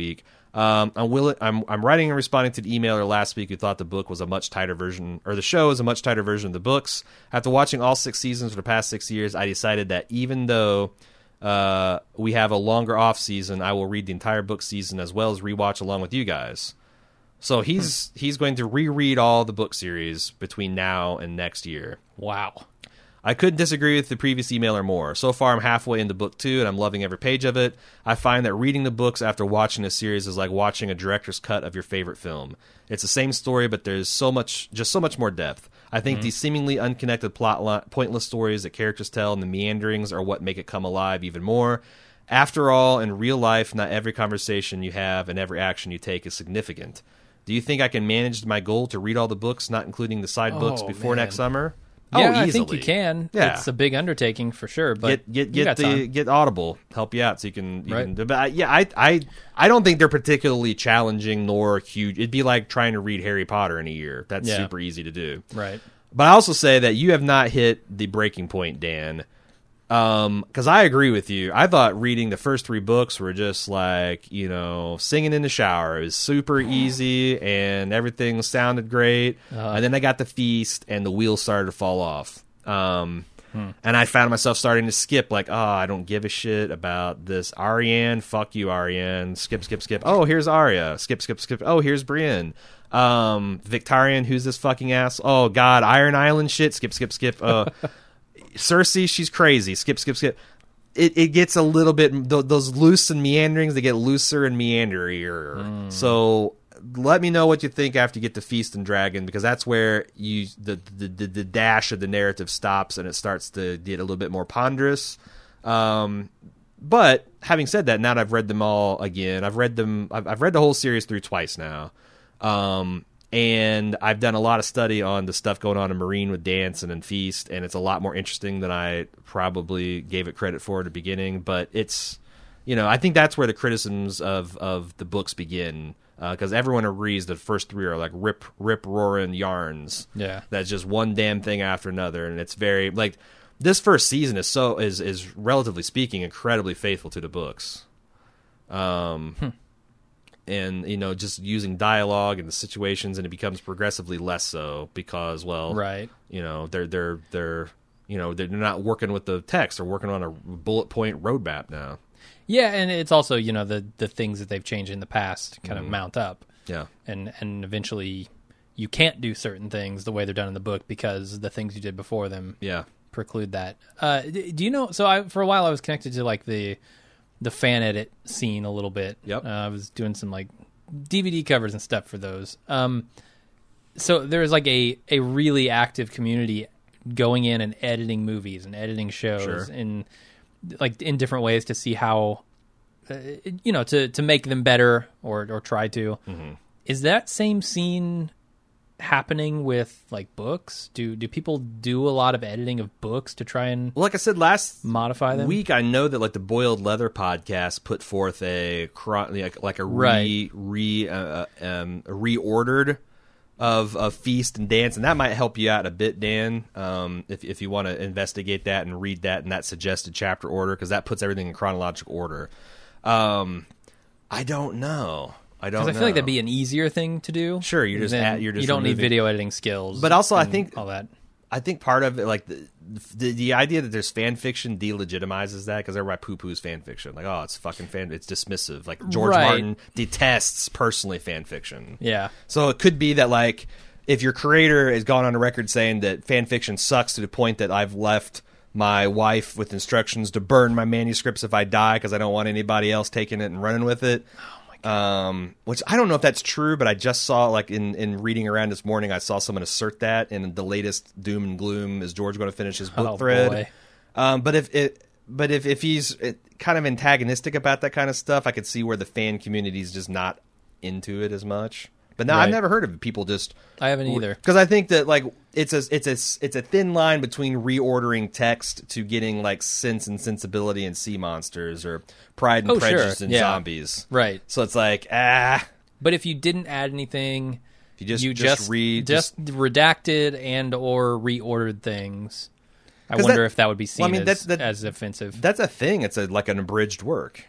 I'm writing and responding to the emailer last week who thought the book was a much tighter version, or the show is a much tighter version of the books. After watching all 6 seasons for the past 6 years, I decided that even though we have a longer off season, I will read the entire book season as well as rewatch along with you guys. So he's going to reread all the book series between now and next year. Wow. I couldn't disagree with the previous emailer more. So far, I'm halfway into book 2, and I'm loving every page of it. I find that reading the books after watching a series is like watching a director's cut of your favorite film. It's the same story, but there's so much more depth. I think these seemingly unconnected pointless stories that characters tell and the meanderings are what make it come alive even more. After all, in real life, not every conversation you have and every action you take is significant. Do you think I can manage my goal to read all the books, not including the side books, before next summer? Yeah, easily. I think you can. Yeah. It's a big undertaking for sure, but get Audible help you out so you can. Right. But I don't think they're particularly challenging nor huge. It'd be like trying to read Harry Potter in a year. That's super easy to do. Right. But I also say that you have not hit the breaking point, Dan. Because I agree with you. I thought reading the first 3 books were just like, singing in the shower. It was super easy and everything sounded great. And then I got the feast and the wheels started to fall off. And I found myself starting to skip, like, I don't give a shit about this Arianne. Fuck you, Arianne. Skip. Oh, here's Arya. Skip. Oh, here's Brienne. Victarion, who's this fucking ass? Oh, God, Iron Island shit. Skip. Cersei, she's crazy. Skip. It gets a little bit, those loose and meanderings, they get looser and meanderier. So let me know what you think after you get to Feast and Dragon, because that's where the dash of the narrative stops and it starts to get a little bit more ponderous. But having said that, now that I've read them all again, I've read the whole series through twice now. And I've done a lot of study on the stuff going on in Meereen with Dance and in Feast, and it's a lot more interesting than I probably gave it credit for at the beginning. But it's, I think that's where the criticisms of the books begin, because everyone agrees the first 3 are like rip roaring yarns. Yeah, that's just one damn thing after another, and it's very like this first season is relatively speaking incredibly faithful to the books. And just using dialogue and the situations, and it becomes progressively less so because, right, they're not working with the text; they're working on a bullet point roadmap now. Yeah, and it's also the things that they've changed in the past kind of mount up. Yeah, and eventually you can't do certain things the way they're done in the book because the things you did before them preclude that. Do you know? So for a while I was connected to like the fan edit scene a little bit. Yep. I was doing some like DVD covers and stuff for those. So there's like a really active community going in and editing movies and editing shows in different ways to see how, to make them better or try to. Mm-hmm. Is that same scene happening with like books? Do people do a lot of editing of books to try and like I said last modify them? Week I know that like the Boiled Leather podcast put forth a reordered of Feast and Dance, and that might help you out a bit, Dan, if you want to investigate that and read that in that suggested chapter order, because that puts everything in chronological order. I don't know. Because I feel like that'd be an easier thing to do. Sure, you don't need video editing skills. But also, I think all that. I think part of it, like the idea that there's fan fiction, delegitimizes that, because everybody poo-poos fan fiction. Like, it's fucking fan. It's dismissive. Like George Martin detests personally fan fiction. Yeah. So it could be that like if your creator has gone on a record saying that fan fiction sucks to the point that I've left my wife with instructions to burn my manuscripts if I die because I don't want anybody else taking it and running with it. Which I don't know if that's true, but I just saw like in reading around this morning, I saw someone assert that in the latest doom and gloom. Is George going to finish his book thread? Boy. But if he's kind of antagonistic about that kind of stuff, I could see where the fan community is just not into it as much. But no, I've never heard of people just. I haven't either, because I think that like it's a thin line between reordering text to getting like Sense and Sensibility and Sea Monsters or Pride and Prejudice and Zombies, right? So it's like But if you didn't add anything, if you just redacted and or reordered things, I wonder if that would be seen as offensive. That's a thing. It's like an abridged work.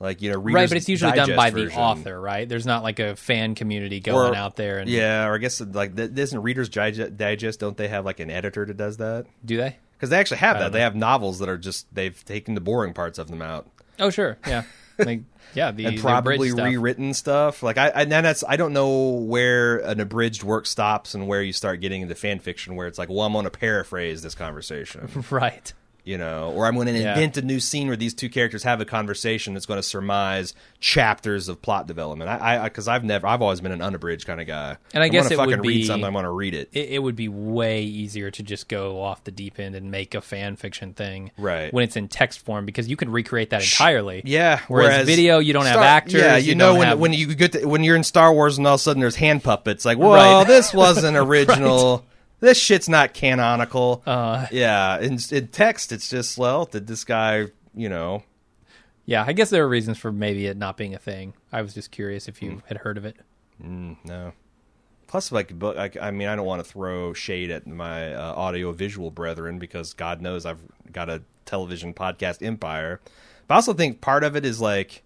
Like, you know, right, but it's usually done by version. the author, right? There's not like a fan community going out there. And yeah, or I guess like isn't Reader's Digest? Don't they have like an editor that does that? Do they? Because they actually have that. They have novels that are just they've taken the boring parts of them out. Oh, sure, yeah, like, yeah, and probably rewritten stuff. Like I don't know where an abridged work stops and where you start getting into fan fiction, where it's like, well, I'm going to paraphrase this conversation, right? You know, or I'm going to invent a new scene where these two characters have a conversation that's going to surmise chapters of plot development. Because I've always been an unabridged kind of guy. And I guess it would read something, I'm going to read it. It would be way easier to just go off the deep end and make a fan fiction thing, right? When it's in text form, because you can recreate that entirely. Yeah. Whereas video, you don't have actors. Yeah, you know when you get to, when you're in Star Wars and all of a sudden there's hand puppets, like, well, this wasn't original. Right. This shit's not canonical. Yeah, in text, it's just, well, did this guy, you know... Yeah, I guess there are reasons for maybe it not being a thing. I was just curious if you had heard of it. No. Plus, I mean, I don't want to throw shade at my audio-visual brethren, because God knows I've got a television podcast empire. But I also think part of it is, like...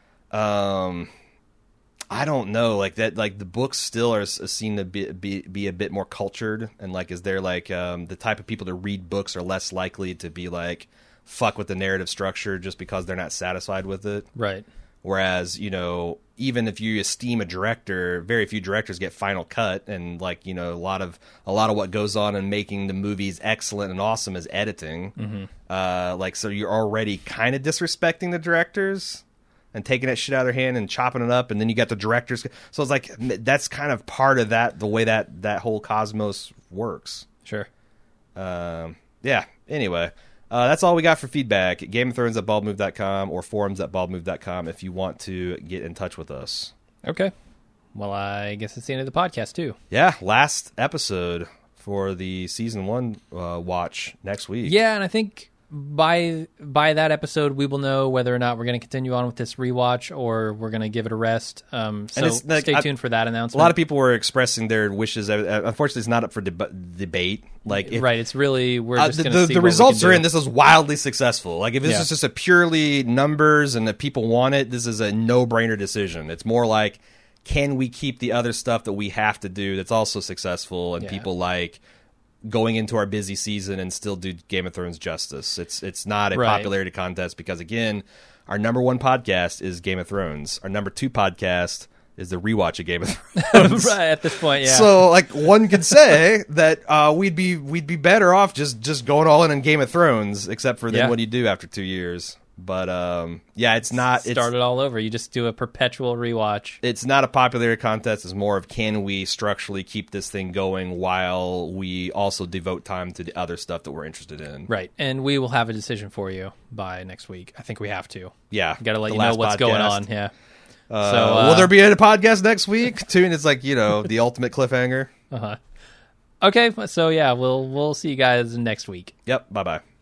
I don't know, like that, like the books still are seen to be a bit more cultured, and like, is there like the type of people that read books are less likely to be like fuck with the narrative structure just because they're not satisfied with it, right? Whereas, you know, even if you esteem a director, very few directors get final cut, and like, you know, a lot of what goes on in making the movies excellent and awesome is editing. Like, so you're already kind of disrespecting the directors and taking that shit out of their hand and chopping it up, and then you got the directors. So it's like, that's kind of part of that, the way that whole cosmos works. Sure. Yeah, anyway. That's all we got for feedback. Game of Thrones at baldmove.com or forums at baldmove.com if you want to get in touch with us. Okay. Well, I guess it's the end of the podcast, too. Yeah, last episode for the Season 1 watch next week. Yeah, and I think... By that episode, we will know whether or not we're going to continue on with this rewatch or we're going to give it a rest. So stay tuned for that announcement. A lot of people were expressing their wishes. Unfortunately, it's not up for debate. Like, right, it's really we're just going to see the what results we can are do. in. This is wildly successful. Like, if this is just a purely numbers and that people want it, this is a no-brainer decision. It's more like, can we keep the other stuff that we have to do that's also successful and people like going into our busy season and still do Game of Thrones justice. It's not a popularity contest because, again, our number one podcast is Game of Thrones. Our number two podcast is the rewatch of Game of Thrones. Right at this point, yeah. So, like, one could say that we'd be better off just going all in on Game of Thrones, except for then what do you do after 2 years? But yeah, it's not start it all over. You just do a perpetual rewatch. It's not a popularity contest. It's more of, can we structurally keep this thing going while we also devote time to the other stuff that we're interested in. Right, and we will have a decision for you by next week. I think we have to. Yeah, got to let you know what's going on. Yeah. So will there be a podcast next week? Tune. It's like, you know, the ultimate cliffhanger. Okay, so yeah, we'll see you guys next week. Yep. Bye bye.